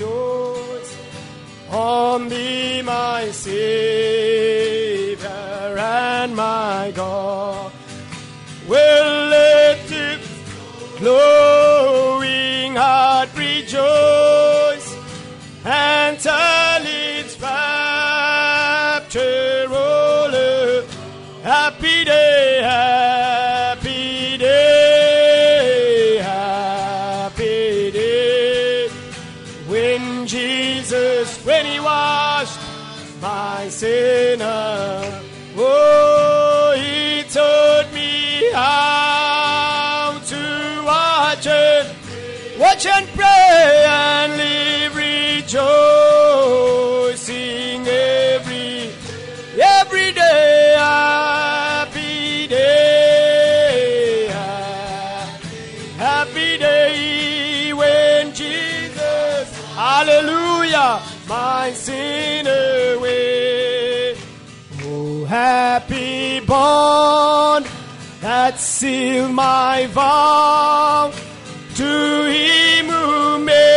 rejoice. On thee, my Savior and my God, will let its glowing heart rejoice, and tell its rapture all a happy day, happy day, happy day. When Jesus, when he washed my sinner, oh, he taught me how to watch and pray and live rejoicing every day, happy day, happy day. When Jesus, hallelujah, my sin away. Oh, happy bond that sealed my vow, to him who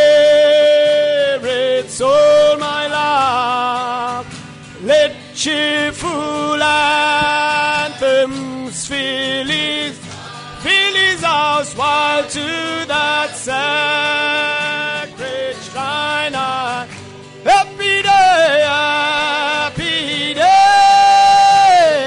merits all my love. Let cheerful anthems fill his house, while to that sacred shrine I happy day, happy day,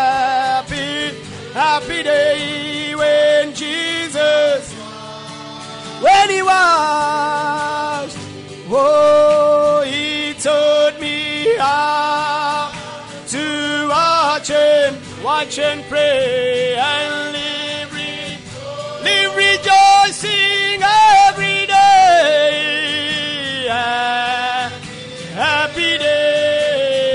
happy day. When Jesus, when he washed, oh, he taught me how to watch and pray and live rejoicing every day, happy day,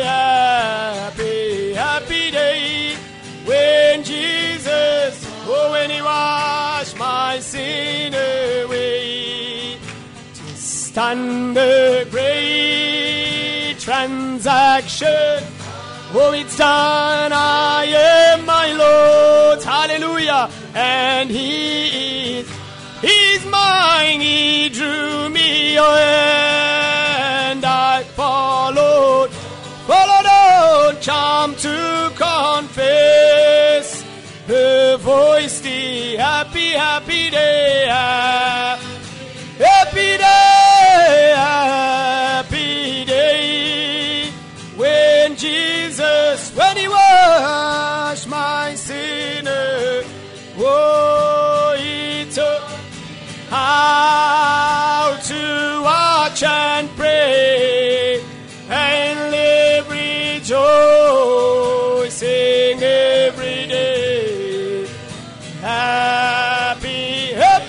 happy day. When Jesus, oh, when he washed my sin away, to stand the great transaction. Oh, it's done, I am my Lord's, hallelujah, and he's mine, he drew me and I followed on, charmed to confess the voice, the happy day, happy day, happy day. When Jesus, when he washed my sinner, oh, he taught how to watch and pray and live rejoicing every day, happy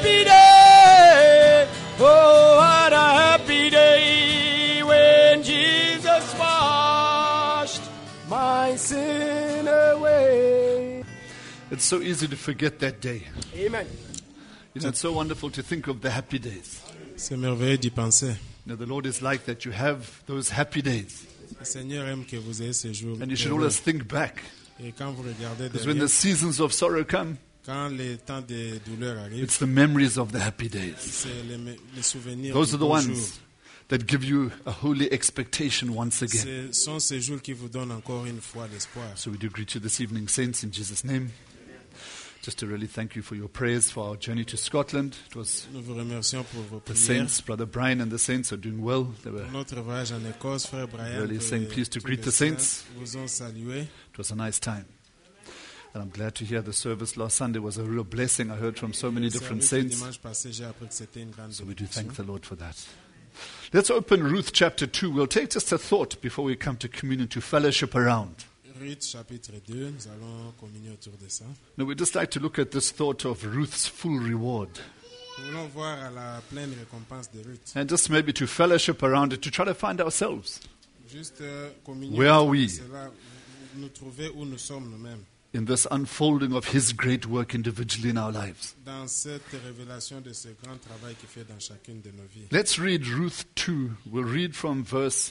day. Oh, what a happy day when Jesus washed my sin away. It's so easy to forget that day. Amen. You know, it's so wonderful to think of the happy days. C'est merveilleux d'y penser. You know, the Lord is like that. You have those happy days. Le Seigneur aime que vous ayez ces jours. And you should always think back. Et quand vous regardez Because when the derrière, seasons of sorrow come, quand les temps de douleur arrivent, it's the memories of the happy days. c'est les souvenirs Those du are the beau jour. ones that give you a holy expectation once again. Ce sont ces jours qui vous donnent encore une fois l'espoir. So we do greet you this evening, saints, in Jesus' name. Just to really thank you for your prayers for our journey to Scotland. It was Nous vous remercions pour vos the prières. saints, Brother Brian and the saints are doing well. They were, Pour notre voyage en Écosse, frère Brian, Really saying et please to tous greet les the saints saints. vous ont salué. it was a nice time. And I'm glad to hear the service last Sunday was a real blessing. I heard from so many different Service du saints. dimanche passé, j'ai appris que c'était une grande So we do bénédiction. thank the Lord for that. Let's open Ruth chapter 2. We'll take just a thought before we come to communion, to fellowship around. Ruth chapitre 2, nous allons communier autour de ça. Now, we'd just like to look at this thought of Ruth's full reward. Nous voulons voir à la pleine récompense de Ruth. And just maybe to fellowship around it, to try to find ourselves Juste communier Where are autour de we? cela, nous trouver où nous sommes nous-mêmes. in this unfolding of His great work individually in our lives. Dans cette révélation de ce grand travail qu'il fait dans chacune de nos vies. Let's read Ruth 2. We'll read from verse...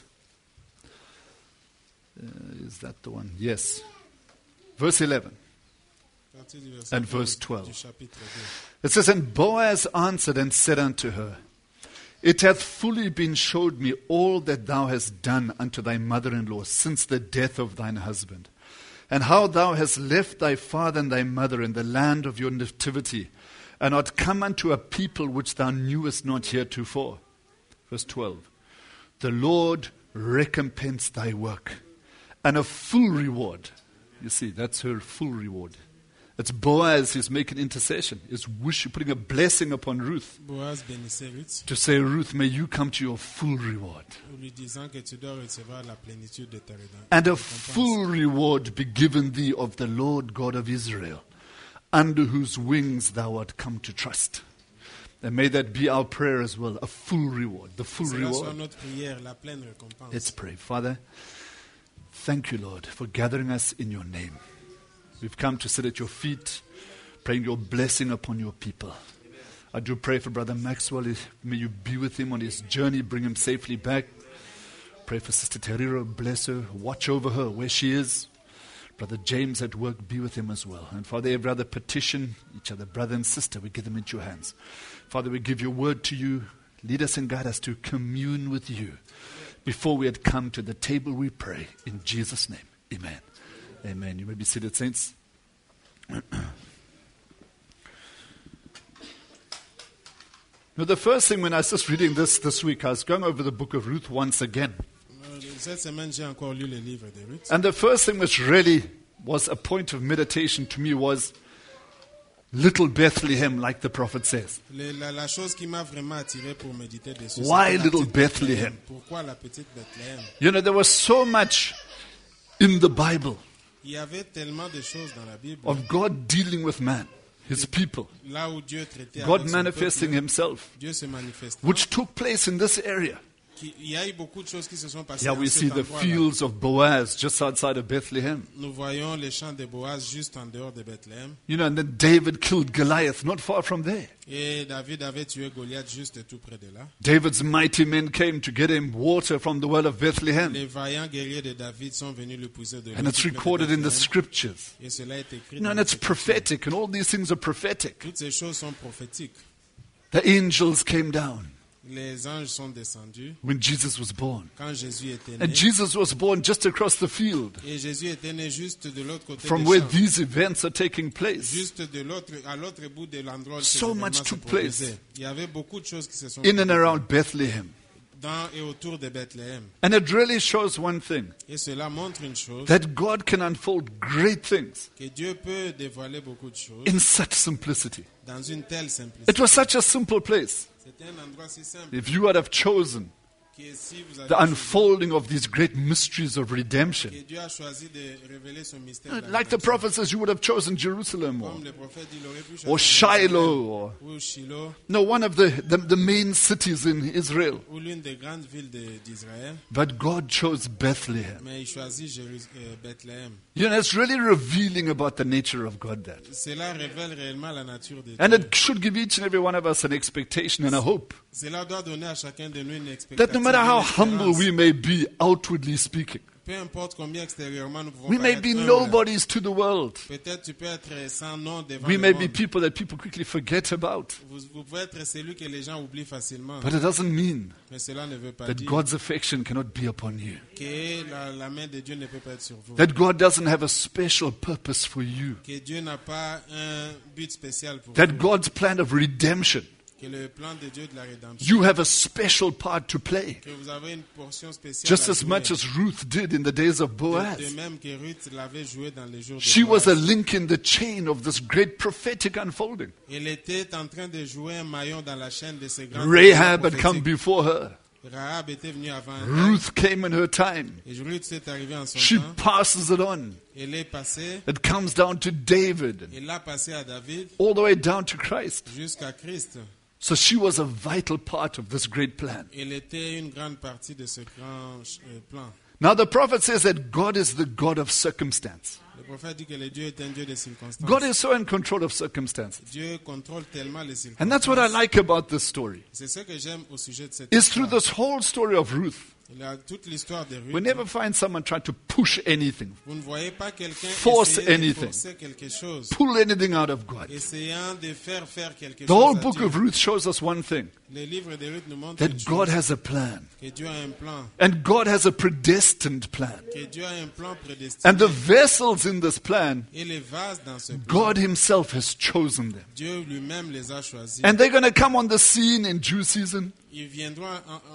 is that the one? Yes. Verse 11. Partie du verset And verse 11 12. du chapitre 2. It says, And Boaz answered and said unto her, It hath fully been showed me all that thou hast done unto thy mother-in-law since the death of thine husband, and how thou hast left thy father and thy mother in the land of your nativity, and art come unto a people which thou knewest not heretofore. Verse 12. The Lord recompense thy work, and a full reward. You see, that's her full reward. It's Boaz who's making intercession. Is putting a blessing upon Ruth. Boaz bénissait Ruth, To say, Ruth, may you come to your full reward. en lui disant que tu dois recevoir la plénitude de ta rédemption. And a full reward be given thee of the Lord God of Israel, under whose wings thou art come to trust. And may that be our prayer as well, a full reward, the full Cela soit reward. notre prière, la pleine récompense. Let's pray. Father, thank you, Lord, for gathering us in your name. We've come to sit at your feet, praying your blessing upon your people. I do pray for Brother Maxwell. May you be with him on his journey, bring him safely back. Pray for Sister Teriro, bless her, watch over her where she is. Brother James at work, be with him as well. And Father, every other petition, each other brother and sister, we give them into your hands. Father, we give your word to you. Lead us and guide us to commune with you. Before we had come to the table, we pray in Jesus' name. Amen. Amen. You may be seated, saints. Now, the first thing when I was just reading this week, I was going over the book of Ruth once again. Cette semaine, j'ai encore lu le livre de Ruth. And the first thing which really was a point of meditation to me was little Bethlehem, like the prophet says. La chose qui m'a vraiment attiré pour méditer dessus, Why c'était la little petite Bethlehem? Pourquoi la petite Bethléem? You know, there was so much in the Bible Il y avait tellement de choses dans la Bible, of God dealing with man, his people, là où Dieu traitait God avec son manifesting peuple, himself, Dieu se manifestait. which took place in this area. Il y a eu beaucoup de choses qui se sont passées Yeah, dans we cet see the endroit-là. fields of Boaz just outside of Bethlehem. Nous voyons les champs de Boaz juste en dehors de Bethléem. You know, and then David killed Goliath not far from there. Et David avait tué Goliath juste tout près de là. David's mighty men came to get him water from the well of Bethlehem. Les vaillants guerriers de David sont venus le puiser de l'eau And it's tout près de recorded in the Bethléem. scriptures. Et cela est écrit You know, dans and les it's Écritures. prophetic, and all these things are prophetic. Toutes ces choses sont prophétiques. The angels came down Les anges sont descendus when Jesus was born. quand Jésus était né. And Jesus was born just across the field Et Jésus était né juste de l'autre côté from des where champs. these events are taking place. Juste de l'autre, à l'autre bout de l'endroit où ces So événements much se took produisaient. place. Il y avait beaucoup de choses qui se sont In and produites around Bethlehem. dans et autour de Bethléem. And it really shows one thing, Et cela montre une chose, that God can unfold great things que Dieu peut dévoiler beaucoup de choses in such simplicity. dans une telle simplicité. It was such a simple place. C'est un endroit si simple If you would have chosen que si vous avez the choisi- unfolding of these great mysteries of redemption, que Dieu a choisi de révéler son mystère dans like the la prophet says, you would have chosen Jerusalem Comme le prophète dit, il aurait pu choisir or Shiloh or ou Shiloh no, one of the main cities in Israel. ou l'une des grandes villes d'Israël, But God chose Bethlehem. mais il choisit Bethléem. You know, it's really revealing about the nature of God that. Cela révèle réellement la nature de And Dieu. it should give each and every one of us an expectation and a hope Cela doit donner à chacun de nous une expectative. that no matter how une humble espérance. we may be, outwardly speaking, Peu importe combien extérieurement nous pouvons we may paraître be humbles. nobodies to the world. Peut-être tu peux être sans nom devant We le may be monde. people that people quickly forget about. Vous pouvez être celui que les gens oublient facilement. But it doesn't mean Mais cela ne veut pas that dire God's affection cannot be upon you. que la main de Dieu ne peut pas être sur vous. That God doesn't have a special purpose for you. Que Dieu n'a pas un but spécial pour That vous. God's plan of redemption, Que le plan de Dieu de la rédemption. you have a special part to play. Que vous avez une portion spéciale Just à as jouer. much as Ruth did in the days of De Boaz. même que Ruth l'avait joué dans les jours de She was a Boaz. link in the chain of this great prophetic unfolding. Elle était en train de jouer un maillon dans la chaîne de ces grands Rahab had come prophétiques. before her. Rahab était venue avant elle. Ruth came in her time. Et Ruth est arrivée en son She temps. passes it on. Elle est passée. It comes down to David, Elle l'a passée à David all the way down to Christ. jusqu'à Christ. So she was a vital part of this great plan. Elle était une grande partie de ce grand plan. Now the prophet says that God is the God of circumstance. Le prophète dit que le Dieu est un Dieu de circonstances. God is so in control of circumstances. Dieu contrôle tellement les circonstances. And that's what I like about this story. C'est ce que j'aime au sujet de cette Is through histoire. this whole story of Ruth, Il y a toute l'histoire de We Ruth. never find someone trying to push anything, Vous ne voyez pas quelqu'un Force essayer de anything. forcer quelque chose, pull anything out of God. essayant de faire quelque The whole chose à book Dieu. of Ruth shows us one thing, Le livre de Ruth nous montre that une God chose, has a plan. que Dieu a un plan, And God has a predestined plan. que Dieu a un plan prédestiné. And the vessels in this plan, Et les vases dans ce plan, God Himself has chosen them. Dieu lui-même les a choisis. And they're going to come on the scene in due season. Ils viendront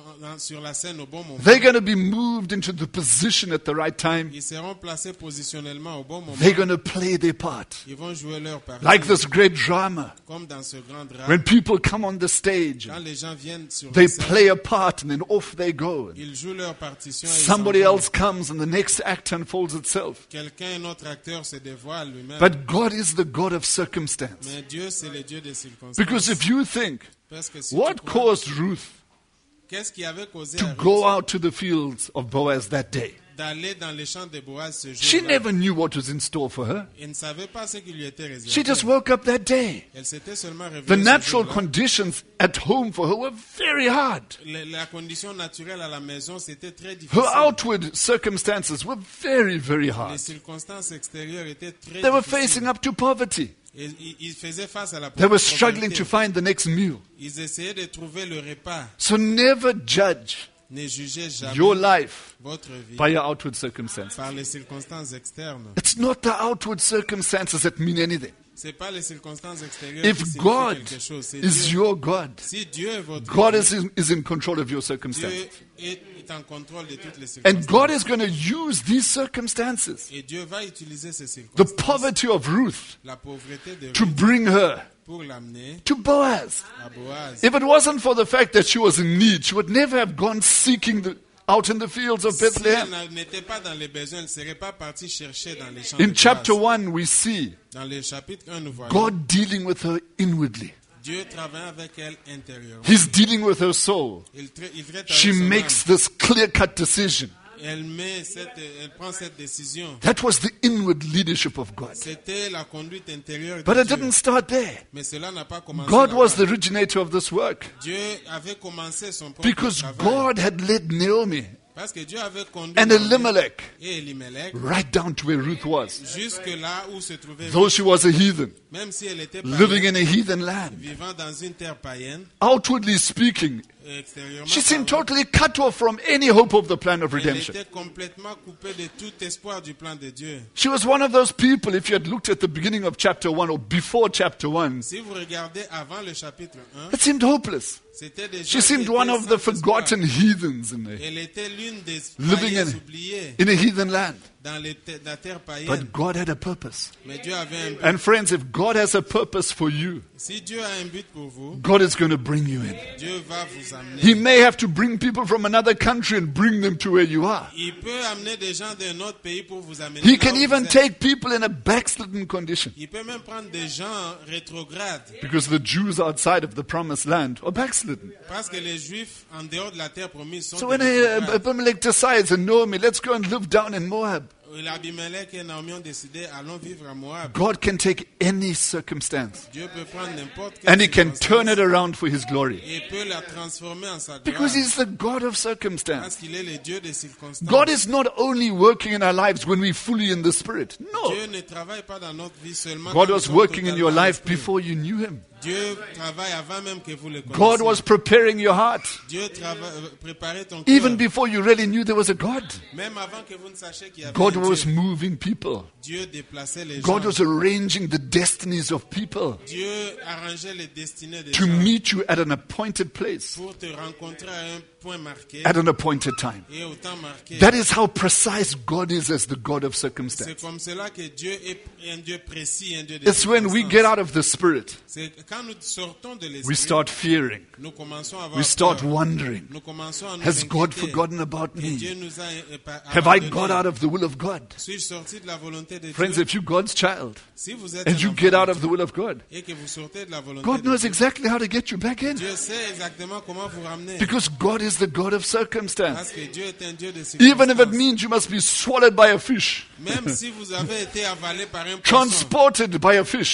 sur la scène au bon moment. They're going to be moved into the position at the right time. Ils seront placés positionnellement au bon moment. They're going to play their part. Ils vont jouer leur partie. Like this great drama. Comme dans ce grand drame. When people come on the stage, Quand les gens viennent sur they la scène, play a part and then off they go. ils jouent leur partition. Et ils Somebody s'en vont. else comes and the next act unfolds itself. Quelqu'un, un autre acteur se dévoile lui-même. But God is the God of circumstance. Mais Dieu, c'est le Dieu des circonstances. Because if you think, Parce que si what tu crois, caused Ruth qu'est-ce qui avait causé to à Ruth go out to the fields of Boaz that day? d'aller dans les champs de Boaz ce She jour-là? never knew what was in store for her. Elle ne savait pas ce qui lui était réservé. She just woke up that day. Elle s'était seulement réveillée The ce natural jour-là. conditions at home for her were very hard. La condition naturelle à la maison, c'était très Her difficile. outward circumstances were very, very Les hard. circonstances extérieures étaient très They were difficiles. facing up to poverty. Et ils faisaient face à la They were pauvreté. struggling to find the next meal. Ils essayaient de trouver le repas. So never judge Ne jugez jamais your life votre vie by your outward circumstances. par les circonstances externes. It's not the outward circumstances that mean anything. C'est pas les circonstances extérieures If qui signifient God quelque chose. C'est is Dieu. your God, Si Dieu est votre God Dieu, is in control of your circumstances. Dieu est en contrôle de toutes les And circonstances. God is going to use these circumstances, Et Dieu va utiliser ces the circonstances, poverty of Ruth, la pauvreté de to Ruth, bring her pour l'amener to Boaz. à Boaz. If it wasn't for the fact that she was in need, she would never have gone seeking out in the fields of Si Bethlehem. elle n'était pas dans les besoins, elle ne serait pas partie chercher dans les champs In de chapter Boaz. 1, we see Dans le chapitre 1, nous voyons God dealing with her inwardly. Dieu travaille avec elle intérieurement. He's dealing with her soul. Il traite She avec son makes âme. this clear-cut decision. Elle prend cette décision. That was the inward leadership of God. C'était la conduite intérieure de But it Dieu. didn't start there. Mais cela n'a pas commencé God was là-bas. the originator of this work Dieu avait commencé son propre because travail. God had led Naomi Parce que Dieu avait conduit and Naomi Elimelech et Elimelech right down to where Ruth was. jusque là où se trouvait Though she was a heathen, même si elle était living païenne, in a heathen land, vivant dans une terre païenne, outwardly speaking, extérieurement she seemed parlant, totally cut off from any hope of the plan of elle redemption. était complètement coupée de tout espoir du plan de Dieu. She was one of those people, if you had looked at the beginning of chapter 1 or before chapter 1, Si vous regardez avant le chapitre 1, it seemed hopeless. c'était des gens She qui seemed étaient one of the sans espoir. forgotten heathens Elle était l'une des living païens in, oubliés in a heathen land. dans la terre païenne. But God had a purpose. Mais Dieu avait un but. And friends, if God has a purpose for you, Si Dieu a un but pour vous, God is going to bring you in. Dieu va vous amener. He may have to bring people from another country and bring them to where you are. Il peut amener des gens d'un autre pays pour vous amener. He là can où even vous êtes. take people in a backslidden condition. Il peut même prendre des gens rétrogrades. Because the Jews outside of the promised land are backslidden. Parce que les Juifs, en dehors de la terre promise, sont So des when rétrogrades. Abimelech decides, and Naomi, let's go and live down in Moab, Abimelech et Naomi ont décidé, allons vivre à Moab. God can take any circumstance Dieu peut prendre n'importe quelle and He can turn circonstance it around for His glory. et peut la transformer en sa gloire. Because He's the God of Parce circumstance. qu'il est le Dieu des circonstances. God is not only working in our lives when we're fully in the Spirit. No. Dieu ne travaille pas dans notre vie seulement God quand was nous sommes working in your totalement life l'esprit. before you knew Him. Dieu travaille avant même que vous le connaissiez. God was preparing your heart Dieu préparait ton even cœur. before you really knew there was a God. Même avant que vous ne sachiez qu'il y avait God un was Dieu. moving people. Dieu déplaçait les God gens. was arranging the destinies of people Dieu arrangeait les destinées des to gens meet you at an appointed place pour te rencontrer à un point marqué at an appointed time. et au temps marqué. That is how precise God is as the God of C'est circumstance. comme cela que Dieu est un Dieu précis, un Dieu de It's when we get circonstances. out of the Spirit, C'est quand nous sortons de we l'esprit, start fearing, nous commençons à avoir we start peur. wondering, Nous commençons à nous has God inquiéter. forgotten about Et me? Dieu nous a Have I abandonnés. got out of the will of God? Suis-je sorti de la volonté de Friends, Dieu? if you're God's child Si vous êtes and un you enfant get de out of Dieu the will of God, et que vous sortez de la volonté God de knows Dieu, exactly how to get you back in. Dieu sait exactement comment vous ramener. Because God is the God of circumstance. Parce que Dieu est un Dieu de Even if it circonstances. means you must be swallowed by a fish, Même si vous avez été avalé par un poisson, transported by a fish,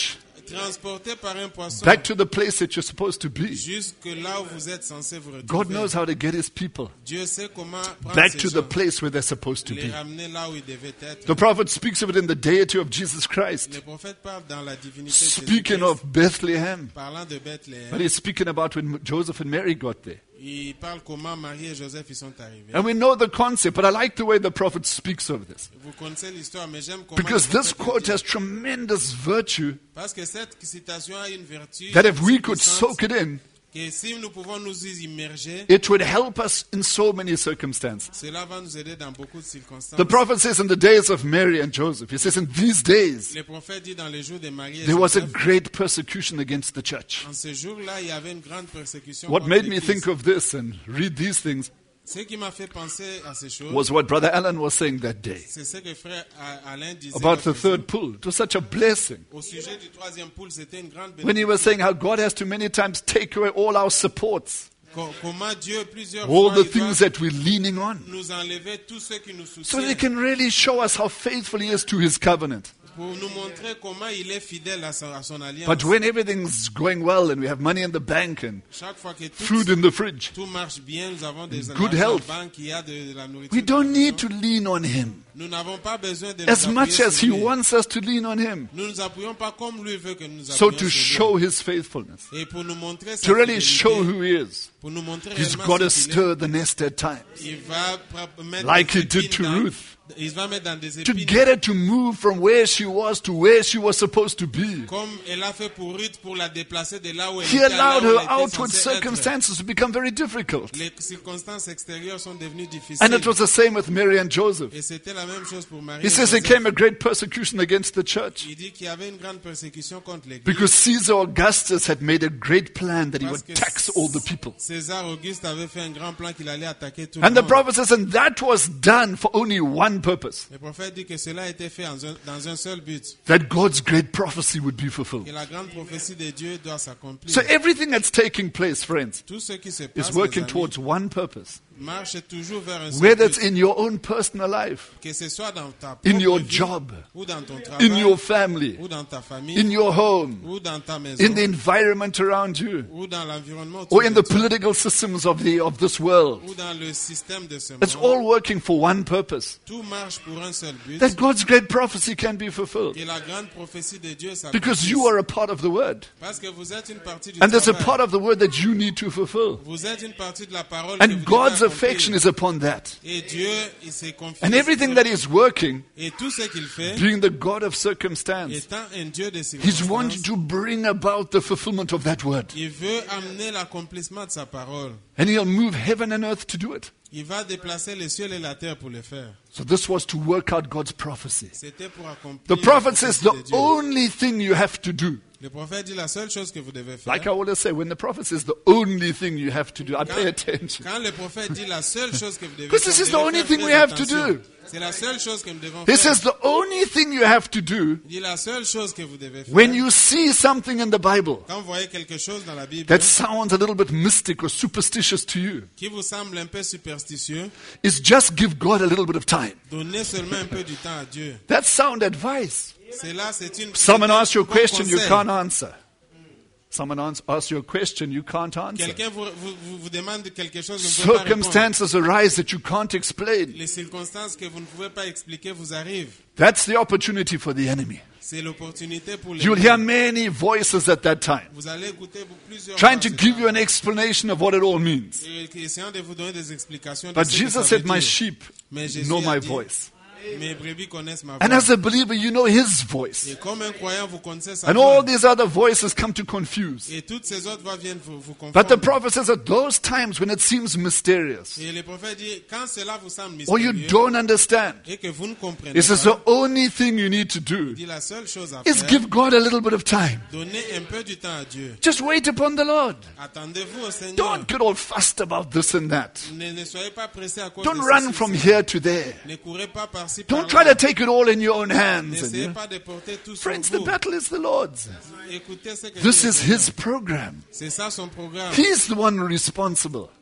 transporté par un poisson back to the place that you're supposed to be. jusque là où vous êtes censé vous God retrouver. knows how to get his people Dieu sait comment prendre back ces to the gens, place where they're supposed to les be. ramener là où ils devaient être. The prophet speaks of it in the deity of Jesus Christ, Le prophète parle dans la divinité de speaking Jésus-Christ, of Bethlehem. parlant de But Bethléem. he's speaking about when Joseph and Mary got there. Il parle comment Marie et Joseph y sont arrivés. And we know the concept, but I like the way the prophet speaks of this. Vous connaissez l'histoire, mais j'aime comment Because le this prophète quote le dit. has tremendous virtue Parce que cette citation a une vertu that if we si could puissante soak it in, que si nous pouvons nous y immerger, it would help us in so many circumstances. cela va nous aider dans beaucoup de circonstances. The prophet says in the days of Mary and Joseph, he says in these days, Le prophète dit dans les jours de Marie et there was a Joseph, great persecution against the church. en ce jour-là, il y avait une grande persécution What contre made me l'Église. think of this and read these things Ce qui m'a fait penser à ces choses, was what Brother Alan was saying that day c'est ce que frère Alain disait about the l'autre third jour. pull. It was such a blessing. Au sujet du troisième poule, c'était une grande When he bénédiction. was saying how God has to many times take away all our supports, Comment Dieu plusieurs all fois the il things doit that we're leaning on, nous enlever tout ce qui nous so that he soutient can really show us how faithful he is to his covenant. pour nous montrer comment il est fidèle à son alliance. But when everything's going well and we have money in the bank and Chaque fois que food in the fridge, tout marche bien, nous avons des good argent en health, banque, il y a de la nourriture. we don't dans la need maison. to lean on him Nous n'avons pas besoin de as nous much appuyer as he sur lui. wants us to lean on him. Nous ne nous appuyons pas comme lui veut que nous nous So appuyions to sur show lui. his faithfulness, Et pour nous montrer sa to really fidélité, show who he is, pour nous montrer he's réellement got to ce qu'il est, stir the nest at times. il va mettre Like des he did épines to dans- Ruth. Il va mettre dans des To épines get her to move from where she was to where she was supposed to be. comme elle a fait pour Ruth pour la déplacer de là où elle He était à là allowed où her elle était outward censée être. circumstances to become very difficult. Les circonstances extérieures sont devenues difficiles. And it was the same with Mary and Joseph. Et c'était la même chose pour Marie. He et says there Joseph. came a great persecution against the church Il dit qu'il y avait une grande persécution contre l'Église. because Caesar Augustus had made a great plan that he Parce would que tax all the people. César Auguste avait fait un grand plan qu'il allait attaquer tout And le the monde. prophet says, and that was done for only one purpose, Le prophète dit que cela a été fait dans un seul but, that God's great prophecy would be fulfilled. que la grande prophétie de Dieu doit s'accomplir. So everything that's taking place, friends, Tout ce qui se is passe, working mes amis, towards one purpose. marche toujours vers un seul Whether it's but. in your own personal life, Que ce soit dans ta in propre your vie, job, ou dans ton travail, in your family, ou dans ta famille, in your home, ou dans ta maison, in the environment around you, ou dans l'environnement or autour in de the toi, political systems of this world. ou dans le système de ce It's monde. all working for one purpose, Tout marche pour un seul but, that God's great prophecy can be fulfilled. et la grande prophétie de Dieu Because s'accomplisse. you are a part of the word. Parce que vous êtes une partie du And there's a travail. part of the word that you need to fulfill. Vous êtes une partie de la parole que vous And devez God's accomplir. affection is upon that. Et Dieu, il s'est confié. And everything that is working, Et tout ce qu'il fait, being the God of circumstance, étant un Dieu de He's wanting circonstances, to bring about the fulfillment of that word. il veut amener l'accomplissement de sa parole. And He'll move heaven and earth to do it. Il va déplacer les cieux et la terre pour le faire. So this was to work out God's prophecy. C'était pour accomplir The la prophet says prophétie the de Dieu. only thing you have to do, Le prophète dit la seule chose que vous devez faire. like I always say, when the prophet says the only thing you have to do, I pay attention. Quand le prophète dit la seule chose que vous devez Because faire, this is vous the devez only faire thing très we have to attention. do. C'est la seule chose que nous devons He faire. says the only thing you have to do, Il dit la seule chose que vous devez faire. when you see something in the Bible Quand vous voyez quelque chose dans la Bible that sounds a little bit mystic or superstitious to you, qui vous semble un peu superstitieux, is just give God a little bit of time. donnez seulement un peu du temps à Dieu. That's sound advice. C'est là, c'est une. Someone c'est un asks you a bon question you conseil. can't answer. Someone asks you a question you can't answer. Quelqu'un vous demande quelque chose que vous ne pouvez pas répondre. Circumstances arise that you can't explain. Les circonstances que vous ne pouvez pas expliquer vous arrivent. That's the opportunity for the enemy. C'est l'opportunité pour les. You'll hear many voices at that time Vous allez écouter plusieurs. trying to voix, give you an explanation of what it all means. et essayant de vous donner des explications. de But ce que Jesus ça said, veut my dire. sheep Mais Jésus know a my dit, voice. Mes brebis connaissent ma And voix. as a believer, you know his voice. Et comme un croyant, vous connaissez sa And voix. all these other voices come to confuse. Et toutes ces autres voix viennent vous But confondre. the prophet says at those times when it seems mysterious Et le prophète dit, quand cela vous semble or you mystérieux don't understand, et que vous ne comprenez he says pas, the only thing you need to do il dit la seule chose à is faire, give God a little bit of time. donnez un peu du temps à Dieu. Just wait upon the Lord. Attendez-vous au Seigneur. Don't get all fussed about this and that. Ne soyez pas pressés à cause Don't de run ceci, from cela. here to there. Ne courez pas par-ci, Don't par-là. try to take it all in your own hands. And, N'essayez pas de porter tout sur friends, the vous. battle is the Lord's. Écoutez ce que This dit le is Seigneur. His program. C'est ça son programme. He's the one responsible.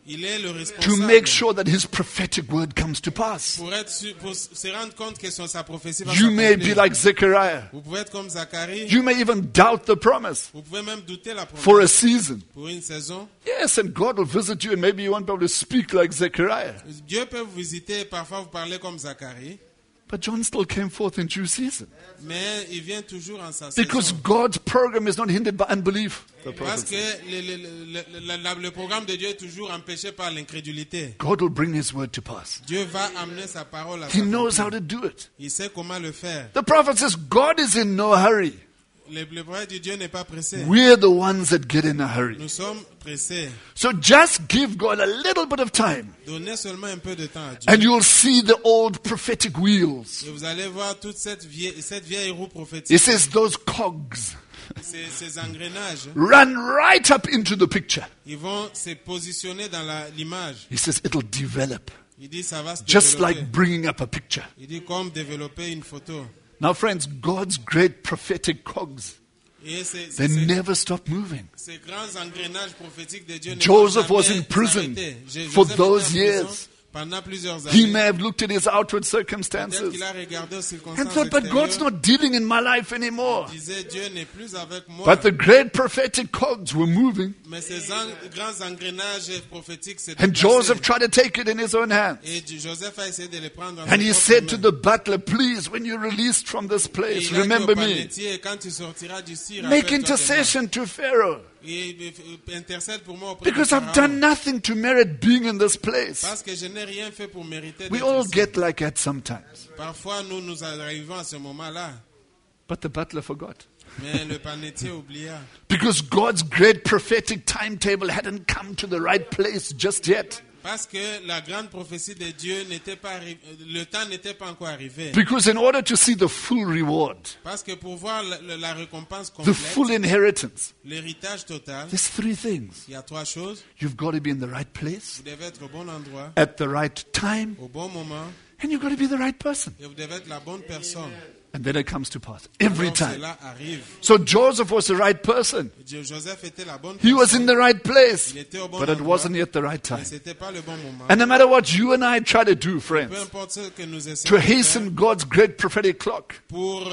Il est le to responsable make sure that his prophetic word comes to pass. pour se rendre compte que sa prophétie va You may be s'accomplir. like Zechariah. Vous pouvez être comme Zacharie. You may even doubt the promise Vous pouvez même douter la for a promesse season. pour une saison. Yes, and God will visit you and maybe you won't be able to speak like Zechariah. Dieu peut vous visiter et parfois vous parler comme Zacharie. But John still came forth in due season. Mais il vient toujours en sa Because saison. God's program is not hindered by unbelief. The prophet Parce que said. le programme de Dieu est toujours empêché par l'incrédulité. God will bring his word to pass. Dieu va amener sa parole à He knows how s'accomplir. to do it. Il sait comment le faire. The prophet says God is in no hurry. Le prophète de Dieu n'est pas pressé. We're the ones that get in a hurry. Nous sommes pressés. So just give God a little bit of time Donnez seulement un peu de temps à Dieu. and you'll see the old prophetic wheels. Et vous allez voir toute cette vieille roue It prophétique. says those cogs Ces engrenages, run right up into the picture. ils vont se positionner dans l'image. He says it'll develop. Il dit ça va se Just développer. like bringing up a picture. Il dit comme développer une photo. Now, friends, God's great prophetic cogs, Et they never stop moving. ces grands engrenages prophétiques de Dieu ne Joseph vont was jamais in prison s'arrêter. for Joseph those était en prison years. pendant plusieurs He années. may have looked at his outward Peut-être circumstances qu'il a regardé aux and circonstances thought, but God's extérieures. not dealing in my life anymore. Il disait Dieu n'est plus avec moi. But the great prophetic cogs were moving, Mais ces grands engrenages prophétiques se and Joseph déplaçaient. tried to take it in his own hands. Et Joseph a essayé de les prendre en And he ses said propres to mains. the butler, please, when you're released from this Et place, il a dit au remember me. panetier, quand tu sortiras d'ici, Make rappelle-toi de moi. intercession to Pharaoh. Et intercède pour moi auprès Because de I've Pharaon. done nothing to merit being in this place. Parce que je n'ai rien fait pour mériter We d'être all ici. get like that sometimes. Parfois, nous arrivons à ce moment-là. But the butler forgot. Mais le panetier oublia. Because God's great prophetic timetable hadn't come to the right place just yet. Parce que la grande prophétie de Dieu n'était pas arrivée, le temps n'était pas encore arrivé. Because in order to see the full reward, Parce que pour voir la récompense the complète, full inheritance, l'héritage total, there's three things. il y a trois choses. You've got to be in the right place, Vous devez être au bon endroit, at the right time, au bon moment, and you've got to be the right person. et vous devez être la bonne personne. And then it comes to pass every Donc time. cela arrive. So Joseph was the right person. Joseph était la bonne He was personne, in the right place, il était au bon but it endroit, wasn't yet the right mais time. c'était pas le bon moment. And no matter what you and I try to do, Peu friends, importe ce que nous to essayons de faire hasten God's great prophetic clock, pour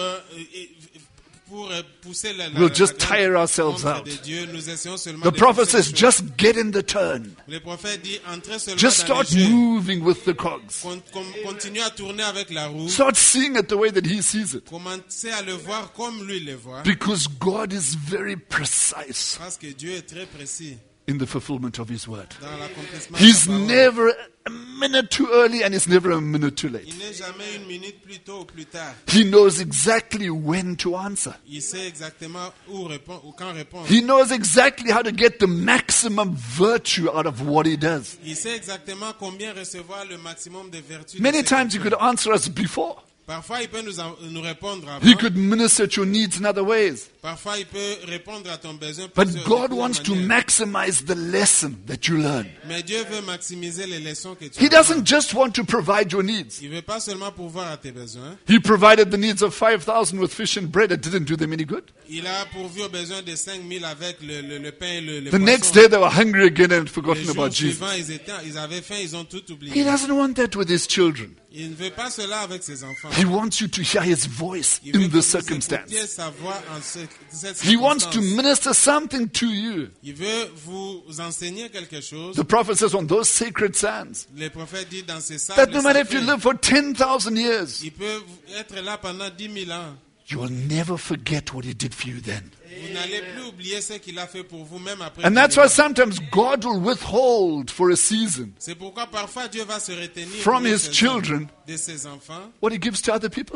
pousser la We'll just grande tire ourselves montre out. de Dieu, nous essayons seulement the de prophet pousser les says, choses. just get in the turn. Le prophète dit, entrez seulement Just dans le start jeu. moving with the cogs. Continuez à tourner avec la roue. Start seeing it the way that he sees it. Commencez à le voir comme lui le voit. Because God is very precise Parce que Dieu est très précis in the fulfillment of his word. dans l'accomplissement He's de sa parole. never a minute too early and he's never a minute too late. Il n'est jamais une minute plus tôt ou plus tard. He knows exactly when to answer. Il sait exactement où répondre ou quand répondre. He knows exactly how to get the maximum virtue out of what he does. Il sait exactement combien recevoir le maximum de vertus. de Many ce times he qu'il could fait. answer us before. Parfois, il peut nous répondre avant. He could minister to your needs in other ways. Parfois, il peut répondre à ton besoin. But de God plusieurs wants to manières. maximize the lesson that you learn. Mais Dieu veut maximiser les leçons que tu He apprends. doesn't just want to provide your needs. Il veut pas seulement pourvoir à tes besoins. He provided the needs of 5,000 with fish and bread. It didn't do them any good. Il a pourvu aux besoins de 5000 avec le pain et le The next poisson. day they were hungry again and had Les forgotten jours about Jesus. suivants, ils avaient faim, ils ont tout He oublié. doesn't want that with his children. Il ne veut pas cela avec ses enfants. He wants you to hear his voice Il veut in que the vous écoutiez circumstance. sa voix en cette He wants to circonstance. minister something to you. Il veut vous enseigner quelque chose. The prophet says on those sacred sands Le prophète dit dans ces that sables no matter if you sacrés, live for 10,000 years, il peut être là pendant 10 000 ans. you will never forget what he did for you then. Vous n'allez plus oublier ce qu'il a fait pour vous, même après. And 10 that's 000 why ans. sometimes God will withhold for a season C'est pourquoi parfois Dieu va se retenir from pour une his saison children de ses enfants. what he gives to other people.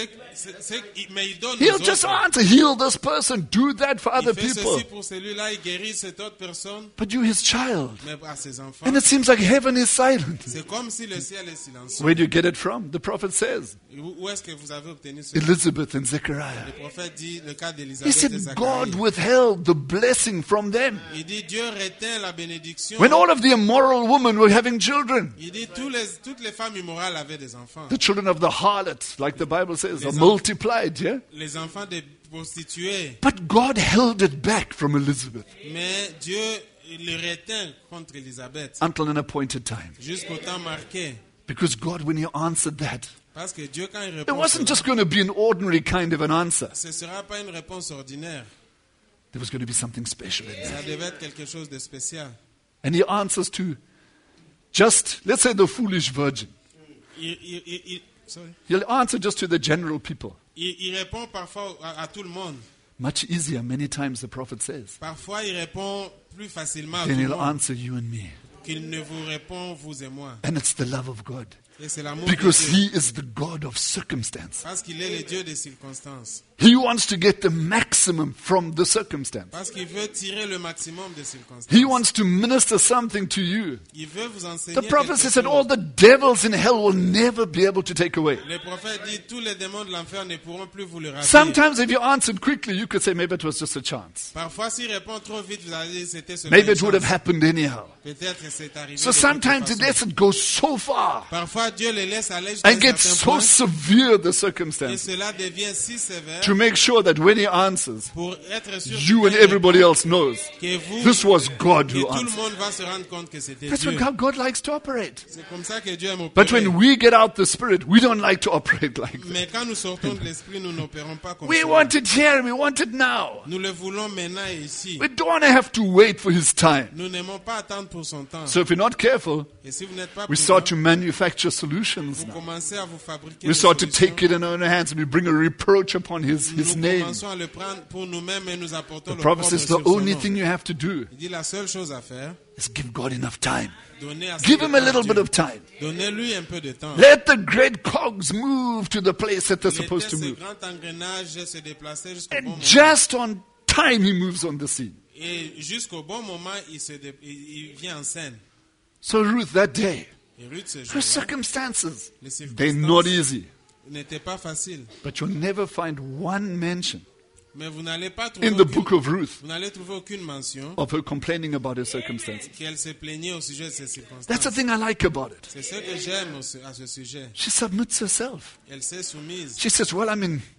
Mais il donne He'll aux just autres. answer, heal this person, do that for other Il fait people. ceci pour celui-là, il guérit cette autre personne, But you, his child. mais à ses enfants. And it seems like heaven is silent. C'est comme si le ciel est silencieux. Where do you get it from? The prophet says, Où est-ce que vous avez obtenu cela? Elizabeth and Zechariah. Le prophète dit le cas He d'Élisabeth et said, Zacharie. God withheld the blessing from them. Il dit Dieu retint la bénédiction. When all of the immoral women were having children, Il dit toutes les femmes immorales avaient des enfants. the children of the harlot, like the Bible says, are Les multiplied, yeah? Les enfants des prostituées. But God held it back from Elizabeth. Mais Dieu le retint contre Élisabeth until an appointed time. jusqu'au temps marqué. Because God, when He answered that, Parce que Dieu, quand il it répond, wasn't cela, just going to be an ordinary kind of an answer. ce ne sera pas une réponse ordinaire. There was going to be something special in Ça that. devait être quelque chose de spécial. And He answers to just, let's say, the foolish virgin. Sorry. He'll answer just to the general people. Il répond parfois à tout le monde. Much easier, many times, the prophet says. Parfois, il répond plus facilement à Then tout le He'll monde answer you and me. qu'il ne vous répond, vous et moi. And it's the love of God. Et c'est l'amour Because de Dieu. He is the God of circumstance. Parce qu'il est le Dieu des circonstances. He wants to get the maximum from the circumstance. Parce qu'il veut tirer le maximum des circonstances. He wants to minister something to you. Il veut vous enseigner The prophet quelque said, all chose. the devils in hell will never be able to take away. Le prophète dit, tous les démons de l'enfer ne pourront plus vous le ravir. Sometimes if you answered quickly, you could say, maybe it was just a chance. Parfois, s'il répond trop vite, vous allez dire, c'était seulement Maybe une it would have chance. happened anyhow. Peut-être que c'est arrivé So de toute sometimes façon. it lets it go so far Parfois, Dieu les laisse aller jusqu'à un and gets certain so point. severe the Et circumstance cela devient si sévère to make sure that when he answers, pour être sûr you que and everybody else knows que vous, this was God que who tout le answered. monde va se rendre compte que c'était That's Dieu. how God likes to operate. C'est comme ça que Dieu aime But opérer. when we get out the Spirit, we don't like to operate like that. Mais quand nous sortons de l'esprit, nous n'opérons pas comme We ça. want it here, we want it now. Nous le voulons maintenant et ici. We don't want to have to wait for His time. Nous n'aimons pas attendre pour son temps. So if you're not careful, Et si vous n'êtes pas we prudent, start to manufacture solutions vous now. commencez à vous fabriquer We des start to solutions. take it in our own hands and we bring a reproach upon His Nous name. commençons à le prendre pour nous-mêmes et nous apportons The le prophet propre says sur the son only nom. thing you have to do Il dit la seule chose à faire, is give God enough time. donner à Give Him a little bit of time. Donnez-lui un peu de temps. Let the great cogs move to the place that they're supposed to Laissez ce move. grand engrenage se déplacer jusqu'au bon And moment. just on time He moves on the scene. Et jusqu'au bon moment, il vient en scène. So Ruth, that day, Et Ruth, ce her jour-là, circumstances, les they're not circonstances easy. n'étaient pas faciles. But you'll never find one mention Mais vous n'allez pas trouver in the book of Ruth vous n'allez trouver aucune mention of her complaining about her circumstances. qu'elle se plaignait au sujet de ces circonstances. That's the thing I like about it. C'est ce que j'aime à ce sujet. She submits herself. Elle s'est soumise. She says, well,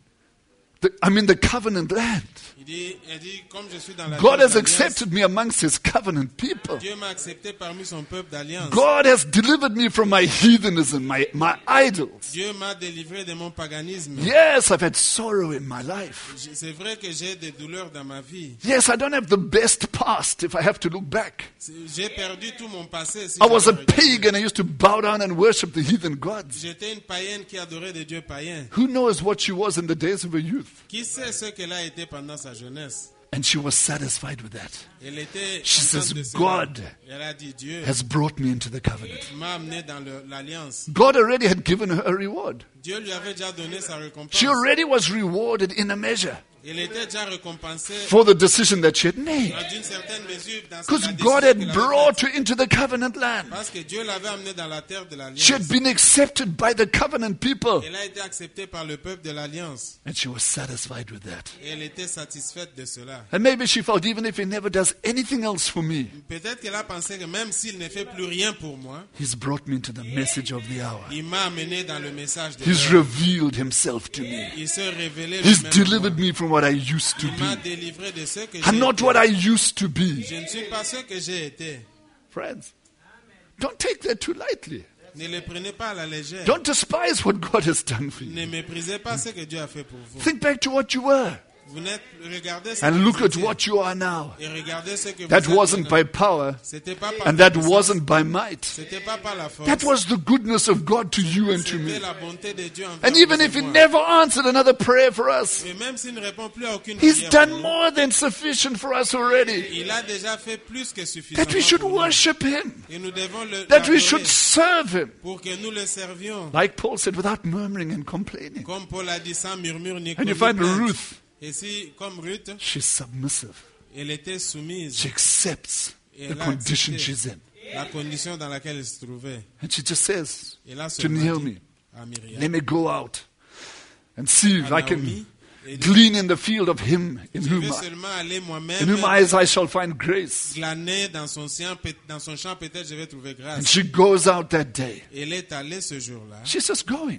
I'm in the covenant land. Elle dit, comme je suis dans la God terre has d'alliance, accepted me amongst His covenant people. Dieu m'a accepté parmi son peuple d'alliance. God has delivered me from my heathenism, my idols. Dieu m'a délivré de mon paganisme. Yes, I've had sorrow in my life. C'est vrai que j'ai des douleurs dans ma vie. Yes, I don't have the best past if I have to look back. J'ai perdu tout mon passé. Si I je was a dois regarder. pagan. I used to bow down and worship the heathen gods. J'étais une païenne qui adorait des dieux païens. Who knows what she was in the days of her youth? Qui sait ce qu'elle a été pendant sa jeunesse? And she was satisfied with that. Elle était She contente says, de cela. God Elle a dit, Dieu has brought me into the covenant. m'a amené dans l'alliance. God already had given her a reward. Dieu lui avait déjà donné sa récompense. She already was rewarded in a measure Elle était déjà récompensée for the decision that she had made. d'une certaine mesure dans Because la God décision had qu'elle avait brought faite. her into the covenant land. Parce que Dieu l'avait amenée dans la terre de l'alliance. She had been accepted by the covenant people. Elle a été acceptée par le peuple de l'alliance. And she was satisfied with that. Et elle était satisfaite de cela. And maybe she felt, even if He never does anything else for me, Peut-être qu'elle a pensé que même s'il ne fait plus rien pour moi, He's brought me into the message of the hour. il m'a amené dans le message de He's l'heure. revealed Himself to me. Il s'est révélé He's lui-même à delivered moi. me from what I used to Il m'a be. délivré de ce que I'm j'ai not été. what I used to be. Je ne suis pas ce que j'ai été. Friends, don't take that too lightly. Ne le prenez pas à la légère. Don't despise what God has done for you. Ne méprisez pas ce que Dieu a fait pour vous. Think back to what you were Vous n'êtes, regardez ce and que look vous at étiez. what you are now. Et regardez ce que vous That êtes wasn't maintenant. by power C'était pas par and that puissance. wasn't by might. C'était pas par la force. That was the goodness of God to you and to C'était me. la bonté de Dieu envers And even vous et if He moi. never answered another prayer for us, Et même s'il ne répond plus à aucune He's prière done pour nous, more than sufficient for us already. il a déjà fait plus que suffisant. That we should worship Him, Et nous devons le that we l'adorer should serve Him. pour que nous le servions. Like Paul said, without murmuring and complaining. Comme Paul a dit, sans murmure ni And you find plainte. Ruth, Et si, comme Ruth, she's submissive. elle était soumise She accepts Et the elle a condition accepté she's in. la condition dans laquelle elle se trouvait. And she just says Et là, to seulement Naomi, dit à Myriam, let me go out and see if à I can Naomi, et dit, glean in the field of him in je whom vais seulement aller in moi-même whom eyes I shall find grace. glaner dans son champ, peut-être je vais trouver And grâce. she goes out that day. Elle est allée ce jour-là. She's just going.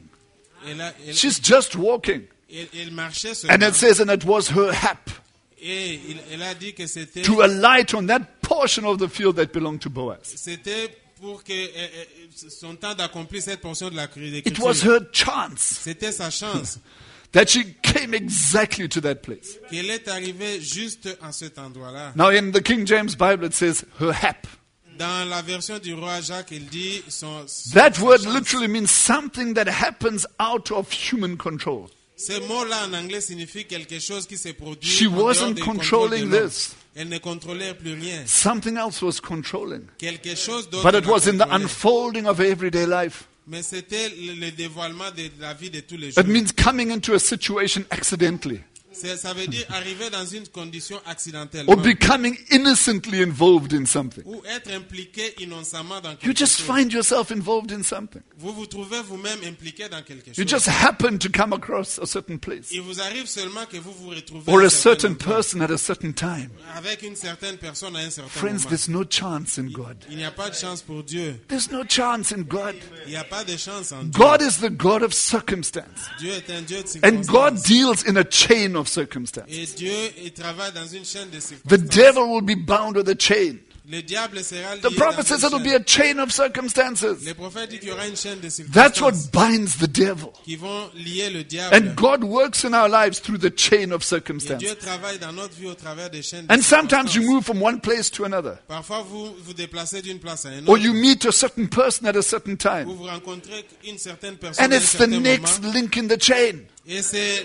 She's She's just walking. Elle marchait And seulement. it says, and it was her hap Et elle a dit que c'était to alight on that portion of the field that belonged to Boaz. C'était pour que son temps d'accomplir cette portion de la It was culture. her chance C'était sa chance that she came exactly to that place. qu'elle est arrivée juste à cet endroit-là. Now, in the King James Bible, it says her hap. Dans la version du roi Jacques, il dit That sa word chance. literally means something that happens out of human control. Ce mot-là en anglais signifie quelque chose qui se produit. She en dehors wasn't du contrôle controlling de l'homme. this. Elle ne contrôlait plus rien. Something else was controlling. Quelque chose d'autre. But it la was in the contrôlait. unfolding of her everyday life. Mais c'était le dévoilement de la vie de tous les It jours. means coming into a situation accidentally Ça veut dire arriver dans une condition accidentelle. or becoming innocently involved in something. Ou être impliqué innocemment dans You quelque just chose. find yourself involved in something. Vous vous trouvez vous-même impliqué dans quelque chose. You just happen to come across a certain place Il vous arrive seulement que vous vous retrouvez or à un a certain endroit, person at a certain time. avec une certaine personne à un certain Friends, moment. there's no chance in God. Il n'y a pas de chance pour Dieu. There's no chance in God. Il n'y a pas de chance en Dieu. God is the God of circumstance. Dieu est un Dieu de And God circonstances. deals in a chain of circumstance. Et Dieu, il travaille dans une chaîne de The circonstances. devil will be bound with a chain. Le diable sera lié The prophet dans says une it will be chaîne. a chain of circumstances. Le prophète dit qu'il y aura une chaîne de That's what circonstances binds the devil. qui vont lier le diable. And God works in our lives through the chain of Et circumstances. Dieu travaille dans notre vie au travers des chaînes de And sometimes you circonstances. move from one place to another. Parfois, vous vous déplacez d'une place à une Or autre. you meet a certain person at a certain time. Vous vous rencontrez une certaine personne And à un it's the certain next moment. link in the chain. Et c'est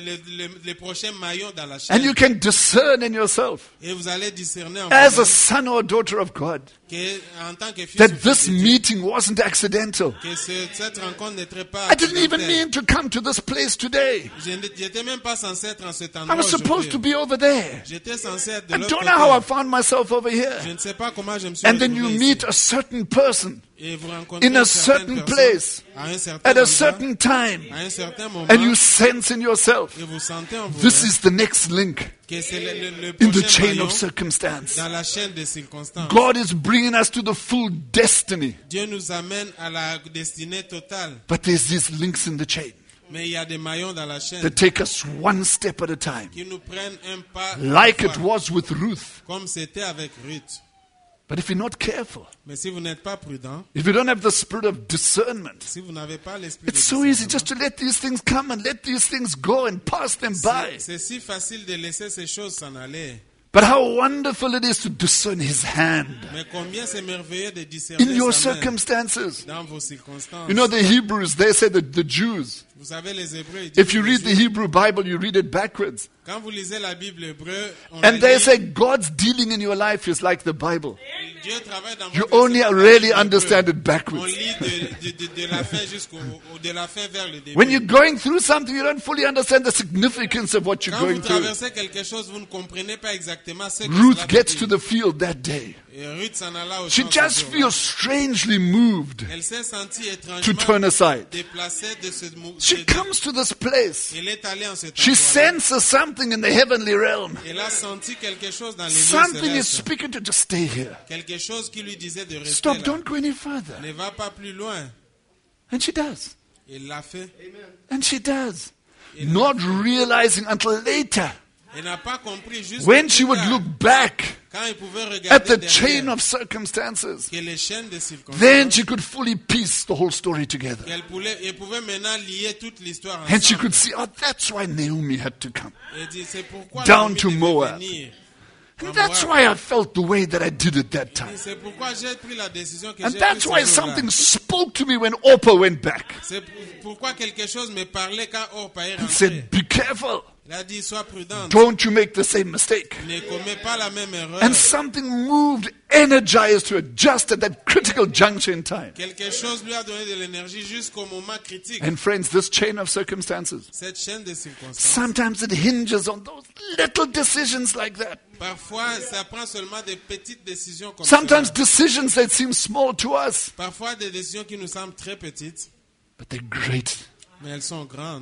le prochain maillon dans la And chaîne. you can discern in yourself Et vous allez discerner en as a vous-même son or a daughter of God que, en tant que fils that ou fille this de Dieu, meeting wasn't accidental. que cette rencontre n'était pas I didn't even accidentelle. mean to come to this place today. Je n'étais même pas censé être en cet I endroit was supposed to aujourd'hui. be over there. J'étais censé être de I l'autre don't know how I côté. found myself over Je here. ne sais pas comment je me suis And then you retrouvé meet ici. a certain person Et vous rencontrez in a une certaine certain personne place à un certain at a endroit, certain time. à un certain moment, And you sense in yourself, et vous sentez en vous this is the next link que c'est le in the prochain chain maillon of circumstance. dans la chaîne des circonstances. God is bringing us to the full destiny. Dieu nous amène à la destinée totale. But there's these links in the chain Mais il y a des maillons dans la chaîne that take us one step at a time. qui nous prennent un pas Like à la it fois, was with Ruth. comme c'était avec Ruth. But if you're not careful, Mais si vous n'êtes pas prudent, if you don't have the spirit of discernment, si vous n'avez pas l'esprit it's de so easy discernement, just to let these things come and let these things go and pass them by. c'est si facile de laisser ces choses s'en aller. But how wonderful it is to discern His hand Mais combien c'est merveilleux de discerner in your sa main circumstances. dans vos circonstances. You know, the Hebrews, they say that the Jews, Vous savez, les Hébreux, ils if you disent read the Hebrew Bible, you read it backwards. quand vous lisez la Bible hébreu, on And la they lit, say God's dealing in your life is like the Bible. Dieu travaille dans You votre vie, only c'est comme la really Bible hébreu. understand it On backwards. lit de la fin de la fin vers le début. When you're going through something, you don't fully understand the significance of what you're Quand vous going through. traversez quelque chose, vous ne comprenez pas exactement ce que Ruth cela gets veut to dire. the field that day. Et Ruth s'en alla au She champ just ce jour-là. feels strangely moved Elle s'est sentie to turn étrangement aside. déplacée de ce She comes to this place. Elle est allée en cet She endroit-là. senses something in the heavenly realm. Elle a senti quelque chose dans les lieux Something is célestes. speaking to just stay here. Quelque chose qui lui disait de rester Stop, là. don't go any further. Ne va pas plus loin. And she does. Il l'a fait. And she does. Not realizing until later, Elle n'a pas compris juste when she would look back quand il pouvait at regarder the chain derrière of circumstances, que les chaînes de then circonstances, she could fully piece the whole story together. elle pouvait maintenant lier toute l'histoire And she ensemble. could see, oh, that's why Naomi had to come. Elle dit, c'est pourquoi Down Naomi to devait Moab. venir. And that's why I felt the way that I did at that time. C'est pourquoi j'ai pris la décision que And j'ai that's prise why ce jour-là. something spoke to me when Oprah went back C'est pourquoi quelque chose me parlait quand Orpa est and rentré. said, be careful. Il a dit, sois prudente. Don't you make the same mistake. Ne commets pas la même erreur. And something moved, energized to adjust at that critical juncture in time. Quelque chose lui a donné de l'énergie jusqu'au moment critique. And friends, this chain of circumstances, Cette chaîne de circonstances, sometimes it hinges on those little decisions like that. parfois ça prend seulement des petites décisions comme Sometimes ça. decisions that seem small to us, Parfois des décisions qui nous semblent très petites, but they're great mais elles sont grandes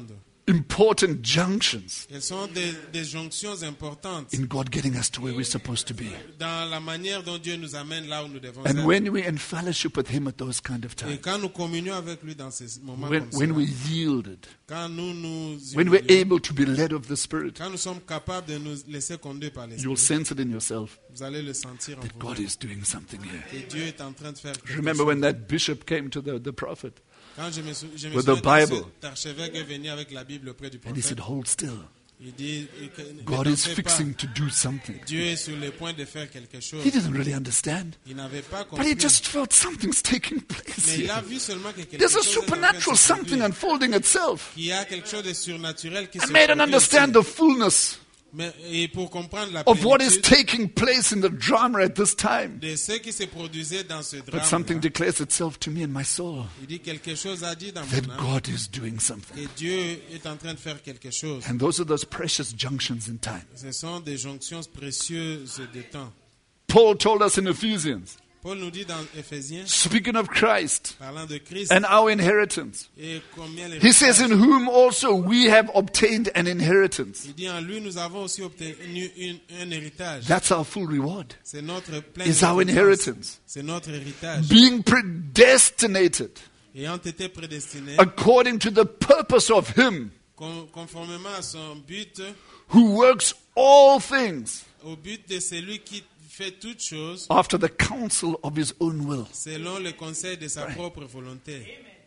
important junctions Elles sont des jonctions importantes in God getting us to where we're supposed to be. dans la manière dont Dieu nous amène là où nous devons And être. when we're in fellowship with Him at those kind of Et times, quand nous communions avec lui dans ces moments when comme we're ça, yielded, quand nous when we're humilions, able to be led of the Spirit, quand nous sommes capables de nous laisser conduire par l'Esprit, you'll sense it in yourself vous allez le sentir en that vous. God is doing something here. Et Dieu est en train de faire quelque Remember chose. when that bishop came to the prophet Quand je me with the souviens quand Bible. cet archevêque est venu avec la Bible auprès du and he prophète, said, hold still. il dit, God ne is t'en fais fixing pas. to do something. Dieu est sur le point de faire quelque chose. He didn't really understand, Il n'avait pas but he compris. just felt something's taking place Mais il a here. vu seulement que quelque There's a chose est en train de supernatural se something produire. unfolding itself. Il y a quelque chose de surnaturel qui I se made him produit understand aussi. the fullness Mais, et pour comprendre la of what is plénitude taking place in the drama at this time. de ce qui se produisait dans ce But drame, something declares itself to me in my soul il dit quelque chose a dit dans that mon âme God is doing something. et Dieu est en train de faire quelque chose. And those are those precious junctions in time. Ce sont des jonctions précieuses de temps. Paul told us in Ephesians, Paul nous dit dans Éphésiens, speaking of Christ parlant de Christ and our inheritance, et combien les he says, in whom also we have obtained an inheritance. il dit en lui nous avons aussi obtenu un héritage. That's our full reward. C'est notre plein Is our récompense. inheritance. C'est notre héritage. Being predestinated Ayant été prédestiné according to the purpose of Him conformément à son but, who works all things au but de celui qui fait toutes choses after the counsel of His own will. selon le conseil de sa propre volonté.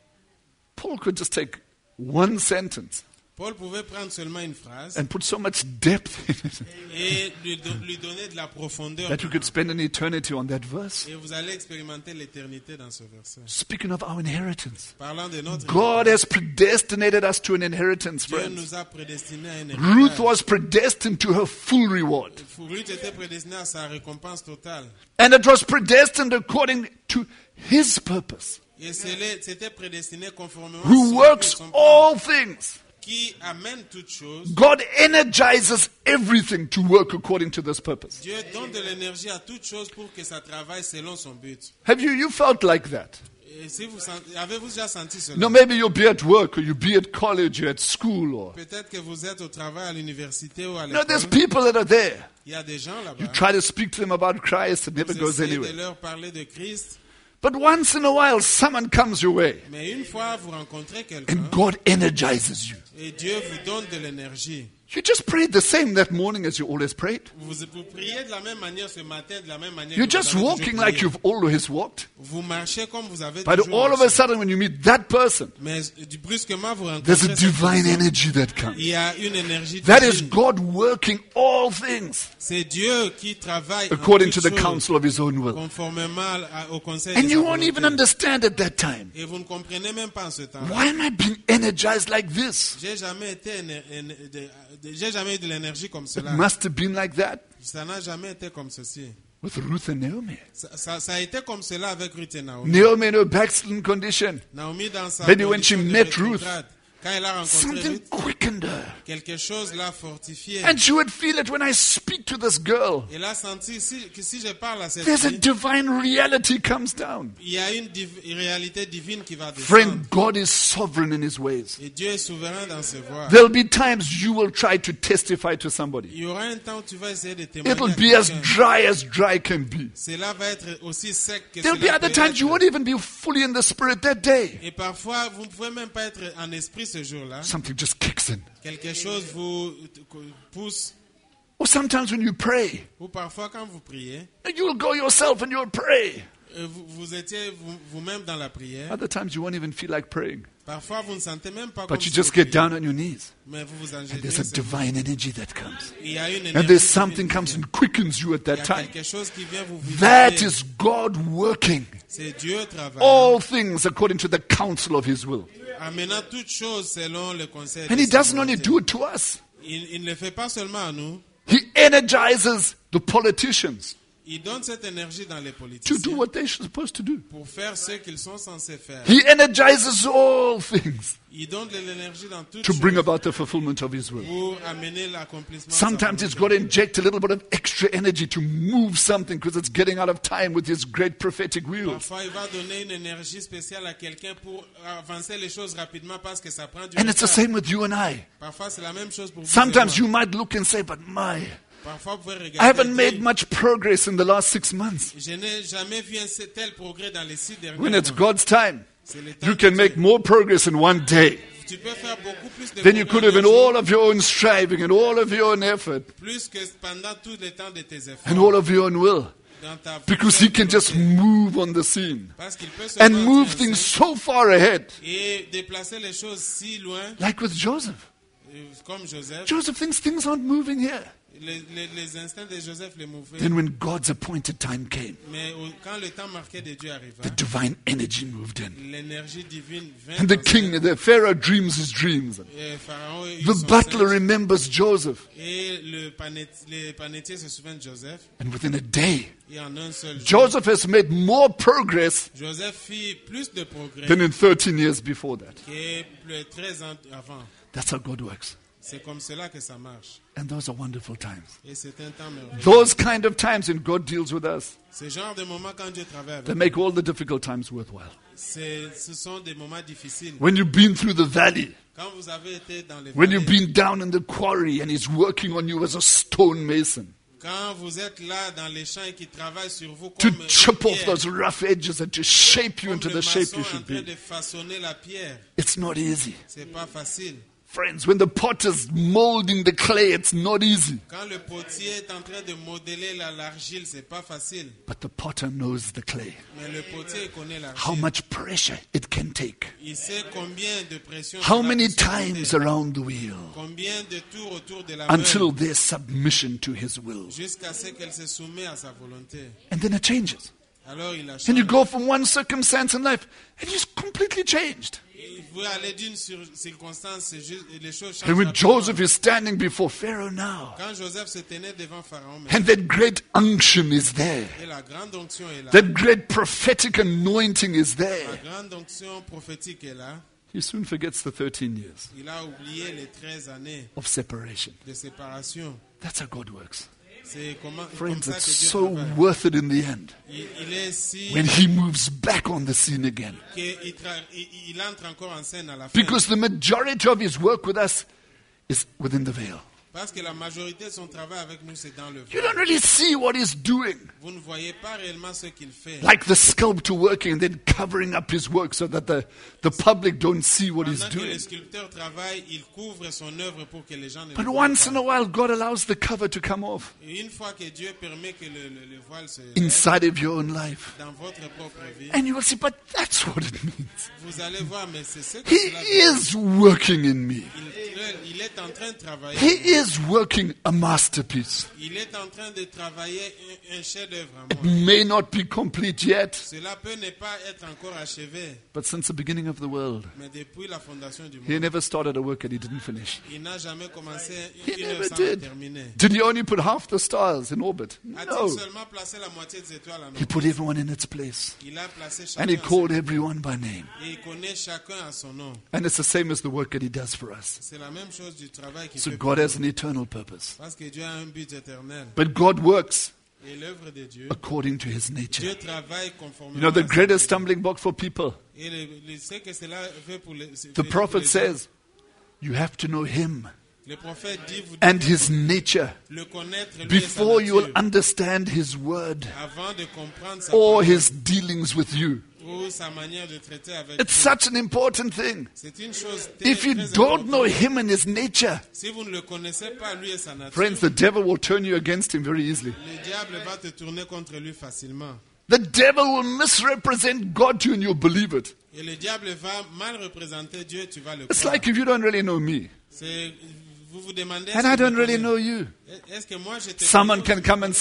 Paul could just take one sentence Paul pouvait prendre seulement une phrase and put so much depth in it et lui donner de la profondeur. that you could spend an eternity on that verse. Et vous allez expérimenter l'éternité dans ce verset. Speaking of our inheritance, Parlant de notre God has predestinated us to an inheritance, Dieu friends. nous a prédestinés à un Ruth héritage. was predestined to her full reward. Ruth était prédestinée à sa récompense totale. And it was predestined according to His purpose, Et c'était prédestiné conformément who son works but, son plan, all things. qui amène toutes choses. God energizes everything to work according to this purpose. Dieu donne de l'énergie à toutes choses pour que ça travaille selon son but. Have you felt like that? Et si avez-vous déjà senti cela? No, maybe you'll be at work or you'll be at college or at school or... Peut-être que vous êtes au travail, à l'université ou à No, there's l'école. people that are there. Il y a des gens You là-bas. try to speak to them about Christ, it never Vous goes essayez de anywhere. leur parler de Christ, But once in a while, someone comes your way mais une fois vous rencontrez quelqu'un and God energizes you. et Dieu vous donne de l'énergie. You just prayed the same that morning as you always prayed. Vous priez de la même manière ce matin, de la même manière You're que vous just avez walking toujours like prié. you've always walked. Vous marchez comme vous avez But toujours all of a marché. sudden, when you meet that person, Mais brusquement vous there's rencontrez a cette divine personne. energy that comes. Il y a une énergie That is divine. God working all things C'est Dieu qui travaille en according to toutes the choses, counsel of His own will. conformément au conseil And de you sa won't even volonté. understand at that time. Et vous ne comprenez même pas en ce temps. Why am I being energized like this? J'ai jamais eu de l'énergie comme It cela. must have been like that Ça n'a jamais été comme ceci. with Ruth and Naomi. Ça a été comme cela avec Ruth et Naomi. Naomi in her backslidden condition. Naomi dans sa Maybe when she condition de met Ruth, rétrograde, quand elle a rencontré something Ruth, quickened her. quelque chose l'a fortifiée. And she would feel it when I speak to this girl. Elle a senti que si je parle à cette There's a fille, divine reality comes down. il y a une réalité divine qui va descendre. Friend, God is sovereign in His ways. Et Dieu est souverain dans ses voies. There'll be times you will try to testify to somebody. Il y aura un temps où tu vas essayer de témoigner. It'll à be as quelqu'un. dry can be. Cela va être aussi sec que There'll be cela other peut times you être. won't even be fully in the spirit that day. Et parfois, vous ne pouvez même pas être en esprit ce jour-là. Something just kicks in. Quelque chose vous pousse. Or sometimes when you pray, Ou parfois, quand vous priez, you'll go yourself and you'll pray. vous étiez vous-même dans la prière. Other times you won't even feel like praying. Parfois, vous ne sentez même pas But comme you si just vous get priez. down on your knees. Mais vous vous en And jetez. there's a divine energy that comes. Il y a une And énergie there's divine something qui comes vient. and quickens you at Il y that a time. quelque chose qui vient vous That vivifier. is God working C'est Dieu travaillant. all things according to the counsel of His will. Amenant toutes choses selon le conseil And de He sa doesn't only volonté. do it to us. Il ne le fait pas seulement à nous. He energizes the politicians. Il donne cette énergie dans les to politiciens do what they're supposed to do. pour faire ce qu'ils sont censés faire. He energizes all things Il donne de l'énergie dans toutes to choses bring about the fulfillment of His will. pour amener l'accomplissement. de sa Sometimes He's volonté. got to inject a little bit of extra energy to move something because it's getting out of time with His great prophetic wheels. Parfois, il va donner une énergie spéciale à quelqu'un pour avancer les choses rapidement parce que ça prend du And it's the retard. same with you and I. Parfois, c'est la même chose pour vous. Sometimes et you moi. might look and say, but my, Parfois, vous pouvez I regarder. haven't et made dire, much progress in the last 6 months. je n'ai jamais vu un tel progrès dans les 6 derniers When it's mois. God's time, C'est le temps you de can Dieu. make more progress in one day Tu peux faire beaucoup plus de than you progrès could have en in un jour, all of your own striving and all of your own effort plus que pendant tout le temps de tes efforts. and all of your own will. Dans ta Because volonté, He can just move on the scene parce qu'il peut se and passer move ainsi things so far ahead. et déplacer les choses si loin, Like with Joseph. comme Joseph. Joseph thinks things aren't moving here. Les instincts de Joseph les mouvaient. Then when God's appointed time came, Mais quand le temps marqué de Dieu arriva, the divine energy moved in. l'énergie divine vint. And the dans king, the Pharaoh dreams his dreams. et Pharaon eut The son butler songe. remembers Joseph. Et les panetiers se souviennent de Joseph. And within a day, Et en un seul jour, Joseph has made more progress Joseph fit plus de progrès than in 13 years before that. que le 13 ans avant. That's how God works. C'est comme cela que ça marche. And those are wonderful times. Et c'est un temps merveilleux. Those kind of times when God deals with us, Ce genre de moments quand Dieu travaille they avec make all the difficult times worthwhile. ce sont des moments difficiles. When you've been through the valley, Quand vous avez été dans les when you've vallées, been down in the quarry and He's working on you as a stone mason quand vous êtes là dans les champs et qui travaillent sur vous to comme une chip off pierre, those rough edges and to shape you comme into le the shape maçon you est en should train be. de façonner la pierre, It's not easy. c'est pas facile. Friends, when the potter's molding the clay, it's not easy. Quand le potier est en train de modeler l'argile, c'est pas facile. But the potter knows the clay, Mais le potier connaît how l'argile. much pressure it can take, Il sait combien de pression how cela many peut supporter. times around the wheel, Combien de tours autour de la until meule there's submission to His will. jusqu'à ce qu'elle se soumet à sa volonté. And then it changes. Alors il a And you changé. go from one circumstance in life, and it's completely changed. Vous allez d'une circonstance, c'est juste, les choses changent. And when rapidement. Joseph is standing before Pharaoh now, Quand Joseph se tenait devant Pharaon, and that great unction is there, et la grande onction est là, that great prophetic anointing is la there, grande onction prophétique est là, he soon forgets the 13 years il a oublié les 13 années of separation. de séparation. That's how God works. C'est comme Friends, ça que it's Dieu so travaille. worth it in the end Il est si when He moves back on the scene again. qu'il entre encore en scène à la fin. Because the majority of His work with us is within the veil. Parce que la majorité de son travail avec nous, c'est dans le You voile. don't really see what He's doing. Vous ne voyez pas réellement ce qu'il fait. Like the sculptor working and then covering up his work so that the public don't see what he's Pendant que doing. le sculpteur travaille, il couvre son œuvre pour que les gens ne But le voient once in a pas. while, God allows the cover to come off Et une fois que Dieu permet que le voile se lève inside of your own life. dans votre propre vie, And you will see, but that's what it means. vous allez voir, mais c'est ce que He cela veut dire. is working in me. Il est en train de travailler. He is working a masterpiece. Il est en train de travailler un chef-d'œuvre à It moi. may not be complete yet, Cela peut ne pas être encore achevé, but since the beginning of the world, mais depuis la fondation du He monde, never started a work that He didn't finish. il n'a jamais commencé He une never œuvre sans la did. terminer. Did He only put half the stars in orbit? A-t-il No. seulement placé la moitié des étoiles en He put everyone in its place. Il a placé And He chacun à called son- everyone by name. et il connaît chacun à son nom. And it's the same as the work that He does for us. C'est la même chose du travail qu'il So fait God pour has nous. an eternal purpose. Parce que Dieu a un but éternel. But God works Et l'œuvre de Dieu, according to His nature. Dieu travaille conformément You know, the à sa greatest nature. stumbling block for people, Et ce que cela fait pour les, the prophet says, you have to know Him le prophète dit, vous and devez His nature le connaître lui et sa before you will nature, understand His word avant de comprendre sa or parole His dealings with you. ou sa manière de traiter avec It's vous. such an important thing. C'est une chose très, If you très don't know importante. Him and His nature, Si vous ne le connaissez pas, lui et sa nature, friends, the devil will turn you against Him very easily. le diable va te tourner contre lui facilement. The devil will misrepresent God to you and you'll believe it. Et le diable va mal représenter Dieu, tu vas le It's croire. like if you don't really know me C'est- vous vous demandez, and est-ce I que don't je really connais- know you. Est-ce que moi je te Someone connais can come and say,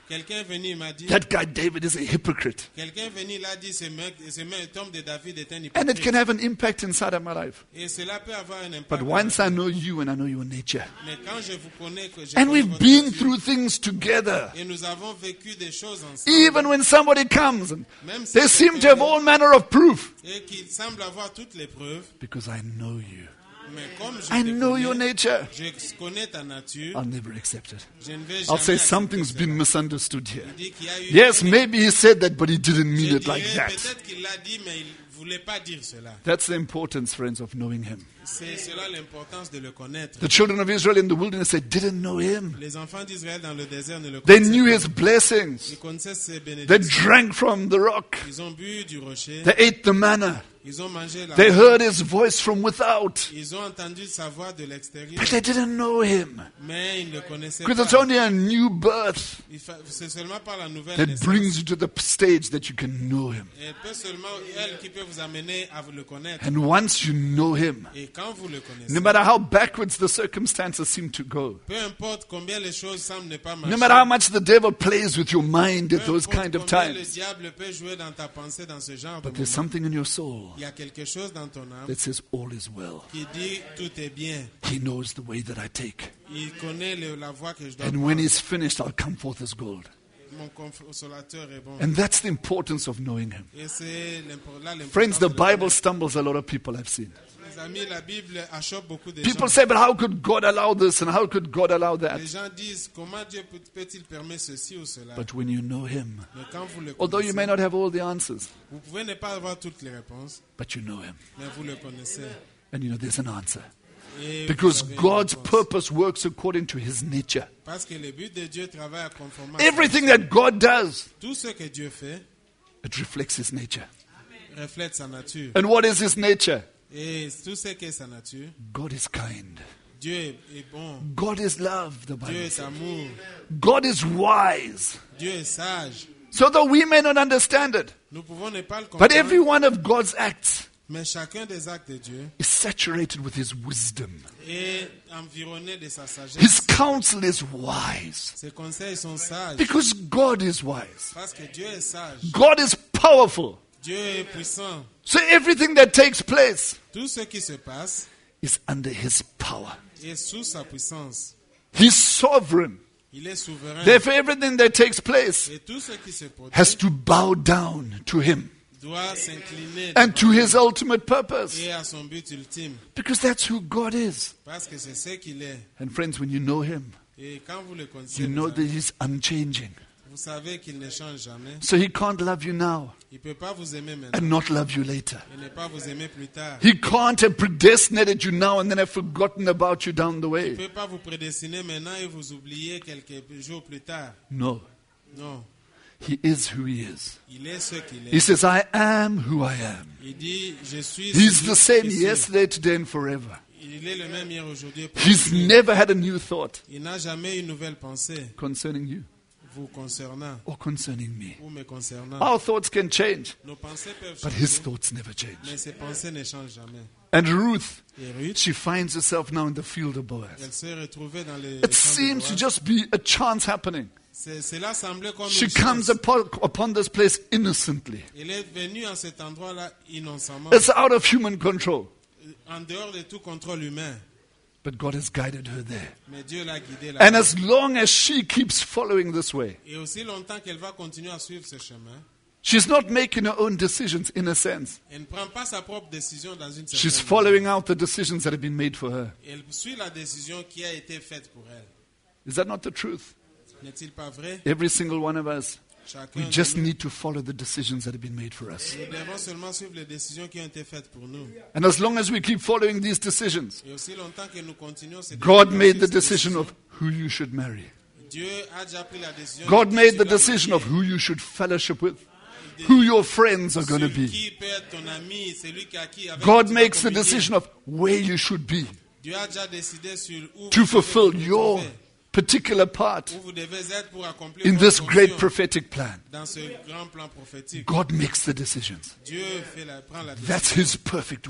Quelqu'un est venu, il m'a dit, that guy David is a hypocrite. quelqu'un est venu, il a dit, ce homme de David est un And it can hypocrite. have an impact inside of my life. Et cela peut avoir un impact. But once I know you and I know your nature, Mais quand je vous connais, que je and connais we've votre been nature, through things together, et nous avons vécu des choses ensemble, even when somebody comes and même si they seem to quelqu'un have all manner of proof, et qu'il semble avoir toutes les preuves, because I know you, mais comme je I te know your connais, nature, je connais ta nature, I'll never accept it. je ne vais I'll jamais say accepter something's cela. been misunderstood here. Il dit qu'il y a eu Yes, maybe he said that, but he didn't mean je it like dirais, that. peut-être qu'il l'a dit, mais il ne voulait pas dire cela. That's the importance, friends, of knowing him. C'est cela l'importance de le connaître. The children of Israel in the wilderness, they didn't know him. Les enfants d'Israël dans le désert ne le They connaissaient knew pas. his blessings. Ils connaissaient ses They bénédictions. drank from the rock. Ils ont bu du rocher. They ate the manna. Ils ont mangé la They heard his voice from without. Ils ont entendu sa voix de l'extérieur, But they didn't know him. mais ils ne le connaissaient Because it's pas. only a new birth C'est seulement par la nouvelle that naissance. brings you to the stage that you can know him. Et peut seulement elle qui peut vous amener à vous le connaître. And once you know him, Et quand vous le connaissez, no matter how backwards the circumstances seem to go, peu importe combien les choses semblent ne pas no marcher, matter how much the devil plays with your mind peu at those importe kind of combien le times, diable peut jouer dans ta pensée dans ce genre de but there's moment, something in your soul il y a quelque chose dans ton âme that says all is well. qui dit tout est bien. He knows the way that I take. Il connaît la voie que je dois And when prendre. he's finished, I'll come forth as gold. Mon consolateur est bon. And that's the importance of knowing him. Et c'est là l'importance Friends, the de le Bible connaître. stumbles a lot of people I've seen. Les amis, la Bible achoppe beaucoup de People gens. say, but how could God allow this and how could God allow that? Les gens disent comment Dieu peut-il permettre ceci ou cela. But when you know him, Mais quand vous le although you may connaissez, not have all the answers, vous pouvez ne pas avoir toutes les réponses, but you know him. mais vous le connaissez. And you know there's an answer. Et Because vous avez une God's réponse. purpose works according to his nature. Parce que le but de Dieu travaille conformément à sa Everything nature. that God does, Tout ce que Dieu fait it reflects his nature. reflète sa nature. And what is his nature? Et tout ce qui est sa nature, God is kind. Dieu est bon. God is love, the Dieu Bible est says. amour. God is wise. Dieu est sage. So though we may not understand it, Nous pouvons ne pas le but every comprendre, one of God's acts mais chacun des actes de Dieu is saturated with his wisdom. est environné de sa sagesse. His counsel is wise. Ses conseils sont sages. Because God is wise. Parce que Dieu est sage. God is powerful. Dieu est puissant. So everything that takes place Tout ce qui se passe is under his power. est sous sa puissance. He's sovereign. Il est souverain. Therefore, everything that takes place Et tout ce qui se produit has to bow down to him doit s'incliner and to devant his ultimate purpose. et à son but ultime. Because that's who God is. Parce que c'est ce qu'il est. And friends, when you know him, Et quand vous le connaissez, you know mes that amis, he's unchanging. vous savez qu'il ne change jamais. So he can't love you now Il ne peut pas vous aimer maintenant and not love you later. et ne pas vous aimer plus tard. He can't have predestinated you now and then have forgotten about you down the Il ne way. peut pas vous prédestiner maintenant et vous oublier quelques jours plus tard. No, Non. he is who he is. Il est ce qu'il He est. says, I am who I am. Il dit, je suis He's celui the same qui suis. yesterday, today, and forever. Il est le même hier, aujourd'hui. et pour He's toujours. never had a new thought Il n'a jamais une nouvelle pensée concerning you vous concernant or concerning me. ou me concernant. Our thoughts can change, Nos pensées peuvent but his changer, thoughts never change. mais ses pensées ne changent jamais. And Ruth, Et Ruth, she finds herself now in the field of Boaz. elle s'est retrouvée dans les It champs de seems to Boaz. just be a chance happening. Cela semblait comme She une comes chance. upon this place innocently. Elle est venue à cet endroit-là innocemment, It's out of human control. en dehors de tout contrôle humain. But God has guided her there. Mais Dieu l'a guidée And là. as long as she keeps following this way, Et aussi longtemps qu'elle va continuer à suivre ce chemin, she's not making her own decisions in a sense. elle ne prend pas sa propre décision dans une She's certaine mesure. following out the decisions that have been made for her. Elle suit la décision qui a été faite pour elle. Is that not the truth? N'est-il pas vrai? Every single one of us, Chacun we de just nous, need to follow the decisions that have been made for us. nous devons seulement suivre les décisions qui ont été faites pour nous. And as long as we keep following these decisions, Et aussi longtemps que nous continuons ces God décisions, made the ces decision décisions, of who you should marry. Dieu a déjà pris la décision. God de qui made tu the dois decision marier, of who you should fellowship with, who your friends are going to sur be. qui peut être ton ami, celui qui avec God qui tu makes vas the communier. decision of where you should be Dieu a déjà décidé sur où to vous devez fulfill vous your trouver, particular part où vous devez être pour accomplir in votre this great fonction prophetic plan. dans ce grand plan prophétique. God makes the decisions. Dieu prend la décision. That's His perfect will.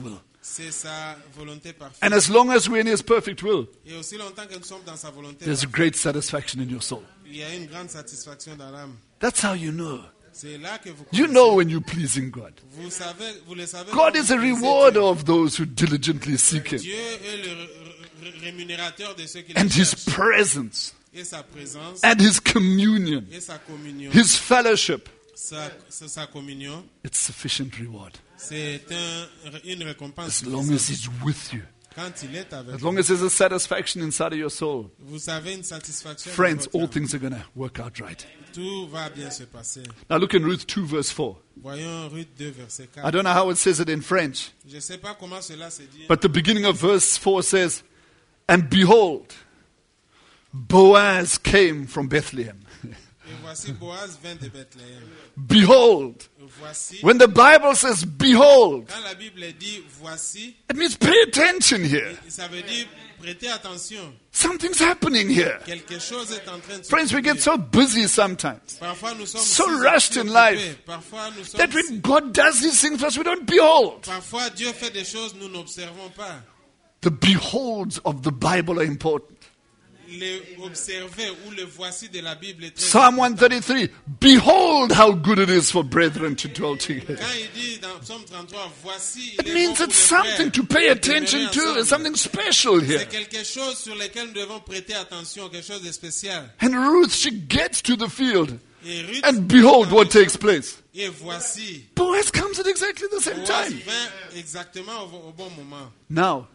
C'est sa volonté parfaite. And as long as we're in His perfect will, Et aussi longtemps que nous sommes dans sa volonté there's a parfaite, great satisfaction in your soul. il y a une grande satisfaction dans l'âme. That's how you know. C'est là que vous You connaissez. know when you're pleasing God. Vous le savez. God quand is a vous connaissez rewarder Dieu. of those who diligently seek Him. Dieu est le rémunérateur de ceux qui And le His cherchent. presence, Et sa présence, and His communion, et sa communion, His fellowship, sa communion, it's sufficient reward. c'est une récompense. As long as suffisante. He's with you. Quand il est avec As vous, long as there's a satisfaction inside of your soul. vous avez une satisfaction. dans Friends, votre all âme. things are going to work out right. Tout va bien se passer. Now look in Ruth 2 verse 4. Voyons Ruth 2, verset 4. I don't know how it says it in French, Je ne sais pas comment cela se dit. but the beginning of verse 4 says, "And behold, Boaz came from Bethlehem." Et voici Boaz vint de Bethléem. Behold. Voici. When the Bible says behold, Quand la Bible dit voici, it means pay attention here. ça veut dire prêtez attention. Something's happening here. Quelque chose est en train de se Friends, we get produire. so busy sometimes Parfois nous sommes so si rushed in occupés. life Parfois nous sommes that when God does these things for us, we don't behold. Parfois Dieu fait des choses nous n'observons pas. The beholds of the Bible are important. Les observer ou le voici de la Bible est très Psalm important. 133, behold how good it is for brethren to dwell together. Quand il dit dans Psaume 33, voici It il est means bon pour it's les frères something to pay de attention demeurer to. ensemble. It's something special here. C'est quelque chose sur lequel nous devons prêter attention, quelque chose de spécial. And Ruth, she gets to the field, Et Ruth, and behold what takes place. et voici, Boaz comes at exactly the same Boaz time. vint exactement au bon moment. Now,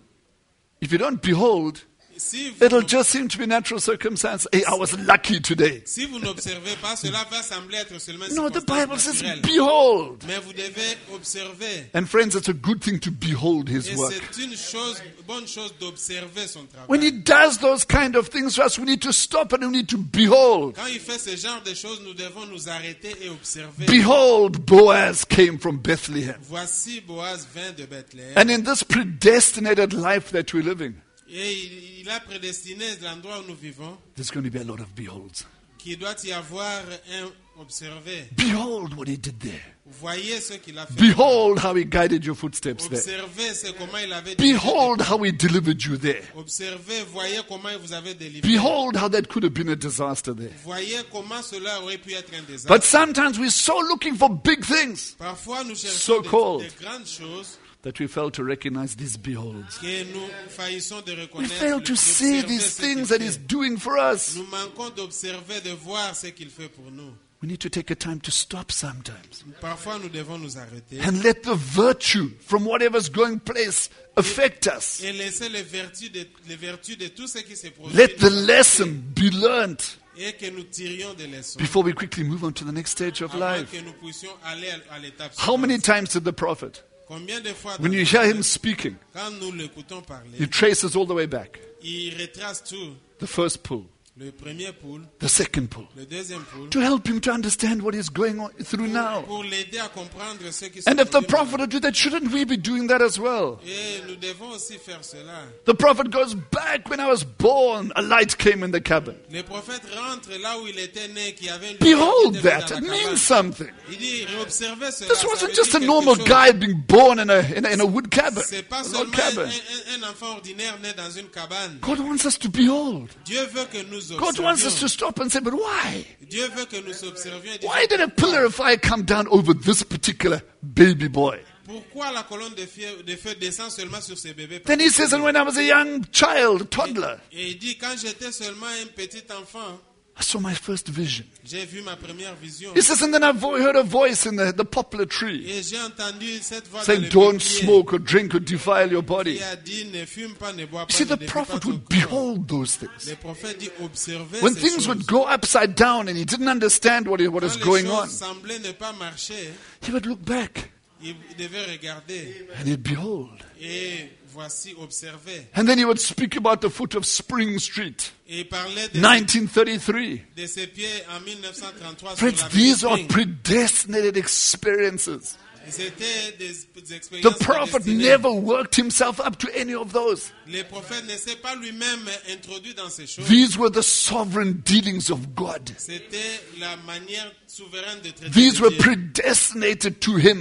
if you don't behold, Si vous, it'll just seem to be natural circumstance. Hey, I was lucky today. si vous n'observez pas, cela va sembler être seulement une No, the circonstance Bible says naturelle. behold. Mais vous devez observer. And friends, it's a good thing to behold His Et work. c'est une bonne chose d'observer son travail. When He does those kind of things for us, we need to stop and we need to behold. Quand il fait ce genre de choses, nous devons nous arrêter et observer. Behold, Boaz came from Bethlehem. Voici Boaz vint de Bethléem. And in this predestinated life that we're living, Et il a prédestiné l'endroit où nous vivons, there's going to be a lot of beholds. qu'il doit y avoir un observé. Behold what He did there. Voyez ce qu'il a fait. Behold how He guided your footsteps there. Observez c'est comment il avait Behold how He delivered you there. Observez, voyez comment il vous avait délivré. Behold how that could have been a disaster there. Voyez comment cela aurait pu être un désastre. But sometimes we're so looking for big things Parfois nous So cherchons called. des grandes choses that we fail to recognize these beholds. que nous faillissons de We reconnaître. fail to see d'observer these ce qu'il things that fait. He's doing for us. Nous manquons d'observer, de voir ce qu'il fait pour nous. We need to take a time to stop sometimes Parfois nous devons nous arrêter and let the virtue from whatever's going place affect us. et laisser les vertus de tout ce qui se produit. Let the nous lesson affecter be learned et que nous tirions des leçons. before we quickly move on to the next stage of Avant life. que nous puissions aller à l'étape How many suivante. times did the prophet, Combien de fois when dans you le hear him Bible, speaking, quand nous l'écoutons parler, he traces all the way back? il retrace tout. The first pull, Le premier poule, the second pull, le deuxième poule, to help him to understand what is going on through now. pour l'aider à comprendre ce qui se And if the produit prophet would do that, shouldn't we be doing that as well? Et nous devons aussi faire cela. The prophet goes back when I was born, a light came in the cabin. Le prophète rentre là où il était né, qui avait une Behold lumière qui était that, dans la it cabane. means something. Il dit, observez cela. This ça wasn't veut just dire a quelque normal chose. guy being born in a wood cabin, C'est pas a log seulement cabin. un enfant ordinaire né dans une cabane. God wants us to behold. Dieu veut que nous God wants us to observions. stop and say, but why? Dieu veut que nous observions. et Why did a disons, pillar of fire come down over this particular baby boy? pourquoi la colonne de feu descend seulement sur ces bébés? Then he says, and when I was a young child, toddler, Et il dit, quand j'étais seulement un petit enfant, I saw my first vision. j'ai vu ma première vision. He says, and then I heard a voice in the poplar tree Et j'ai entendu cette voix dans saying, le don't peuplier smoke or drink or defile your body. qui a dit, ne fume pas, ne bois You pas, see, ne the défie pas prophet ton would corps. behold those things. Le prophète dit, observez When ces things choses. would go upside down and he didn't understand what Quand was les going choses on, semblaient ne pas marcher, he would look back il devait regarder and he'd behold. et voici, observer. And then he would speak about the foot of Spring Street, Et il parlait de, 1933. de ses pieds en 1933 Friends, sur la these are Spring. predestinated experiences. Et c'était des The expériences prophet prédestinées. never worked himself up to any of those. Le prophète ne s'est pas lui-même introduit dans ces choses. These were the sovereign dealings of God. C'était la manière souveraine de traiter These de were Dieu. predestinated to him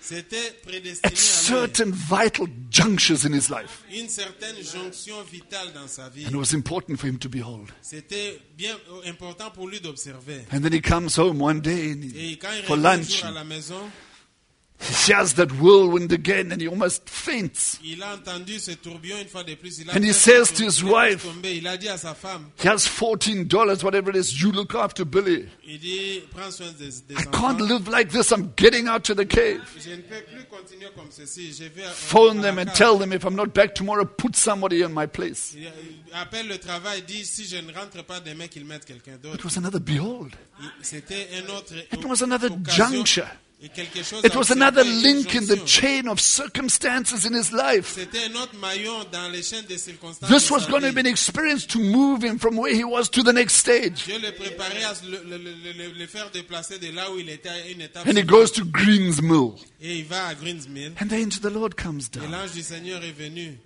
C'était prédestiné at à lui. certain vital junctures in his life. Une certaine jonction vitale dans sa vie. And it was important for him to behold. C'était bien important pour lui d'observer. And then he comes home one day and Et quand il for revient un lunch. jour à la maison, He hears that whirlwind again and he almost faints. il a entendu ce tourbillon une fois de plus. Il a And he presque says to tombé, his il a wife, tombé. Il a dit à sa femme, He has $14, whatever it is, you look after Billy. il dit, prends soin des I enfants. can't live like this. I'm getting out to the cave. Je ne peux plus continuer comme ceci. Je vais Phone à them la and cave. tell them if I'm not back tomorrow, put somebody in my place. Il appelle le travail, dit si je ne rentre pas demain qu'ils mettent quelqu'un It d'autre. was another behold. C'était un autre It was another occasion juncture. et quelque chose It à was observer, another une link in the jonction. chain of circumstances in his life. C'était un autre maillon dans les chaînes des circonstances. This de was sa going to vie. be an experience to move him from where he was to the next stage. Dieu le préparait à le faire déplacer de là où il était à une étape. And he goes to Greens Mill. Et il va à Greensmill. And the angel of the Lord comes Et down. l'ange du Seigneur est venu.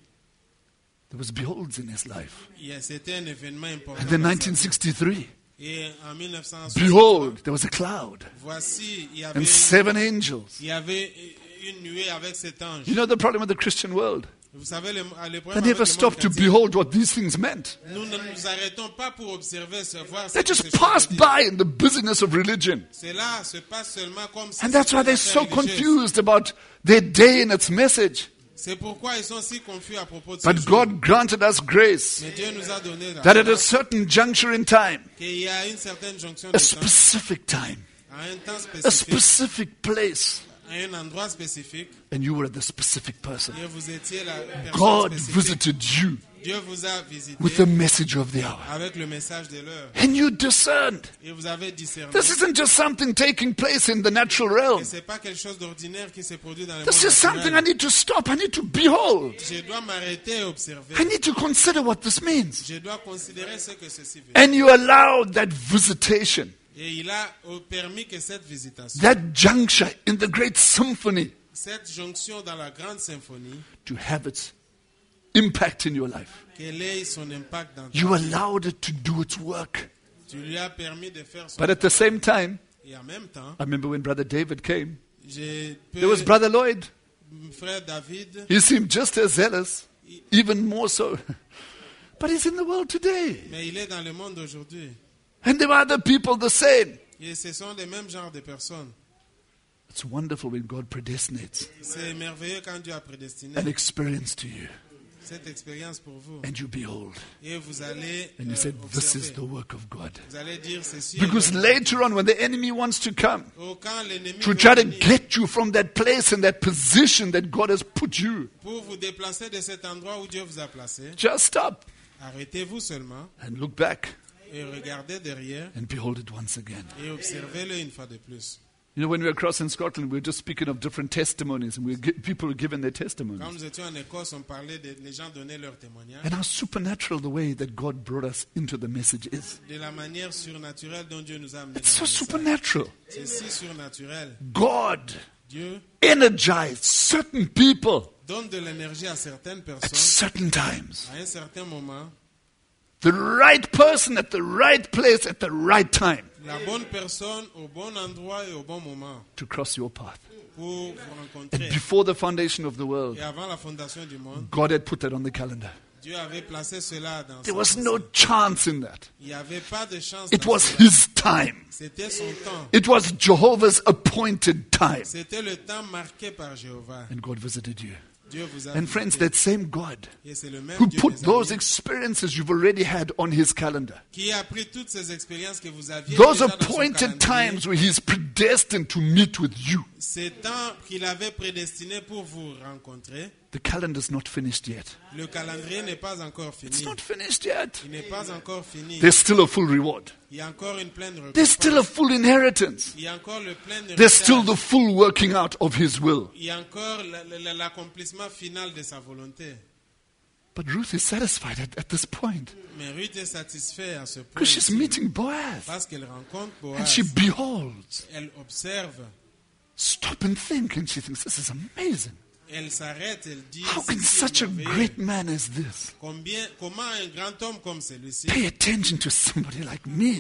There was beholds in his life. C'était un événement important. And then dans sa vie. 1963, Et en 1960, behold, there was a cloud voici, and 7 angels. il y avait une nuée avec cet ange. You know the problem with the Christian world? Vous savez, le They problème never avec le stopped to monde chrétien, behold what these things meant. nous ne nous arrêtons pas pour observer, voir ce They que just ces choses passed veulent by dire. in the busyness of religion. Cela se passe seulement comme si And that's c'était why une they're affaire so religieuse. confused about their day and its message. C'est pourquoi ils sont si confus à propos de ce But jour. God granted us grace Mais Dieu nous a donné la that at a grâce certain juncture in time, qu'il y a une certaine jonction de a temps, specific time, à un temps a spécifique, specific place, à un endroit spécifique, and you were the specific person. et vous étiez la personne God spécifique. visited you Dieu vous a visité with the message of the hour. avec le message de l'heure. And you discerned. Et vous avez discerné This isn't just something taking place in the natural que realm. ce n'est pas quelque chose d'ordinaire qui se produit dans le This monde is something I naturel. need to stop. I need to behold. Je dois m'arrêter et observer. I need to consider what this means. Je dois considérer ce que ceci veut dire. And you allowed that visitation, Et il a permis que cette visitation, that juncture in the great symphony, cette jonction dans la grande symphonie, to have its impact in your life. qu'elle ait son impact dans ta You vie. allowed it to do its work. Tu lui as permis de faire son But at the same time, Et en même temps, I remember when Brother David came, j'ai there was Brother Lloyd. frère David, He seemed just as zealous, even more so. But he's in the world today. mais il est dans le monde aujourd'hui. And there are other people the same. Et ce sont les mêmes genres de personnes. It's wonderful when God predestinates C'est merveilleux quand Dieu a prédestiné an experience to you. cette expérience pour vous. And you behold. Et vous allez And you said, this is observer. the work of God. Vous allez dire ceci. Because later on, when the enemy wants to come Quand l'ennemi to veut try to venir get you from that place and that position that God has put you, pour vous déplacer de cet endroit où Dieu vous a placé, just stop arrêtez-vous seulement and look back et regardez derrière and behold it once again. et observez-le une fois de plus. You know, when we were across in Scotland, we were just speaking of different testimonies, and people were giving their testimonies. Quand nous étions en Écosse, on parlait les gens donnaient leurs témoignages And how supernatural the way that God brought us into the message is. de la manière surnaturelle dont Dieu nous a amenés. It's so dans le message. supernatural. C'est si surnaturel. God Dieu energized certain people donne de l'énergie à certaines at personnes certain times. à un certain moment. The right person at the right place at the right time La bonne personne au bon endroit et au bon moment to cross your path. pour vous And rencontrer. before the foundation of the world, Et avant la fondation du monde, God had put that on the calendar. Dieu avait placé cela dans There sa was pensée. no chance in that. Il n'y avait pas de chance. It dans was cela. His time. C'était son temps. It was Jehovah's appointed time. C'était le temps marqué par Jéhovah. And God visited you. Dieu vous a And friends, visité. that same God Et c'est le même who Dieu, put mes those amis, experiences you've already had on His calendar, qui a pris toutes ces expériences que vous aviez those déjà dans son appointed calendrier, times where He's predestined to meet with you. ces temps qu'il avait prédestinés pour vous rencontrer, The calendar's not finished yet. le calendrier n'est pas encore It's fini. not finished yet. Il n'est pas encore fini. There's still a full reward. Il y a encore une pleine There's still a récompense. full inheritance. Il y a encore le plein de There's still héritage. the full working out of His will. Il y a encore l'accomplissement final de sa volonté. But Ruth is satisfied at this point Mais Ruth est satisfaite à ce point because she's ici, meeting Boaz. parce qu'elle rencontre And Boaz. she beholds. Elle observe, Stop and think. And she thinks, this is amazing. elle s'arrête, elle dit How can ceci est such a merveilleux. great man as this Comment un grand homme comme celui-ci pay attention to somebody like me?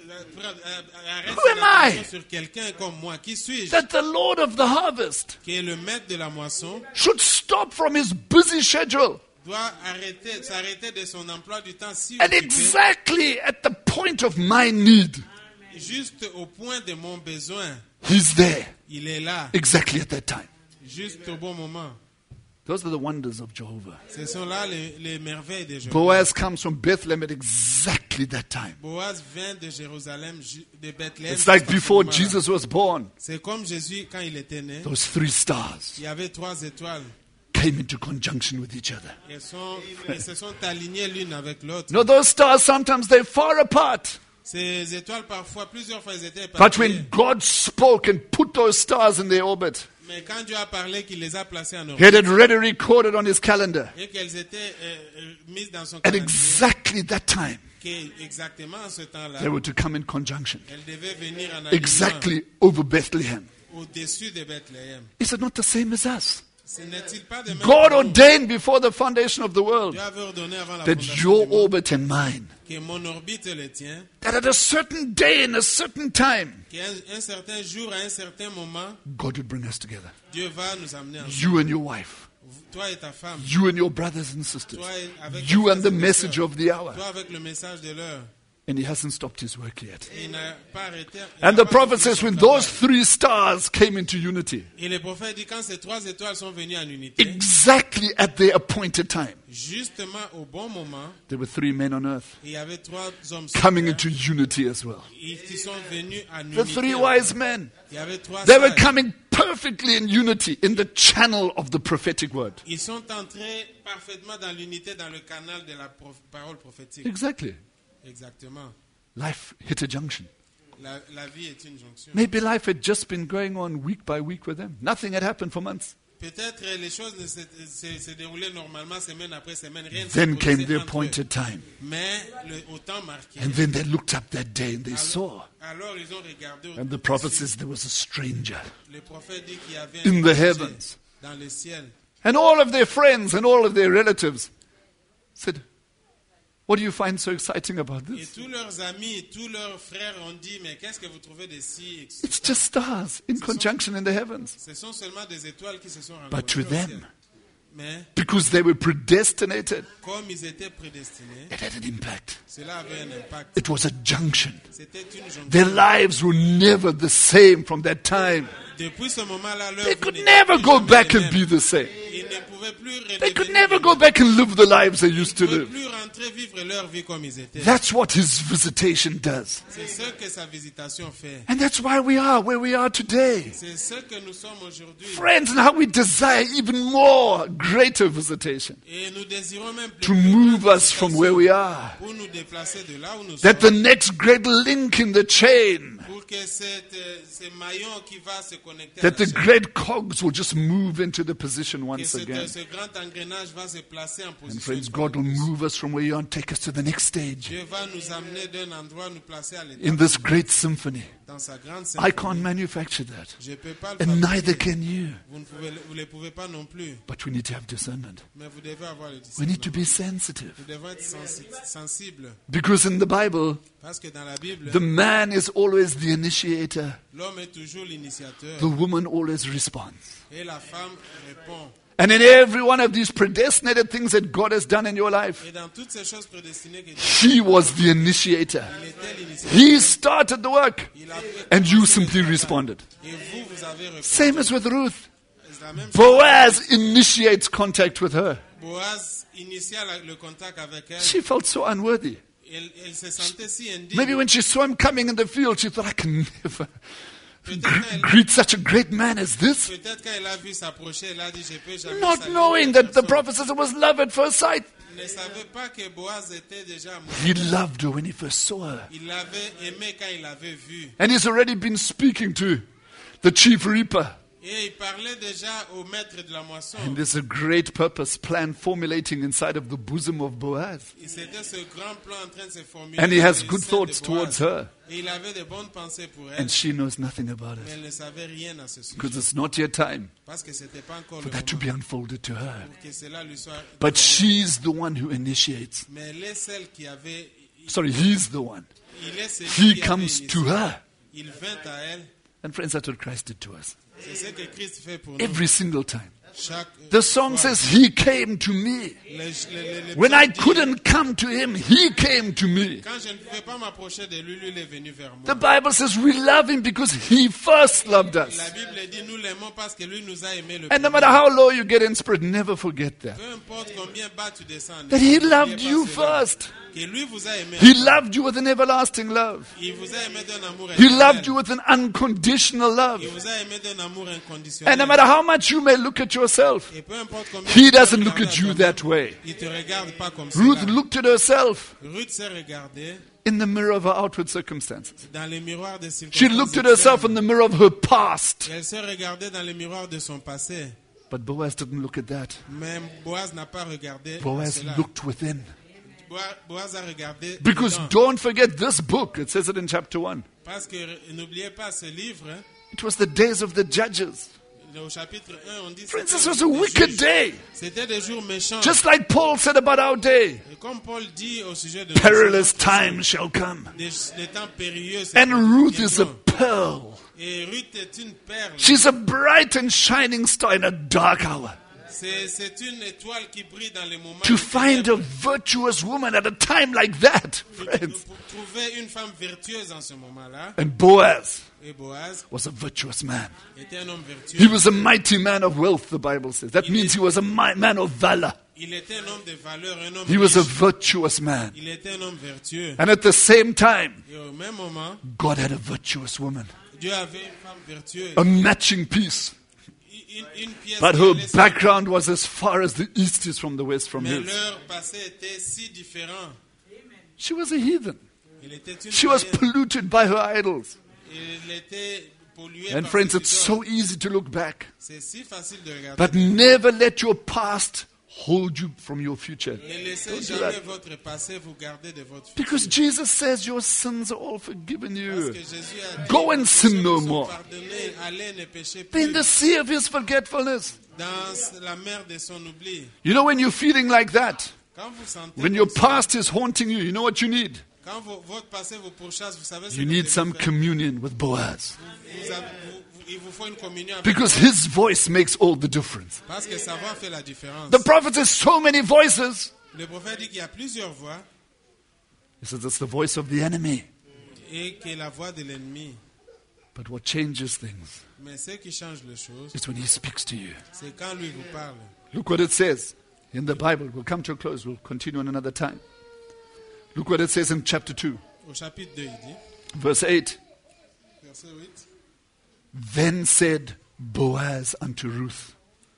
arrête Who son am I? attention sur quelqu'un comme moi. Qui suis-je? That the Lord of the harvest Qui est le maître de la moisson, should stop from his busy schedule doit s'arrêter de son emploi du temps si and occupé, exactly at the point of my need, juste au point de mon besoin. he's there Il est là, exactly at that time. juste au bon moment. Those are the wonders of Jehovah. Ce sont là les merveilles de Jéhovah. Boaz comes from Bethlehem at exactly that time. Boaz vient de Jérusalem, de Bethléem. It's like jusqu'à ce before moment-là. Jesus was born. C'est comme Jésus, quand il était né, Those three stars il y avait 3 étoiles. came into conjunction with each other. Elles se sont alignées l'une avec l'autre. No, those stars sometimes they're far apart. Ces étoiles, parfois, plusieurs fois, elles étaient But éparpillées. when God spoke and put those stars in their orbit, Mais quand Dieu a parlé, qu'il les a placées en he orbite had it already recorded on his calendar. et qu'elles étaient mises dans son At calendrier, exactly that time, qu'exactement en ce temps-là, they were to come in conjunction. elles devaient venir en alignement Exactly over Bethlehem. au-dessus de Bethléem. Is it not the same as us? Ce n'est-il pas de même God que nous? ordained before the foundation of the world Dieu avait ordonné avant la that fondation your du monde orbit and mine, que mon orbite et le tien, that at a certain day and a certain time, qu'un un certain jour, à un certain moment, God would bring us together. Dieu va nous amener ensemble. You and your wife, Toi et ta femme, you and your brothers and sisters, toi avec you tes and the frères et message sœurs, of the hour. toi avec le message de l'heure. And he hasn't stopped his work yet. Et il n'a pas arrêté. And the prophet says, when those three stars came into unity, Et le prophète dit quand ces 3 étoiles sont venues en unité, exactly at their appointed time, justement au bon moment, there were 3 men on earth il y avait 3 hommes sur coming terre into unity as well. qui sont venus en The unité. 3 wise men, Il y avait 3 they were sages. coming perfectly in unity in the channel of the prophetic word. Ils sont entrés parfaitement dans l'unité dans le canal de la parole prophétique. Exactly. Exactement. Life hit a junction. La vie est une jonction. Maybe life had just been going on week by week with them. Nothing had happened for months. Peut-être les choses se déroulaient normalement semaine après semaine. Rien ne se Then came produisait the entre eux. appointed time. Mais au temps marqué, And then they looked up that day and they saw. alors ils ont regardé And the prophet says there was a stranger le prophète dit qu'il y avait in un the étranger heavens. dans le ciel. And all of their friends and all of their relatives said, what do you find so exciting about Et this? tous leurs amis, tous leurs frères ont dit, mais qu'est-ce que vous trouvez de si... It's just stars in conjunction in the heavens. Ce sont seulement des étoiles qui se sont But to rencontrées au ciel. them, Mais because they were predestinated, comme ils étaient prédestinés, it had an impact. cela avait un impact. It was a junction. C'était une jonction. Their lives were never the same from that time. Depuis ce moment-là, leur They vie could n'était never plus go jamais back les and mêmes. be the same. Ils ne pouvaient plus They could redevenir never les go mêmes. back and live the lives they used to Ils ne live. pouvaient plus rentrer vivre leur vie comme ils étaient. That's what his visitation does. C'est ce que sa visitation fait. And that's why we are where we are today. C'est ce que nous sommes aujourd'hui. Friends, and how we desire even more greater visitation Et nous désirons même plus to move us from where we are. pour nous déplacer de là où nous That the sommes. next great link in the chain, Pour que ce maillon qui va se connecter à that la the chaîne, great cogs will just move into the position que once again. ce grand engrenage va se placer en And position. friends, God will move us from where you are and take us to the next stage Dieu va nous amener d'un endroit, nous placer à in l'étape this great symphony. dans sa grande I symphonie. can't manufacture that, Je ne peux pas le and neither fabriquer. can you. Vous ne le pouvez pas non plus. But we need to have discernment. Mais vous devez avoir le We need to discernement. be sensitive. Nous devons être sensibles. Because in the Bible, Parce que dans la Bible, the man is always the initiator, l'homme est toujours l'initiateur the woman always responds. et la femme répond. And in every one of these predestinated things that God has done in your life, Et dans toutes ces choses prédestinées que Dieu He was the initiator. il était l'initiateur. He started the work, Il a fait and you commencer le simply travail. responded. Et vous avez répondu. Same as with Ruth. C'est la même chose. Boaz initiates contact with her. Boaz initia le contact avec elle. She felt so unworthy. Elle se sentait si indigne. Maybe when she saw him coming in the field, she thought, I can never Peut-être greet such a great man as this. Peut-être quand elle a vu s'approcher, elle a dit, je peux jamais Not saluer knowing cette that the personne. prophet says it was love at first sight. Ne savait pas que Boaz était déjà amoureux. He loved her when he first saw her. Il l'avait aimé quand il l'avait vue. And he's already been speaking to the chief reaper. Et il parlait déjà au maître de la moisson. And there's a great purpose plan formulating inside of the bosom of Boaz. Et c'était ce grand plan en train de se formuler. And he has dans le good sein thoughts de towards Boaz. her. Et il avait de bonnes pensées pour elle. And she knows nothing about Mais it. elle ne savait rien à ce sujet. Because it's not yet time Parce que c'était pas encore for le that to moment be unfolded to her. pour que cela lui soit. But she's the one who initiates. Mais elle est celle qui avait Sorry, he's the one. Il est celui He qui avait comes initié. to her. Il vint à elle. And friends, that's what Christ did to us. C'est ce que Christ fait pour nous. Every single time. Chaque The song fois. says, He came to me. Le When psaume I dit, couldn't come to Him, He came to me. quand je ne pouvais pas m'approcher de lui, lui il est venu vers moi. The Bible says we love Him because He first loved us. La Bible dit nous l'aimons parce que lui nous a aimé le And no premier. matter how low you get in spirit, never forget that. Peu importe combien bas tu descends, That He n'oubliez loved pas you cela. first. Que lui vous a aimé. He loved you with an everlasting love. Il vous a aimé d'un amour He éternel. loved you with an unconditional love. Il vous a aimé d'un amour inconditionnel. And no matter how much you may look at yourself, Et peu importe combien He tu doesn't te look regardes at you à that toi-même, way. il te regarde pas comme Ruth cela. looked at herself Ruth s'est regardée in the mirror of her outward circumstances. dans les miroirs des She circonstances looked at herself in externes. the mirror of her past. Elle s'est regardée dans les miroirs de son passé. But Boaz didn't look at that. Mais Boaz n'a pas regardé à Boaz cela. looked within. Boaz a regardé Because dedans. don't forget this book. It says it in chapter 1. Parce que n'oubliez pas ce livre, hein, It was the days of the judges. au chapitre 1, on dit Friends, c'était this un was a jour des wicked juges. day. C'était des jours méchants. Just like Paul said about our day. Et comme Paul dit au sujet de Perilous times shall come. des temps périlleux, And Ruth is a viendront. pearl. Et Ruth est une perle. She's a bright and shining star in a dark hour. C'est une étoile qui brille dans les moments To de find a ténèbres. virtuous woman at a time like that, friends. Pour trouver une femme vertueuse en ce moment-là. And Boaz Et Boaz was a virtuous man. était un homme He vertueux. was a mighty man of wealth, the Bible says. That means he was a man of valor. Il était un homme de valeur, un homme He was a riche. virtuous man. Il était un homme vertueux. And at the same time, Et au même moment, God had a virtuous woman, Dieu avait une femme vertueuse. a matching piece. Une pièce But qui her allait se- background was as far as the east is from the west, from Mais his. leur passé était si différent. She was a heathen. Il était une She was païenne. polluted by her idols. Il était pollué And par friends, ses it's idoles. so easy to look back. C'est si facile de regarder. But never let your past hold you from your future. Ne laissez Don't do jamais that. votre passé vous garder de votre futur. Because Jesus says your sins are all forgiven Parce you. que Jésus a dit, Go and vos sin péchés no vous sont more. pardonnés, allez, ne péchez In plus. the sea of his forgetfulness. Dans la mer de son oubli. You know, when you're feeling like that, Quand vous sentez when your comme ça, past is haunting you, you know what you need? quand votre passé vous pourchasse, vous savez ce You que need vous some devez faire. communion with Boaz. Il vous faut une communion avec Because Dieu. his voice makes all the difference. Parce que sa voix fait la différence. The prophet says so many voices. Le prophète dit qu'il y a plusieurs voix He says it's the voice of the enemy. et que la voix de l'ennemi. But what changes things Mais ce qui change les choses, is when he speaks to you. c'est quand lui vous parle. Look what it says in the Bible. We'll come to a close. We'll continue on another time. Look what it says in chapter 2, Au chapitre 2, il dit, verse 8. verset 8, Then said Boaz unto Ruth,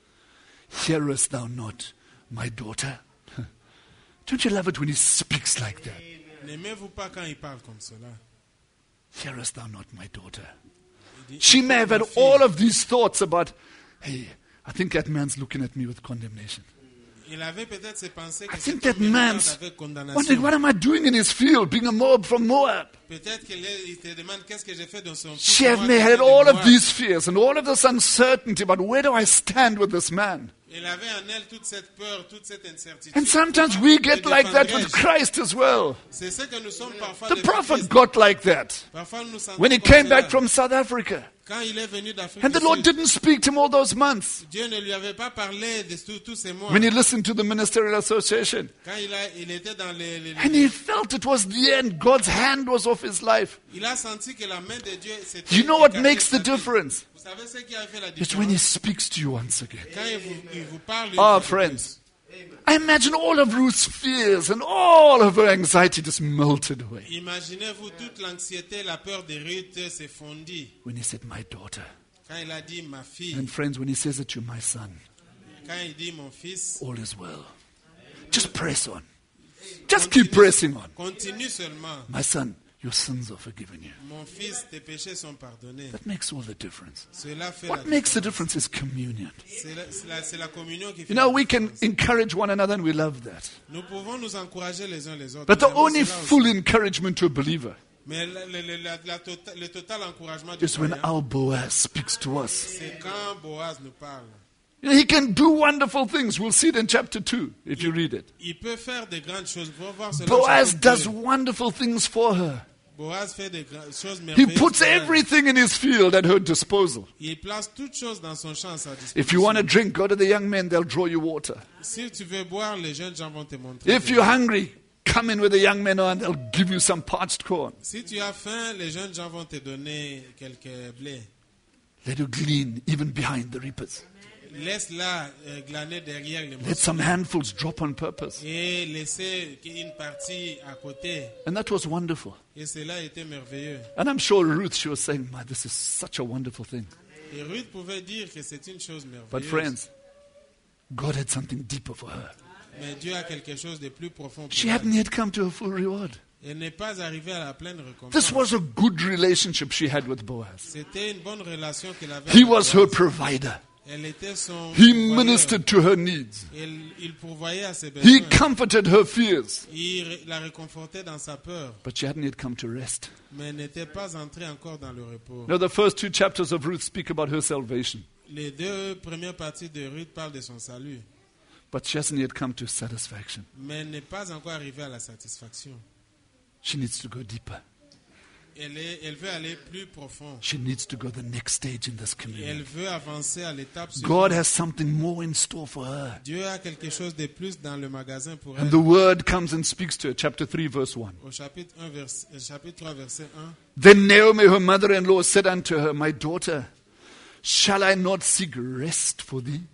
Hearest thou not, my daughter? Don't you love it when he speaks like that? n'aimez-vous pas quand il parle comme cela? Hearest thou not, my daughter? Il dit, She may have had ma fille. all of these thoughts about, hey, I think that man's looking at me with condemnation. Il avait peut-être ses pensées que I think cet that homme me regarde man's avec condamnation. wondering, what am I doing in his field, being a Moab from Moab? Peut-être qu'il te demande qu'est-ce que j'ai fait dans son She fils. may have had all of these fears and all of this uncertainty about where do I stand with this man? Il avait en elle toute cette peur, toute cette incertitude. And sometimes we get Le like that with défendrai-je? Christ as well. C'est ce que nous sommes parfois. The devant prophet Christ. got like that Parfois nous sentons when he comme came cela. back from South Africa. Quand il est venu d'Afrique And the du Lord Sud, didn't speak to him all those months. Dieu ne lui avait pas parlé de tous ces mois. When he listened to the ministerial association. Quand il était dans les And he felt it was the end. God's hand was off his life. il a senti que la main de Dieu s'était You know what écartée makes de the sa vie. difference? Vous savez ce qui a fait la It's when he différence? speaks to you once again. Quand il vous parle. une Ah, fois de friends. I imagine all of Ruth's fears and all of her anxiety just melted away plus. Imaginez-vous toute l'anxiété, la peur de Ruth s'est fondue. when he said, my daughter. Quand il a dit ma fille, And friends, when he says it to my son, quand il dit mon fils, all is well. Just press on. Just keep pressing on. continue seulement. My son, your sins are forgiven you. Mon fils, tes péchés sont pardonnés. That makes all the difference. Cela fait What la makes the différence. difference is communion. C'est la communion qui fait You know, la we can différence. encourage one another and we love that. Nous pouvons nous encourager les uns les autres. But Nous the avons only cela aussi. full encouragement to a believer Mais le total encouragement du is when croyant, our Boaz speaks to us. c'est quand Boaz nous parle. He can do wonderful things. We'll see it in chapter 2 if you read it. Il peut faire de grandes choses. Vous allez voir cela au Boaz chapitre does 2. wonderful things for her. Boaz fait de choses He merveilleuses. puts pour elle. everything in his field at her disposal. Il place toutes choses dans son champ à sa If you want to disposition. drink, go to the young men, they'll draw you water. Si tu veux boire, les jeunes gens vont te montrer. If you're hungry, come in with the young men and they'll give you some parched corn. Si tu as faim, les jeunes gens vont te donner quelques blés. Let you glean even behind the reapers. Laisse-la glaner derrière les Let some moissonneurs handfuls drop on purpose. et laisser une partie à côté. And that was wonderful. Et cela était merveilleux. And I'm sure Ruth, she was saying, "My, this is such a wonderful thing." Et Ruth pouvait dire que c'est une chose But merveilleuse. friends, God had something deeper for her. Mais Dieu a quelque chose de plus profond pour She elle. hadn't yet come to her full reward. Elle n'est pas arrivée à la pleine récompense. This was a good relationship she had with Boaz. C'était une bonne relation qu'elle avait He avec was her Boaz. provider. Elle était son He pourvoyeur. ministered to her needs. Il pourvoyait à ses He besoins. comforted her fears. Il la réconfortait dans sa peur. But she hadn't yet come to rest. Mais elle n'était pas entrée encore dans le repos. Now, the first 2 chapters of Ruth speak about her salvation. Les deux premières parties de Ruth parlent de son salut. But she hasn't yet come to satisfaction. Mais elle n'est pas encore arrivée à la satisfaction. She needs to go deeper. Elle veut aller plus profond. She needs to go the next stage in this Elle communion. veut avancer à l'étape God suivante. has something more in store for her. Dieu a quelque chose de plus dans le magasin pour And elle. the word comes and speaks to her. Chapter 3, verse 1. Au chapitre 3, verset 1. Then Naomi, her mother-in-law, said unto her, My daughter, shall I not seek rest for thee,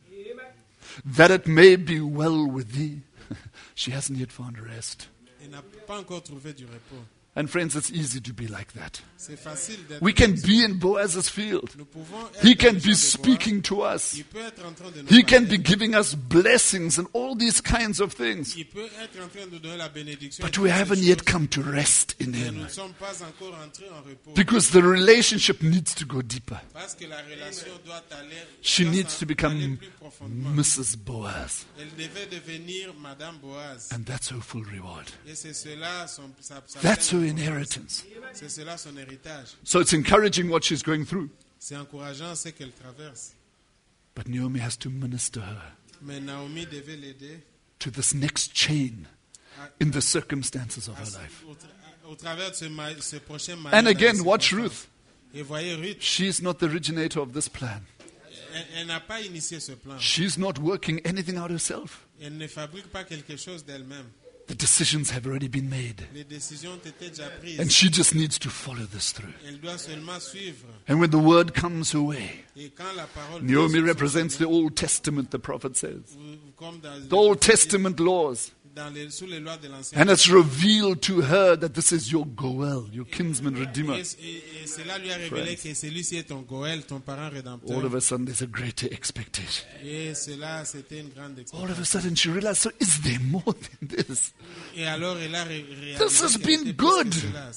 that it may be well with thee? She hasn't yet found rest. Elle n'a pas encore trouvé du repos. And friends, it's easy to be like that. C'est facile d'être. We can be in Boaz's field. Nous pouvons être He dans can le be champ de Boaz. speaking to us. Il peut être en train de nous He can parler. be giving us blessings and all these kinds of things. Il peut être en train de donner la bénédiction. But et we toutes ces haven't choses. yet come to rest in Mais nous Him. ne sommes pas encore entrés en repos. Because the relationship needs to go deeper. Parce que la relation doit aller. She doit needs to aller become plus profondément. Mrs. Boaz. Elle devait devenir Madame Boaz. And that's her full reward. Et c'est cela sa That's her pleine récompense. inheritance. C'est cela son héritage. So it's encouraging what she's going through. C'est encourageant ce qu'elle traverse. But Naomi has to minister her Mais Naomi devait l'aider to this next chain in the circumstances of her life. au travers de ce prochain And mariage. again, watch Ruth. Et voyez Ruth, She's not the originator of this plan. elle n'a pas initié ce plan. She's not working anything out herself. Elle ne fabrique pas quelque chose d'elle-même. The decisions have already been made. Les décisions ont été déjà prises. And she just needs to follow this through. Elle doit seulement suivre. And when the word comes her way, Et quand la parole Naomi vient sur son represents the chemin, Old Testament, the prophet says. comme dans The Old Testament laws. sous les lois de l'Ancien And it's revealed to her that this is your Goel, your kinsman redeemer. Et cela lui a révélé que celui-ci est ton Goël, ton parent All rédempteur. of a sudden, there's a greater expectation. Et cela, c'était une grande All of expérience. a sudden, she realized, so is there more than this? Et alors, elle a réalisé This has qu'il been était plus good. que cela.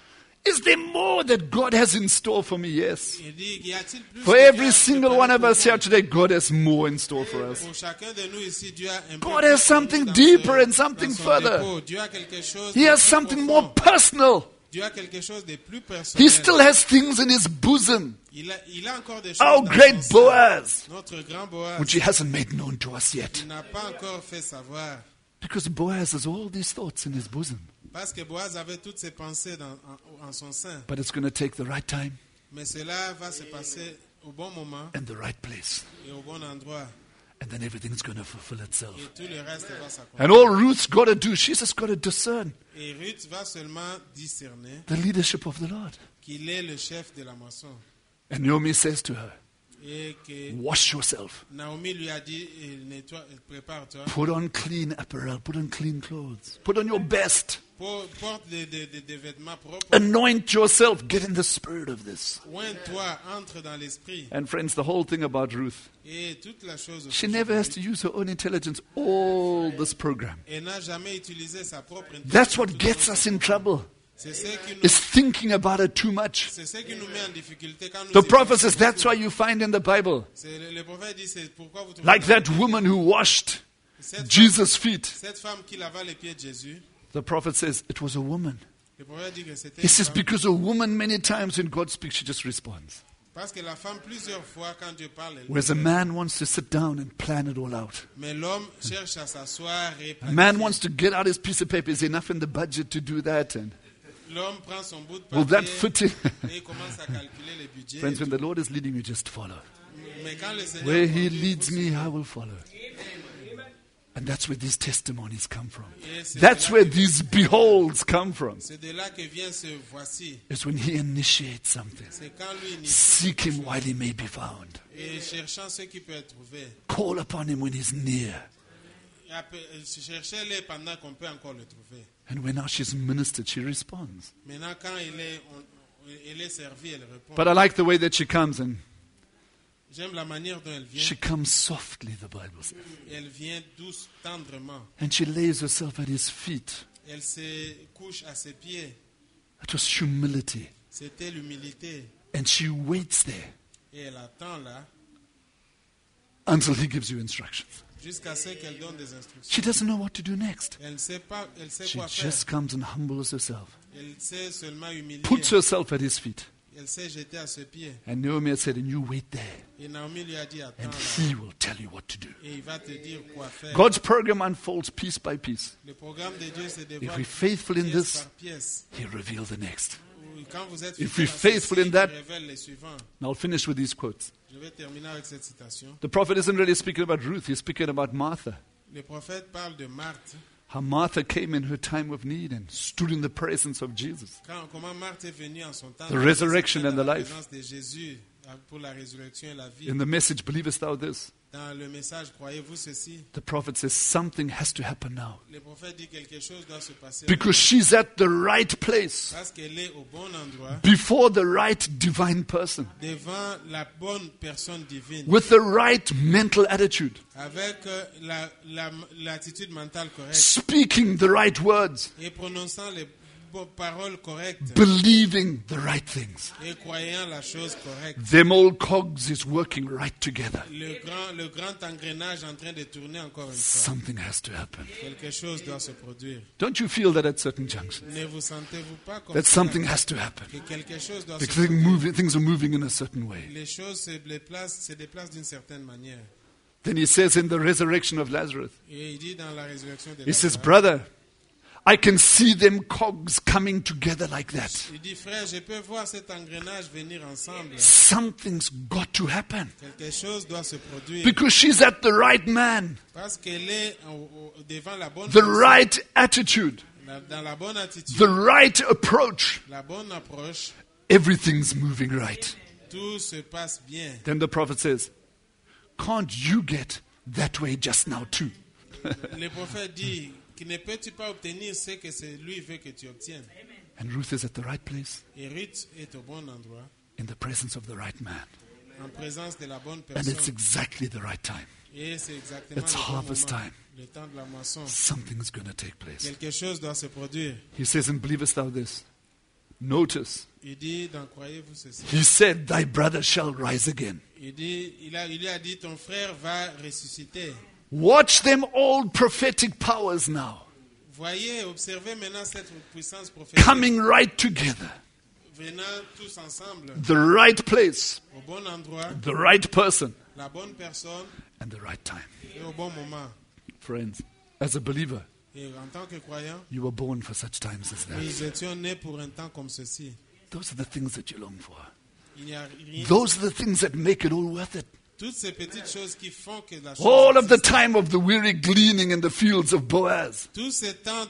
Is there more that God has in store for me? Yes. Il dit, y a-t-il plus For que every Dieu a single préparé one of pour us moi? here today, God has more in store for us. Pour chacun de nous ici, Dieu a un peu God plus has pour something nous dans deeper ce- and something dans son further. dépôt. Dieu a quelque chose He de has plus something profond. more personal. Dieu a quelque chose de plus He personnel. still has things in his bosom. Il a encore des choses Our dans great son sein. Boaz, Notre grand Boaz. which he hasn't made known to us yet. Il n'a pas encore fait savoir. Because Boaz has all these thoughts in his bosom. Parce que Boaz avait toutes ses pensées en son sein. But it's going to take the right time Mais cela va se passer au bon moment and the right place. et au bon endroit. And then everything's going to fulfill itself. Et tout le reste va s'accomplir. And all Ruth's got to do, she's just got to discern Et Ruth va seulement discerner the leadership of the Lord. qu'il est le chef de la moisson. And Naomi says to her, Et que wash yourself. Naomi lui a dit, nettoie, prépare-toi. Put on clean apparel. Put on clean clothes. Put on your best. Porte des vêtements propres. Anoint yourself. Get in the spirit of this. Oins-toi, entre dans l'esprit. And friends, the whole thing about Ruth, Et toute la chose. she never has to use her own intelligence. All this program. Elle n'a jamais utilisé sa propre intelligence. That's what gets us in trouble. C'est ce qui nous, Is thinking about it too much. c'est ce qui nous met en difficulté quand nous The prophet y says pensons that's why beaucoup. you find in the Bible, Le prophète dit c'est pourquoi vous trouvez like dans that woman who washed cette Jesus' feet. cette femme qui lava les pieds de Jésus. The prophet says it was a woman. Le prophète dit que c'était He une says femme. because a woman, many times when God speaks, she just responds. Parce que la femme, plusieurs fois, quand Dieu parle, elle Whereas a man wants to sit down and plan it all out. mais l'homme cherche à s'asseoir et A man planifier. wants to get out his piece of paper. Is enough in the budget to do that? And L'homme prend son bout de will that papier fit in? et il commence à calculer les budgets. Friends, when the Lord is leading you, just follow. Mais quand le Seigneur Where He conduit, leads vous me, suivez. I will follow. And that's where these testimonies come from. Et c'est That's de là where que- these beholds come from. C'est de là que vient ce voici. It's when He initiates something. C'est quand lui initie Seek Him while He may be found. et cherchant ce qui peut être trouvé. Call upon Him when He's near. Cherchez-le pendant qu'on peut encore le trouver. And when now she's ministered, she responds. Maintenant, quand elle est servie, elle répond. But I like the way that she comes, and J'aime la manière dont elle vient. she comes softly, the Bible says. Elle vient douce, tendrement. And she lays herself at His feet. Elle se couche à ses pieds. That was humility. C'était l'humilité. And she waits there Et elle attend là until He gives you instructions. jusqu'à ce qu'elle donne des instructions. She doesn't know what to do next. Elle ne sait pas, elle sait She quoi faire. just comes and humbles herself, Elle sait seulement humilier. puts herself at His feet. Elle s'est jetée à ses pieds. And Naomi had said, and you wait there, Et Naomi lui a dit, attends and là. He will tell you what to do. Et il va te dire quoi faire. God's program unfolds piece by piece. Le programme de Dieu se If dévoile we're faithful in pièce this, par pièce. He reveals the next. Quand vous êtes If fidèle we're à faithful ceci, in that- il révèle les suivants. And I'll finish with these quotes. Je vais terminer avec cette citation. The prophet isn't really speaking about Ruth, he's speaking about Martha. Le prophète parle de Marthe. How Martha came in her time of need and stood in the presence of Jesus. Comment Marthe est venue en son temps The resurrection and the dans la life. présence de Jésus pour la résurrection et la vie. In the message, believest thou this? Dans le message, croyez-vous ceci? The prophet says something has to happen now. Le prophète dit quelque chose doit se passer Because she's at the right place, parce qu'elle est au bon endroit, before the right divine person, devant la bonne personne divine, with the right mental attitude, avec l'attitude mentale correcte speaking the right words, et prononçant les paroles correctes believing the right things. et croyant la chose correcte. Them old cogs is working right together. Le grand engrenage en train de tourner encore une fois. Something has to happen. Quelque chose doit se produire. Don't you feel that at certain junctions? Ne vous sentez-vous pas comme That ça, something has to happen. que quelque chose doit se Because produire? things are moving in a certain way. Les choses se déplacent d'une certaine manière. Then he says in the resurrection of Lazarus, Et il dit dans la résurrection de he says, Lazare, brother, I can see them cogs coming together like that. il dit, frère, je peux voir cet engrenage venir ensemble. Something's got to happen. Quelque chose doit se produire. Because she's at the right man, Parce qu'elle est devant la bonne the personne, right attitude, dans la bonne attitude, the right approach. la bonne approche, Everything's moving right. tout se passe bien. Then the prophet says, can't you get that way just now too? Le prophète dit, ne peux-tu pas obtenir ce que lui veut que tu obtiennes? And Ruth is at the right place, Et Ruth est au bon endroit, in the presence of the right man. en présence de la bonne And it's personne. exactly the right time. Et c'est exactement It's le bon harvest moment, time. le temps de la moisson. Something's going to take place. Quelque chose doit se produire. He says, and believest thou this? Notice, Il dit, dans croyez-vous ceci? he said, thy brother shall rise again. Il lui a dit, ton frère va ressusciter. Watch them old prophetic powers now Voyez, observez maintenant cette puissance prophétique coming right together. venant tous ensemble The right place, au bon endroit, the right person, la bonne personne and the right time. et au bon moment. Friends, as a believer, Et en tant que croyant, you were born for such times as that. nous étions nés pour un temps comme ceci. Those are the things that you long for. Il n'y a rien. Those are the things that make it all worth it. Toutes ces petites choses qui font que la chose All of the existe. time of the weary gleaning in the fields of Boaz. Tout ce temps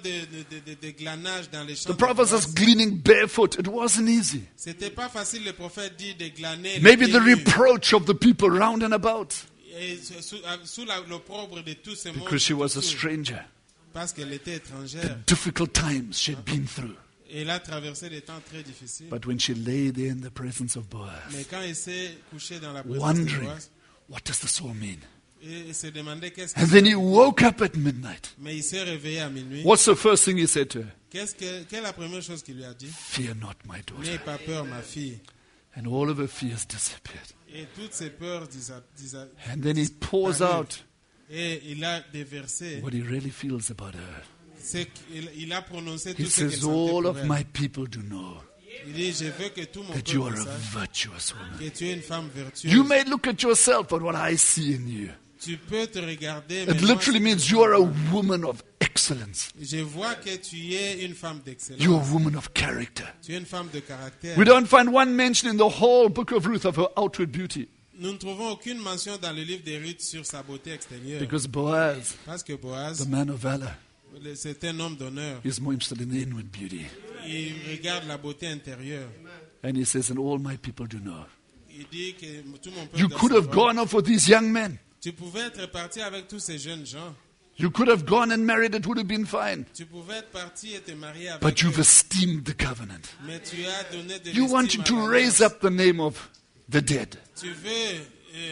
de glanage dans les champs. The de prophet was Boaz, gleaning barefoot. It wasn't easy. c'était pas facile, le prophète dit, de glaner. Maybe les the pieds nus. reproach of the people round and about Et sous l'opprobre de tous ces mondes. because she was a autour, stranger. parce qu'elle était The étrangère. difficult times she'd been through. Et elle a traversé des temps très difficiles. But when she lay there in the presence of Boaz, Mais quand elle s'est couchée dans la présence de wondering, Boaz, what does this all mean? et il se demandait qu'est-ce And que then he woke up at midnight. Mais il s'est réveillé à minuit. What's the first thing he said to her? Quelle est la première chose qu'il lui a dit? Fear not, my N'aie daughter. pas peur, ma fille. And all of her fears disappeared. Et toutes ses peurs And then he pours disparurent. out Et il a déversé. what he really feels about her. Il a prononcé He tout ce qu'il says, sentait all pour of elle. my people do know Il dit, je veux que tout mon that you are peuple a sache virtuous woman. que tu es une femme vertueuse. You may look at yourself, but what I see in you, Tu peux te regarder, mais it moi, literally means you are a woman of excellence. je vois que tu es une femme You're a d'excellence. woman of character. Tu es une femme de caractère. We don't find one mention in the whole book of Ruth of her outward beauty. Nous ne trouvons aucune mention dans le livre des Ruth sur sa beauté extérieure. Because Boaz, Parce que Boaz, the man of valor, c'est un homme d'honneur. is more interested in the inward beauty. Il regarde la beauté intérieure. And he says, and all my people do know. Il dit que tout mon peuple You doit could have savoir. gone off with these young men. Tu pouvais être parti avec tous ces jeunes gens. You could have gone and married, it would have been fine. Tu pouvais être parti et te marier avec But you've eux. esteemed the covenant. Mais tu as donné de You l'estime wanted à to l'alliance. raise up the name of the dead. Tu veux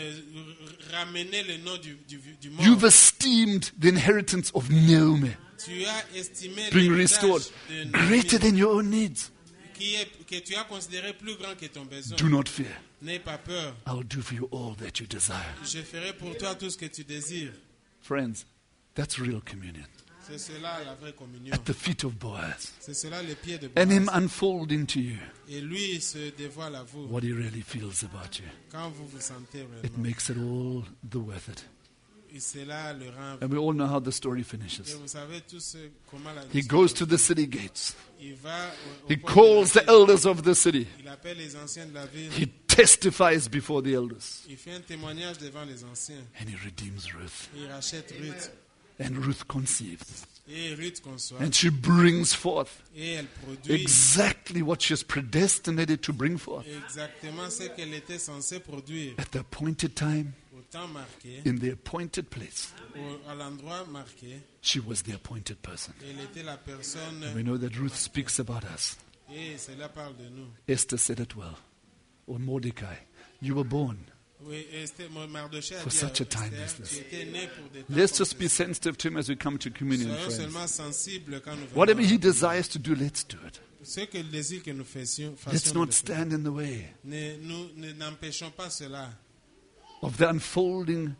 ramener le nom du mort. You've esteemed the inheritance of Naomi Tu as estimé being l'héritage restored de greater Naomi than your own needs. que tu as considéré plus grand que ton besoin. Do not fear. N'aie pas peur. I'll do for you all that you desire. Je ferai pour toi tout ce que tu désires. Friends, that's real communion. C'est cela la vraie communion. At the feet of Boaz. C'est cela les pieds de And him Boaz. unfolding to you Et lui il se dévoile à vous what he really feels about you. quand vous vous sentez It réellement. makes it all the worth it. Et cela le rend. And we all know how the story Et finishes. vous savez tous comment la He goes to the city gates. Il va au He port de calls la the ville. elders of the city. Il appelle les anciens de la ville. He testifies before the elders. Il fait un témoignage devant les anciens. And he redeems Ruth. Il rachète Ruth. And Ruth conceives. Et Ruth conçoit. And she brings forth Et elle produit exactly what she is predestinated to bring forth. exactement ce qu'elle était censée produire At the appointed time, au temps marqué, in the appointed place, à l'endroit marqué. she was the appointed person. Elle était la personne. We know that Ruth speaks about us. Et cela parle de nous. Esther said it well. Or Mordecai, you were born. Oui, Mardochée a For dit such a à time Esther, as this. tu étais né pour des temps Let's comme just be ceci. sensitive to him as we come to communion, Soyons friends. seulement sensibles quand nous venons. Whatever he desires to do, let's do it. Ce que le désir que nous fassions, Let's nous not le faisons. stand in the way Nous n'empêchons pas cela. of the unfolding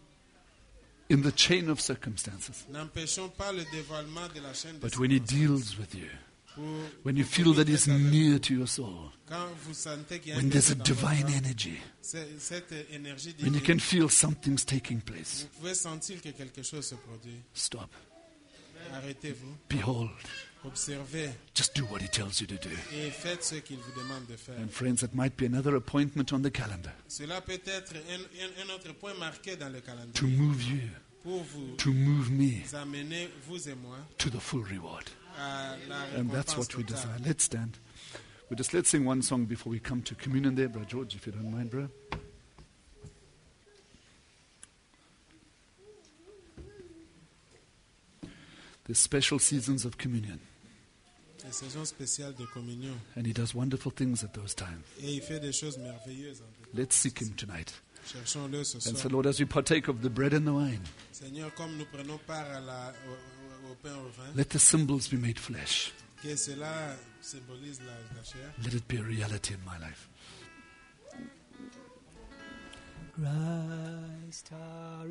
in the chain of circumstances. N'empêchons pas le dévoilement de la chaîne de But when he circonstances. deals with you, Pour- when you pour feel that qu'il he's traite avec near vous. to your soul, Quand vous sentez qu'il y a when un there's a désir dans votre divine âme, energy, cette énergie when you divine, can feel something's taking place, vous pouvez sentir que quelque chose se produit. stop. Arrêtez-vous, Behold, observez just do what he tells you to do. et faites ce qu'il vous demande de faire. And friends, it might be another appointment on the calendar Cela peut être un autre point marqué dans le calendrier to move you, pour vous to move me amener, vous et moi, to the full reward. à la And that's récompense what we totale. desire. Let's stand. Let's sing one song before we come to communion there, Brother George, if you don't mind, bro. There's special seasons of communion, Les saisons spéciales de communion. and he does wonderful things at those times. Et il fait des choses merveilleuses. En fait. Let's seek him tonight. Cherchons-le ce And soir. so, Lord, as we partake of the bread and the wine, Seigneur, comme nous prenons part à au pain au vin, let the symbols be made flesh. que cela symbolise la chair. Let it be a reality in my life. Christ our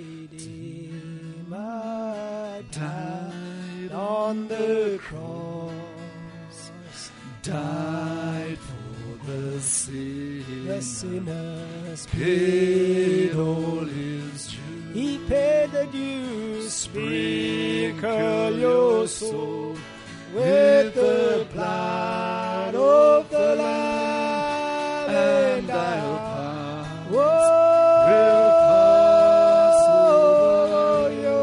Redeemer died on the cross, Died for the the sin, sinners paid all his due. He paid the dues. Sprinkle your soul with the blood of the Lamb, and I'll pass. will pass over you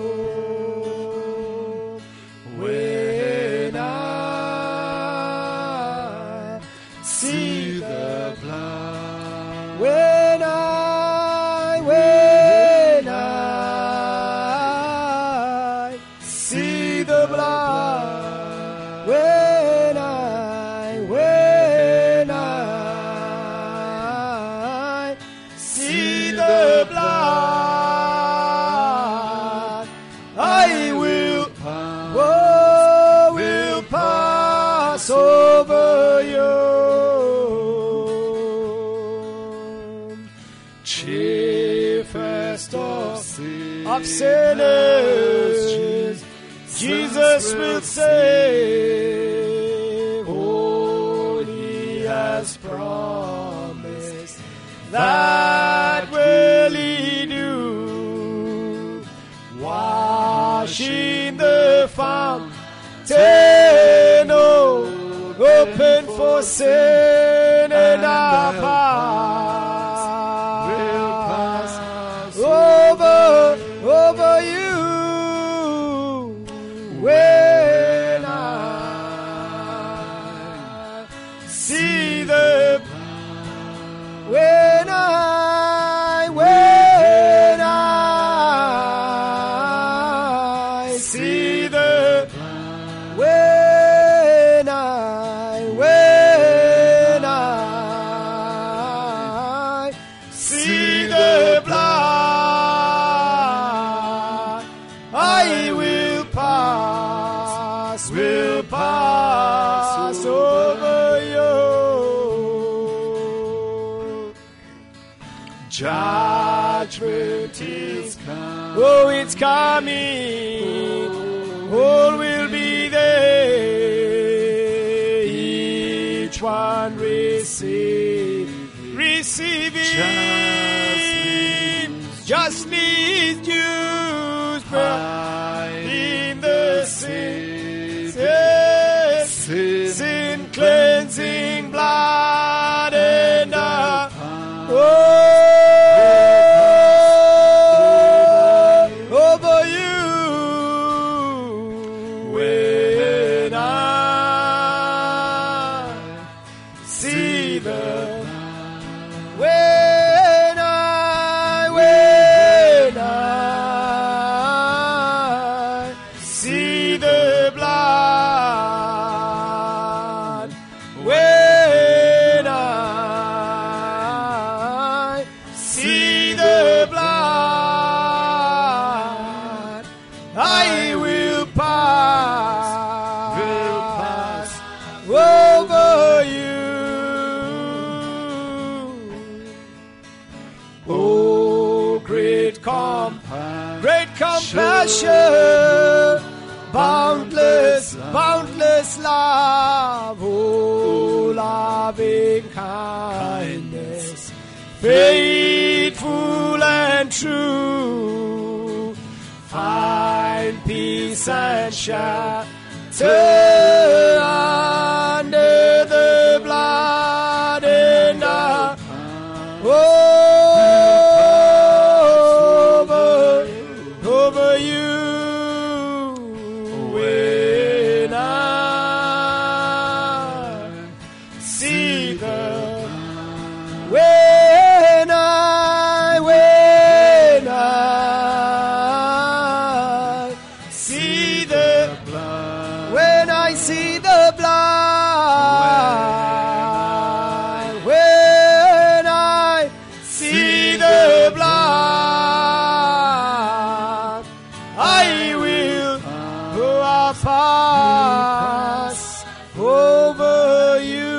when I see the blood. when I see the blood, when I see the blood, I will pass over you. Chiefest of sinners, Jesus will save. Oh, he that will He do. Wash in the fountain, open for sin and our past will pass over you when I see the when I see the when I see the blood, I will pass over you. Judgment is coming. Oh, it's coming. All will be there. Each one receiving justly Jews in the sin cleansing blood and over you when I see the when I see the blood, when I see the blood, I will pass over you. Oh, great compassion, boundless love, oh, loving kindness, faithful and true, find peace and shelter under the blood and over you when I see the when I see the blood, when I see the blood, when I see the blood, I will pass over you.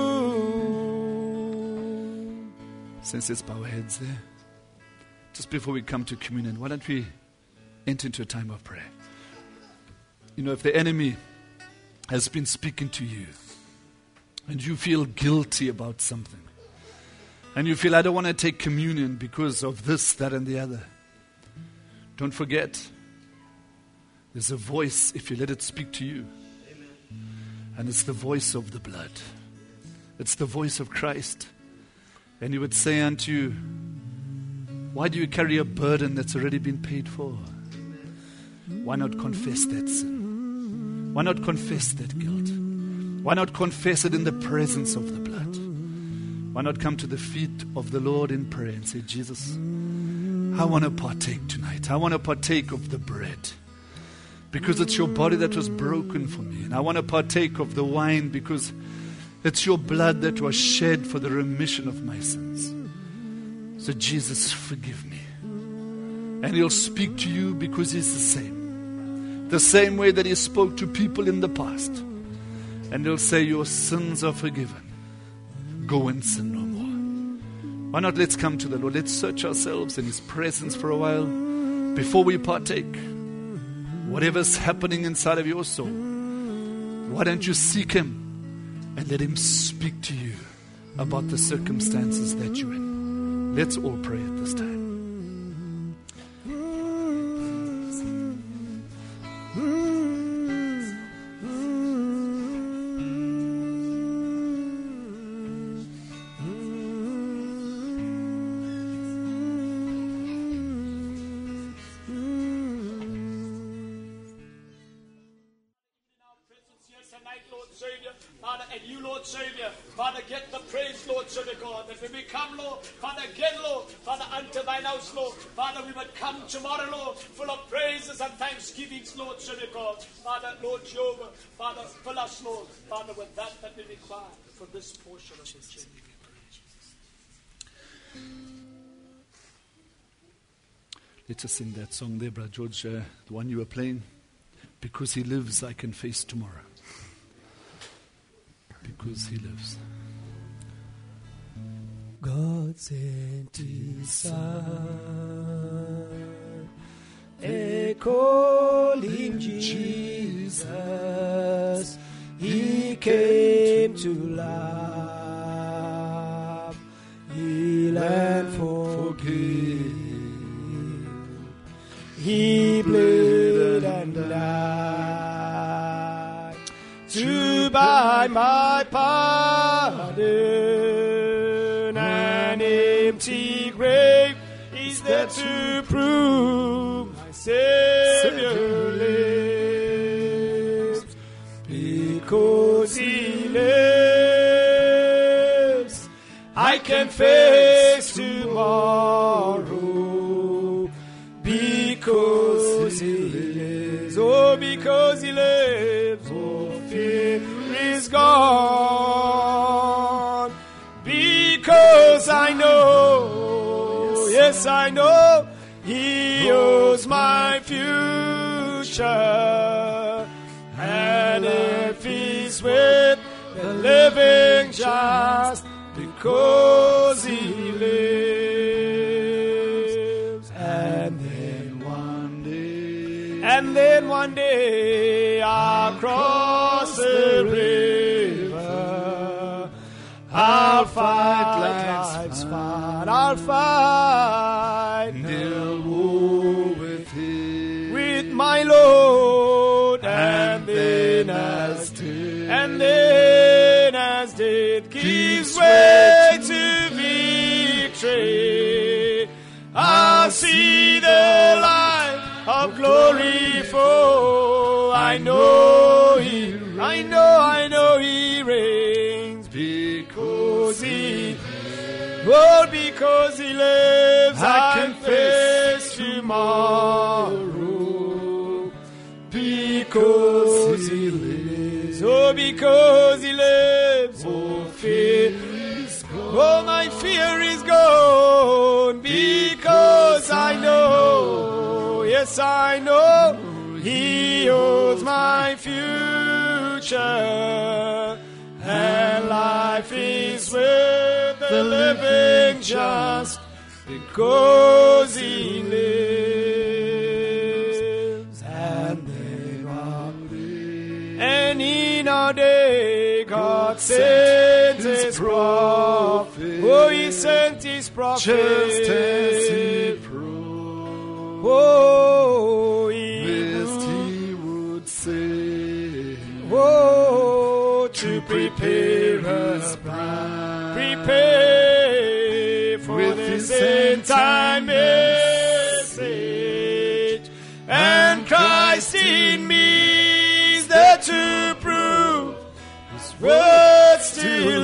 Since let's bow our heads there. Just before we come to communion, why don't we enter into a time of prayer? You know, if the enemy has been speaking to you and you feel guilty about something and you feel, I don't want to take communion because of this, that, and the other, don't forget, there's a voice if you let it speak to you. And it's the voice of the blood. It's the voice of Christ. And he would say unto you, why do you carry a burden that's already been paid for? Why not confess that sin? Why not confess that guilt? Why not confess it in the presence of the blood? Why not come to the feet of the Lord in prayer and say, Jesus, I want to partake tonight. I want to partake of the bread because it's your body that was broken for me. And I want to partake of the wine because it's your blood that was shed for the remission of my sins. So Jesus, forgive me. And he'll speak to you because he's the same. The same way that he spoke to people in the past. And he'll say, your sins are forgiven. Go and sin no more. Why not let's come to the Lord. Let's search ourselves in his presence for a while before we partake. Whatever's happening inside of your soul, why don't you seek him and let him speak to you about the circumstances that you're in. Let's all pray at this time. Father, and you, Lord Savior, Father, get the praise, Lord Savior God, that when we come, Lord, Father, again, Lord, Father, unto thine house, Lord, Father, we would come tomorrow, Lord, full of praises and thanksgivings, Lord Savior God, Father, Lord Jehovah, Father, fill us, Lord, Father, with that we require for this portion of this journey. Let's just sing that song there, Brother George, the one you were playing. Because he lives, I can face tomorrow. Because he lives. God sent his Son, they call him Jesus. He came to love, heal and forgive. He bled and died to buy my pardon. An empty grave is there to prove my Savior lives. Because he lives, I can face tomorrow. Because he lives, oh, because he lives, oh, fear is gone. Because I know, yes, I know, he owns my future. And if he's with the living just because he lives. And then one day I'll cross the river. I'll fight life's fight. I'll fight the war with him, with my Lord. And then as death gives way to victory, I'll see the light of glory, for I know he reigns. Because he lives, I can face tomorrow. Because he lives, oh, because he lives, oh, fear is gone. Oh, my fear is gone, because I know, yes, I know, he owns my future, and life is with the living just because he lives. And in our day, God sent his prophet. Oh, he sent his prophet. Just as he promised. Oh, he would say. Oh, to prepare us, prepare for with this end time message. And Christ in me is there to prove his word still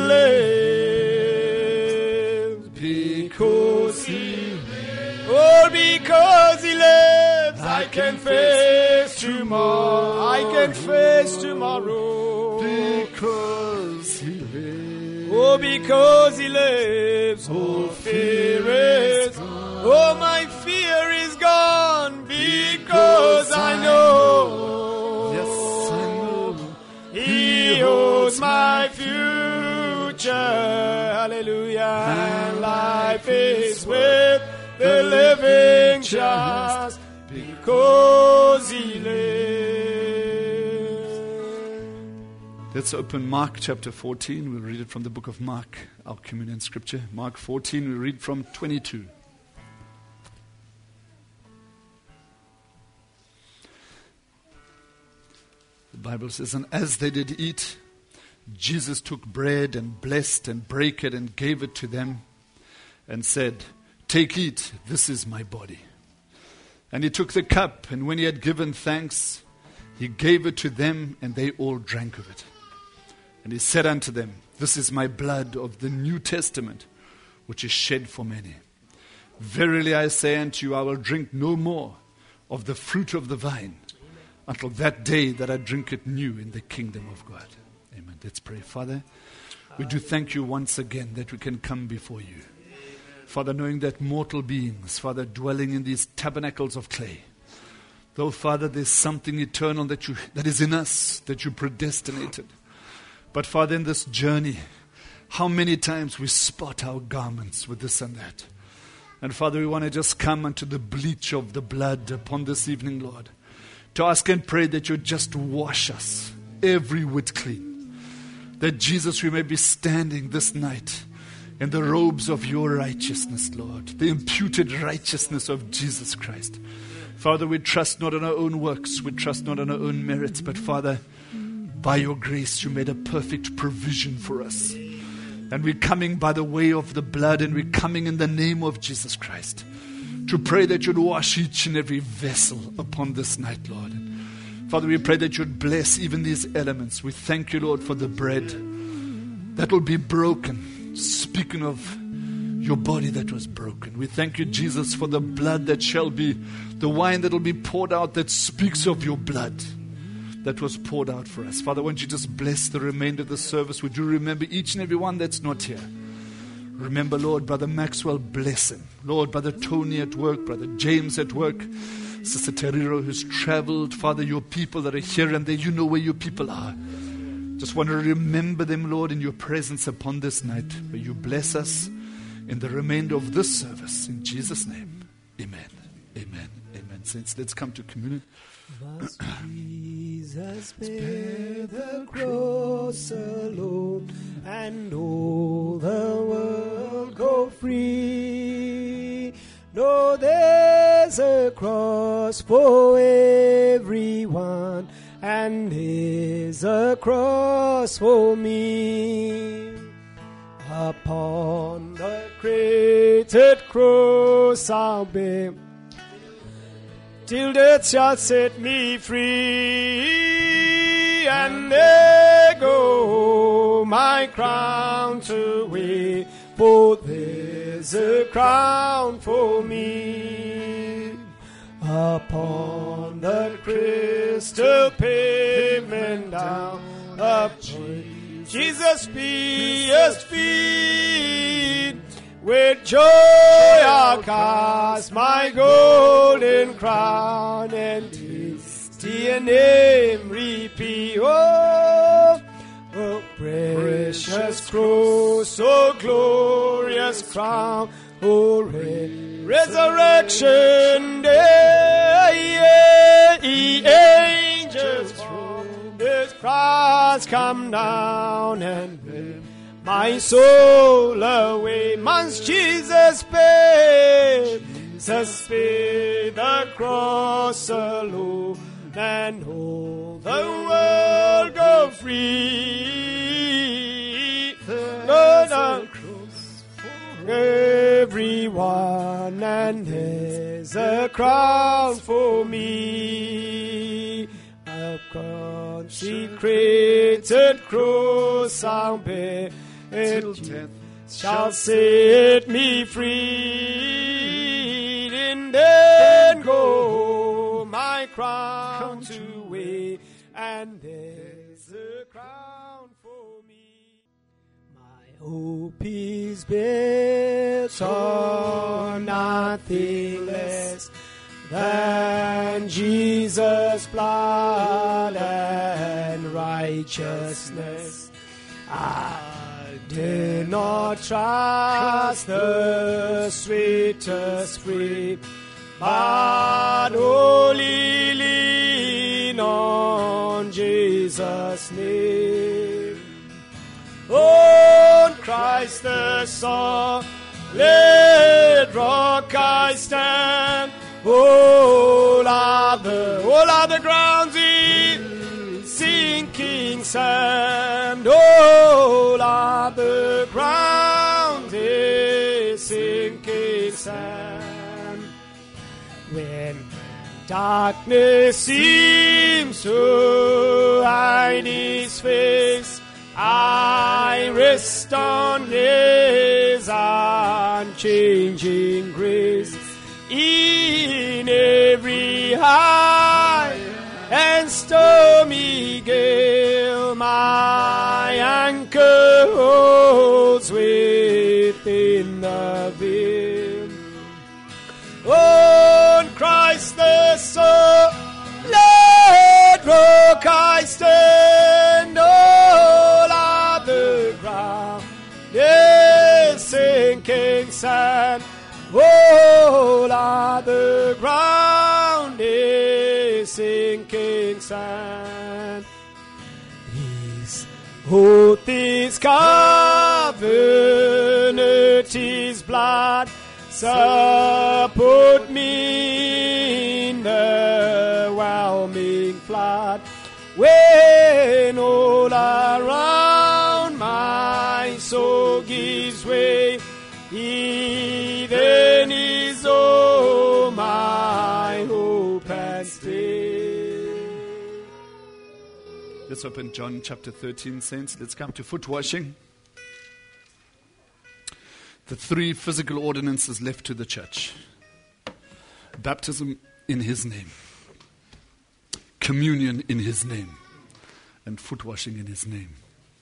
lives. Because he lives, oh, because he lives, I can face tomorrow. I can face tomorrow. Because he lives, oh, because he lives, oh, fear is gone. Oh, my fear is gone, because I know, yes, I know, he owns my future. Hallelujah. And life is with the living just because he lives. Let's open Mark chapter 14. We'll read it from the book of Mark, our communion scripture. Mark 14, we read from 22. The Bible says, "And as they did eat, Jesus took bread and blessed and brake it and gave it to them and said, 'Take, eat, this is my body.' And he took the cup, and when he had given thanks, he gave it to them, and they all drank of it. And he said unto them, 'This is my blood of the New Testament, which is shed for many. Verily I say unto you, I will drink no more of the fruit of the vine until that day that I drink it new in the kingdom of God.'" Amen. Let's pray. Father, we do thank you once again that we can come before you. Father, knowing that mortal beings, Father, dwelling in these tabernacles of clay, though, Father, there's something eternal that is in us, that you predestinated. But, Father, in this journey, how many times we spot our garments with this and that. And, Father, we want to just come unto the bleach of the blood upon this evening, Lord, to ask and pray that you just wash us every whit clean. That, Jesus, we may be standing this night in the robes of your righteousness, Lord, the imputed righteousness of Jesus Christ. Father, we trust not on our own works, we trust not on our own merits, but Father, by your grace, you made a perfect provision for us. And we're coming by the way of the blood, and we're coming in the name of Jesus Christ to pray that you'd wash each and every vessel upon this night, Lord. Father, we pray that you'd bless even these elements. We thank you, Lord, for the bread that will be broken. Speaking of your body that was broken. We thank you, Jesus, for the blood that shall be, the wine that will be poured out that speaks of your blood that was poured out for us. Father, won't you just bless the remainder of the service? Would you remember each and every one that's not here? Remember, Lord, Brother Maxwell, bless him. Lord, Brother Tony at work, Brother James at work, Sister Teriro who's traveled. Father, your people that are here and there, you know where your people are. Just want to remember them, Lord, in your presence upon this night. May you bless us in the remainder of this service. In Jesus' name, amen. Amen. Amen. Saints, let's come to communion. Must Jesus bear the cross alone, and all the world go free? No, there's a cross for everyone, and there's a cross for me. Upon the created cross I'll bear, till death shall set me free. And there go my crown to wear, for there's a crown for me. Upon the crystal pavement down, upon Jesus' pierced feet, with joy I'll cast my golden crown, and His dear name repeat. Oh, oh, precious cross, oh, glorious crown, oh, resurrection day, ye angels from this cross come down and bear my soul away. Must Jesus pay, sustain the cross alone, and all the world go free. The cross for everyone, and there's a crown for me. A consecrated cross I'll bear, till death shall set me free. And then go my crown to wear, and there's a crown for me. My hope is built on nothing less than Jesus' blood and righteousness. I dare not trust the sweetest free, but only lean on Jesus' name. Christ the solid rock I stand. All other grounds is sinking sand. All other grounds is sinking sand. When darkness seems to hide His face, I rest on His unchanging grace. In every high and stormy gale, my anchor holds within the veil. On Christ the solid rock I stand. All other ground is sinking sand. All other ground is sinking sand. His oath is covenant, His blood support me in the whelming flood. When all around my soul gives way, He then is all my hope and stay. Let's open John chapter 13, saints. Let's come to foot washing. The three physical ordinances left to the church: baptism in His name, communion in His name, and foot washing in His name.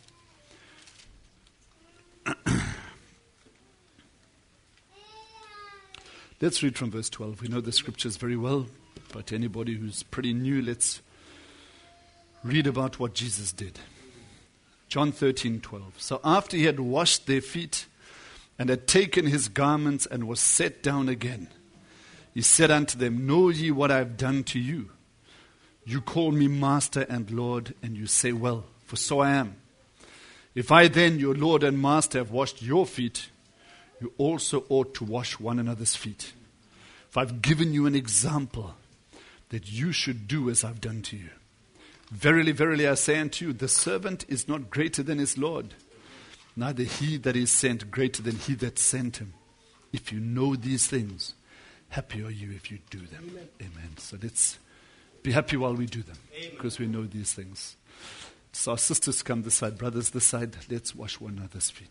Let's read from verse 12. We know the scriptures very well, but anybody who's pretty new, let's read about what Jesus did. John 13:12. So after He had washed their feet and had taken His garments and was set down again, He said unto them, Know ye what I have done to you? You call me Master and Lord, and you say, Well, for so I am. If I then, your Lord and Master, have washed your feet, you also ought to wash one another's feet. For I've given you an example that you should do as I've done to you. Verily, verily, I say unto you, the servant is not greater than his Lord, neither he that is sent greater than he that sent him. If you know these things, happy are you if you do them. Amen. So let's be happy while we do them, because we know these things. So our sisters come this side, brothers this side. Let's wash one another's feet.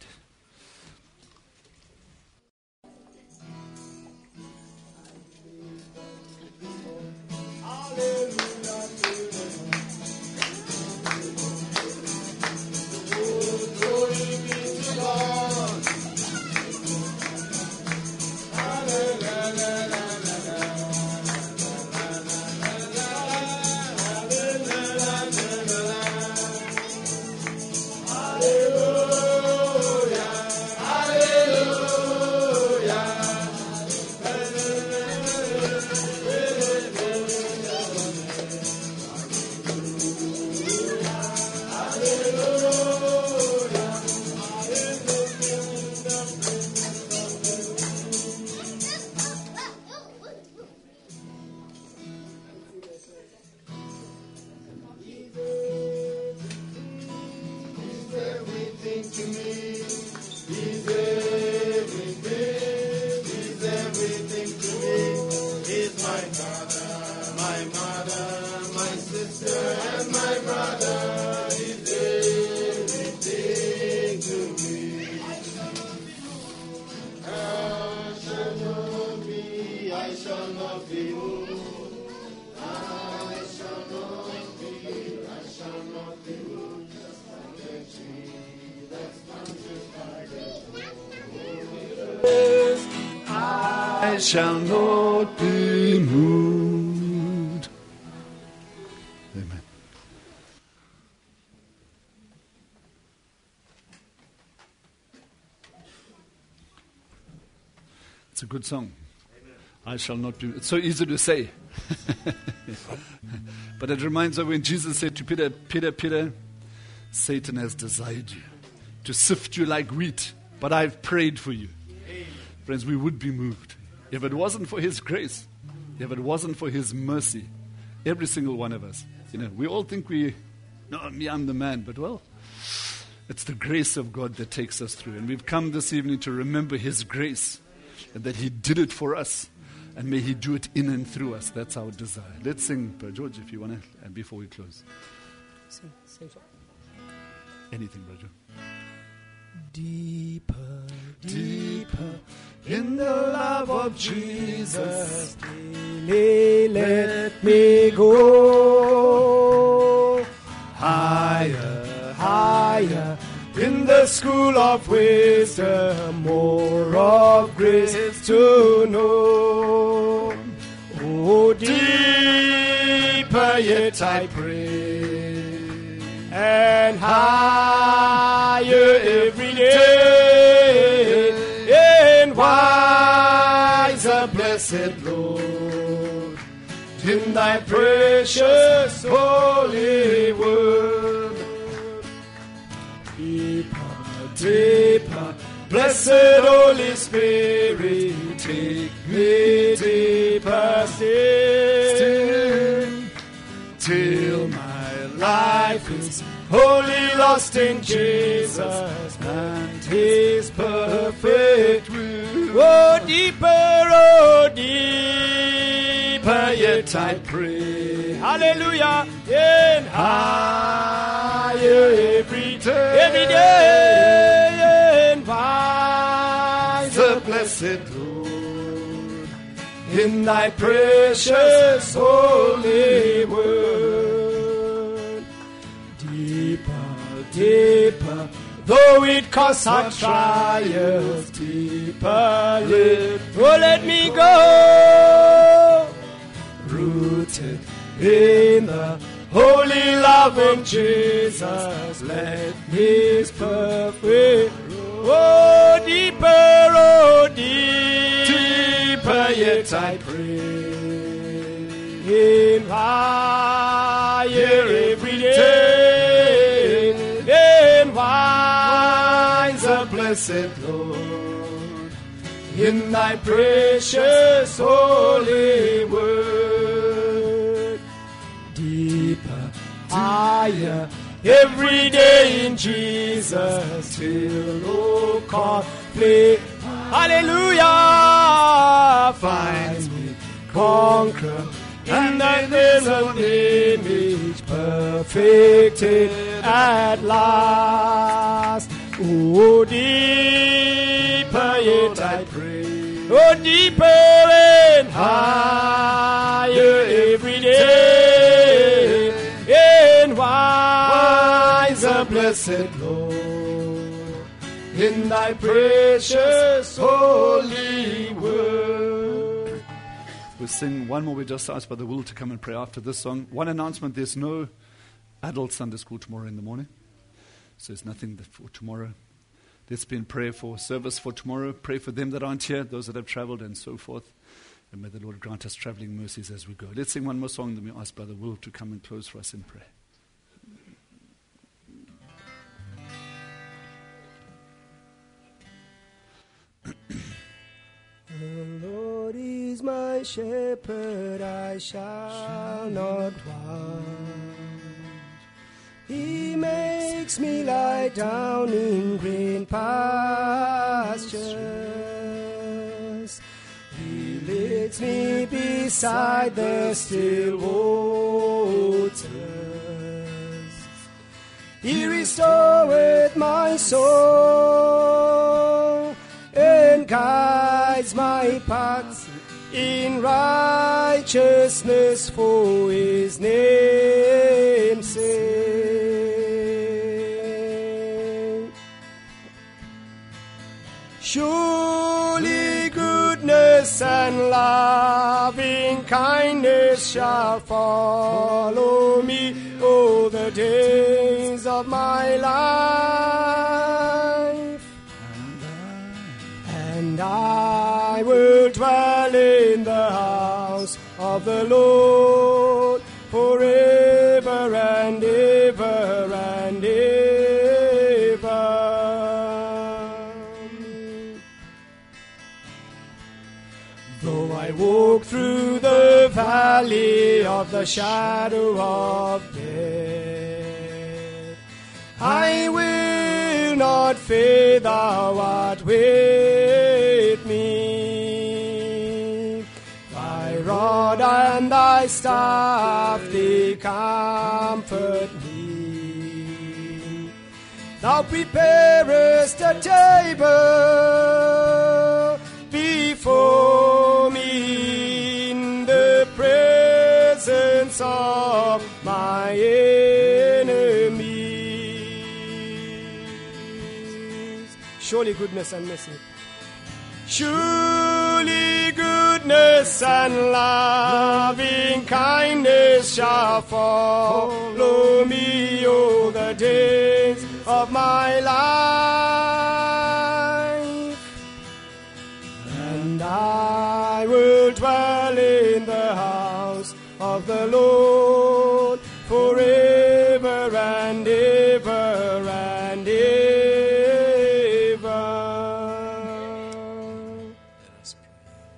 I shall not be moved. Amen. It's a good song. Amen. I shall not be. It's so easy to say. But it reminds me when Jesus said to Peter, Peter, Peter, Satan has desired you to sift you like wheat. But I've prayed for you. Friends, we would be moved. If it wasn't for His grace, if it wasn't for His mercy, every single one of us, we all think no, me, I'm the man. But well, it's the grace of God that takes us through. And we've come this evening to remember His grace and that He did it for us. And may He do it in and through us. That's our desire. Let's sing, Brother George, if you want to, and before we close. Sing song. Anything, Brother George. Deeper, deeper in the love of Jesus, daily let me go. Higher, higher in the school of wisdom, more of grace to know. Oh, deeper yet I pray, and higher every day, and wiser, blessed Lord, in Thy precious holy word. Deeper, deeper, blessed Holy Spirit, take me deeper still, till my life is wholly lost in Jesus and His perfect will. Oh, deeper yet I pray. Hallelujah. And higher every day, and wiser, blessed Lord, in Thy precious holy word. Deeper, deeper, though it costs our trials, deeper let me go. Rooted in the holy love of Jesus, let His perfect, oh, deeper, yet I pray, in higher every day, in wiser, blessed Lord, in Thy precious holy word. Deeper, higher, every day in Jesus, till no conflict, hallelujah, finds me conqueror, and Thy risen image perfected at last. Oh, deeper yet I pray, oh, deeper and higher every day, and wiser, blessed Lord, in Thy precious holy word. We'll sing one more. We just asked Brother Will to come and pray after this song. One announcement: there's no adult Sunday school tomorrow in the morning, so there's nothing for tomorrow. Let's be in prayer for service for tomorrow. Pray for them that aren't here, those that have traveled, and so forth. And may the Lord grant us traveling mercies as we go. Let's sing one more song, then we ask Brother Will to come and close for us in prayer. The Lord is my shepherd, I shall not want. He makes me lie down in green pastures. He leads me beside the still waters. He restoreth my soul and guides my paths in righteousness for His name's sake. Surely goodness and loving kindness shall follow me all the days of my life, and I will dwell in the house of the Lord forever and ever and ever. walk through the valley of the shadow of death, I will not fear, thou art with me. Thy rod and thy staff, they comfort me. Thou preparest a table before me in the presence of my enemies. Surely goodness and mercy. Surely goodness and loving kindness shall follow me all the days of my life, and I will dwell in the house of the Lord forever and ever and ever. Let us pray.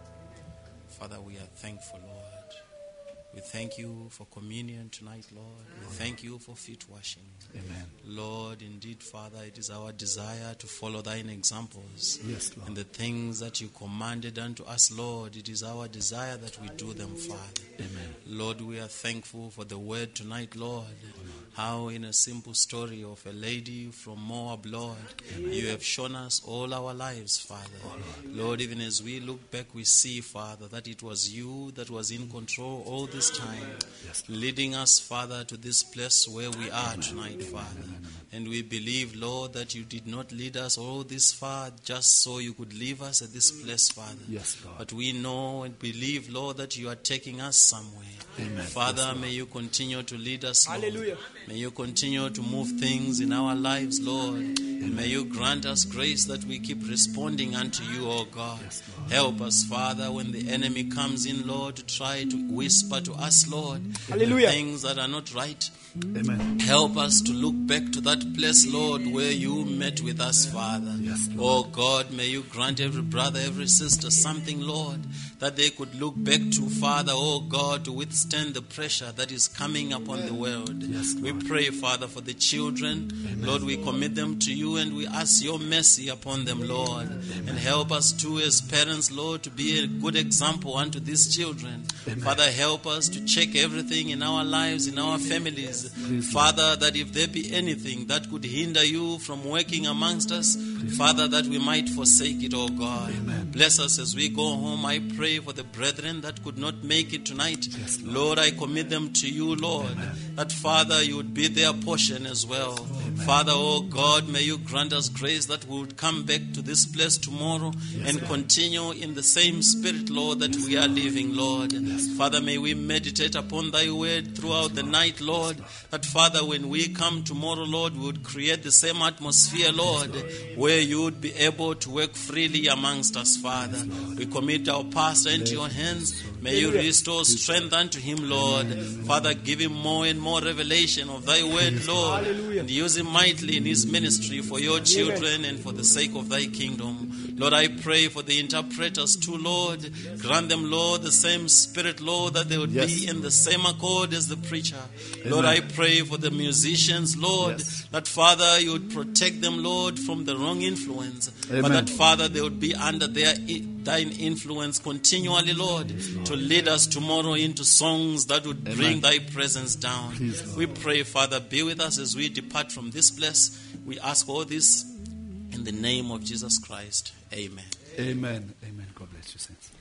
Father, we are thankful, Lord. We thank you for communion tonight, Lord. We thank you for feet washing. Amen. Lord, indeed, Father, it is our desire to follow thine examples. Yes, Lord. And the things that you commanded unto us, Lord, it is our desire that we do them, Father. Amen. Lord, we are thankful for the word tonight, Lord. How in a simple story of a lady from Moab, Lord, you have shown us all our lives, Father. Lord, even as we look back, we see, Father, that it was you that was in control all this time, leading us, Father, to this place where we are tonight, Father. And we believe, Lord, that you did not lead us all this far just so you could leave us at this place, Father. Yes, Lord. But we know and believe, Lord, that you are taking us somewhere. Amen. Father, Yes, may you continue to lead us, Lord. Hallelujah. May you continue to move things in our lives, Lord. And may you grant us grace that we keep responding unto you, O God. Yes, Lord. Help us, Father, when the enemy comes in, Lord, to try to whisper to us, Lord, Hallelujah. the things that are not right. Amen. Help us to look back to that place, Lord, where you met with us, Father. Yes, Oh God, may you grant every brother, every sister something, Lord, that they could look back to, Father, oh God, to withstand the pressure that is coming upon the world. Yes, We pray, Father, for the children. Lord, we commit them to you and we ask your mercy upon them, Lord. And help us too as parents, Lord, to be a good example unto these children. Father, help us to check everything in our lives, in our families. Father, that if there be anything that could hinder you from working amongst us, Father, that we might forsake it, oh God. Bless us as we go home. I pray for the brethren that could not make it tonight. Lord, I commit them to you, Lord, that, Father, you would be their portion as well. Father, oh God, may you grant us grace that we would come back to this place tomorrow and continue in the same spirit, Lord, that we are living, Lord. Father, may we meditate upon thy word throughout the night, Lord, that, Father, when we come tomorrow, Lord, we would create the same atmosphere, Lord, where you would be able to work freely amongst us, Father. We commit our pastor into your hands. May you restore strength unto him, Lord. Father, give him more and more revelation of thy word, Lord, and use him mightily in his ministry for your children and for the sake of thy kingdom. Lord, I pray for the interpreters too, Lord. Grant them, Lord, the same spirit, Lord, that they would be in the same accord as the preacher. Lord, I pray for the musicians, Lord, that, Father, you would protect them, Lord, from the wrong influence. But that, Father, they would be under thine influence continually, Lord, to lead us tomorrow into songs that would bring thy presence down. We pray, Father, be with us as we depart from this place. We ask all this in the name of Jesus Christ. Amen. Amen. Amen. God bless you, saints.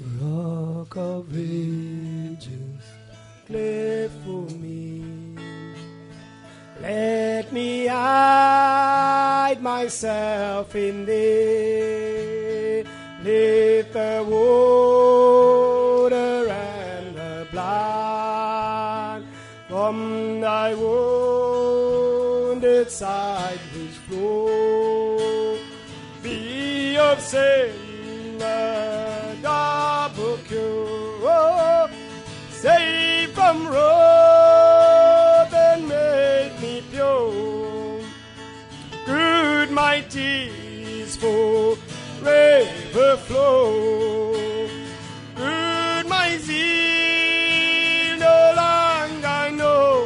Rock of Ages, play for me. Let me hide myself in thee. Lift the water and the blood from thy wounded side which flow. Be of sin a double cure. Save from wrath and make me pure. Good my tears forever flow. Good my zeal no longer know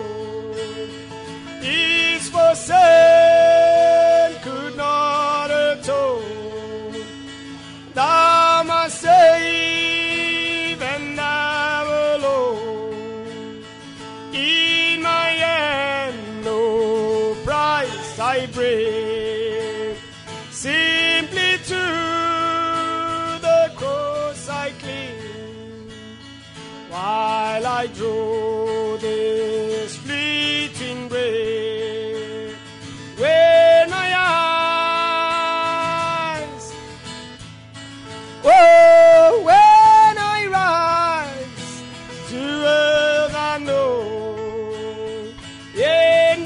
is for sin could not atone. Thou must save and thou alone. In my hand no price I bring, simply to the cross I cling, while I draw this fleeting breath. When my eyes, oh, when I rise to earth I know, and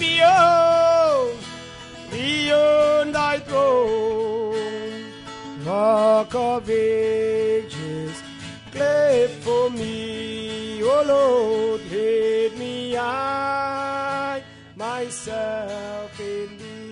beyond thy throne, Rock of Ages, cleft for me, O Lord, hid me I myself in thee.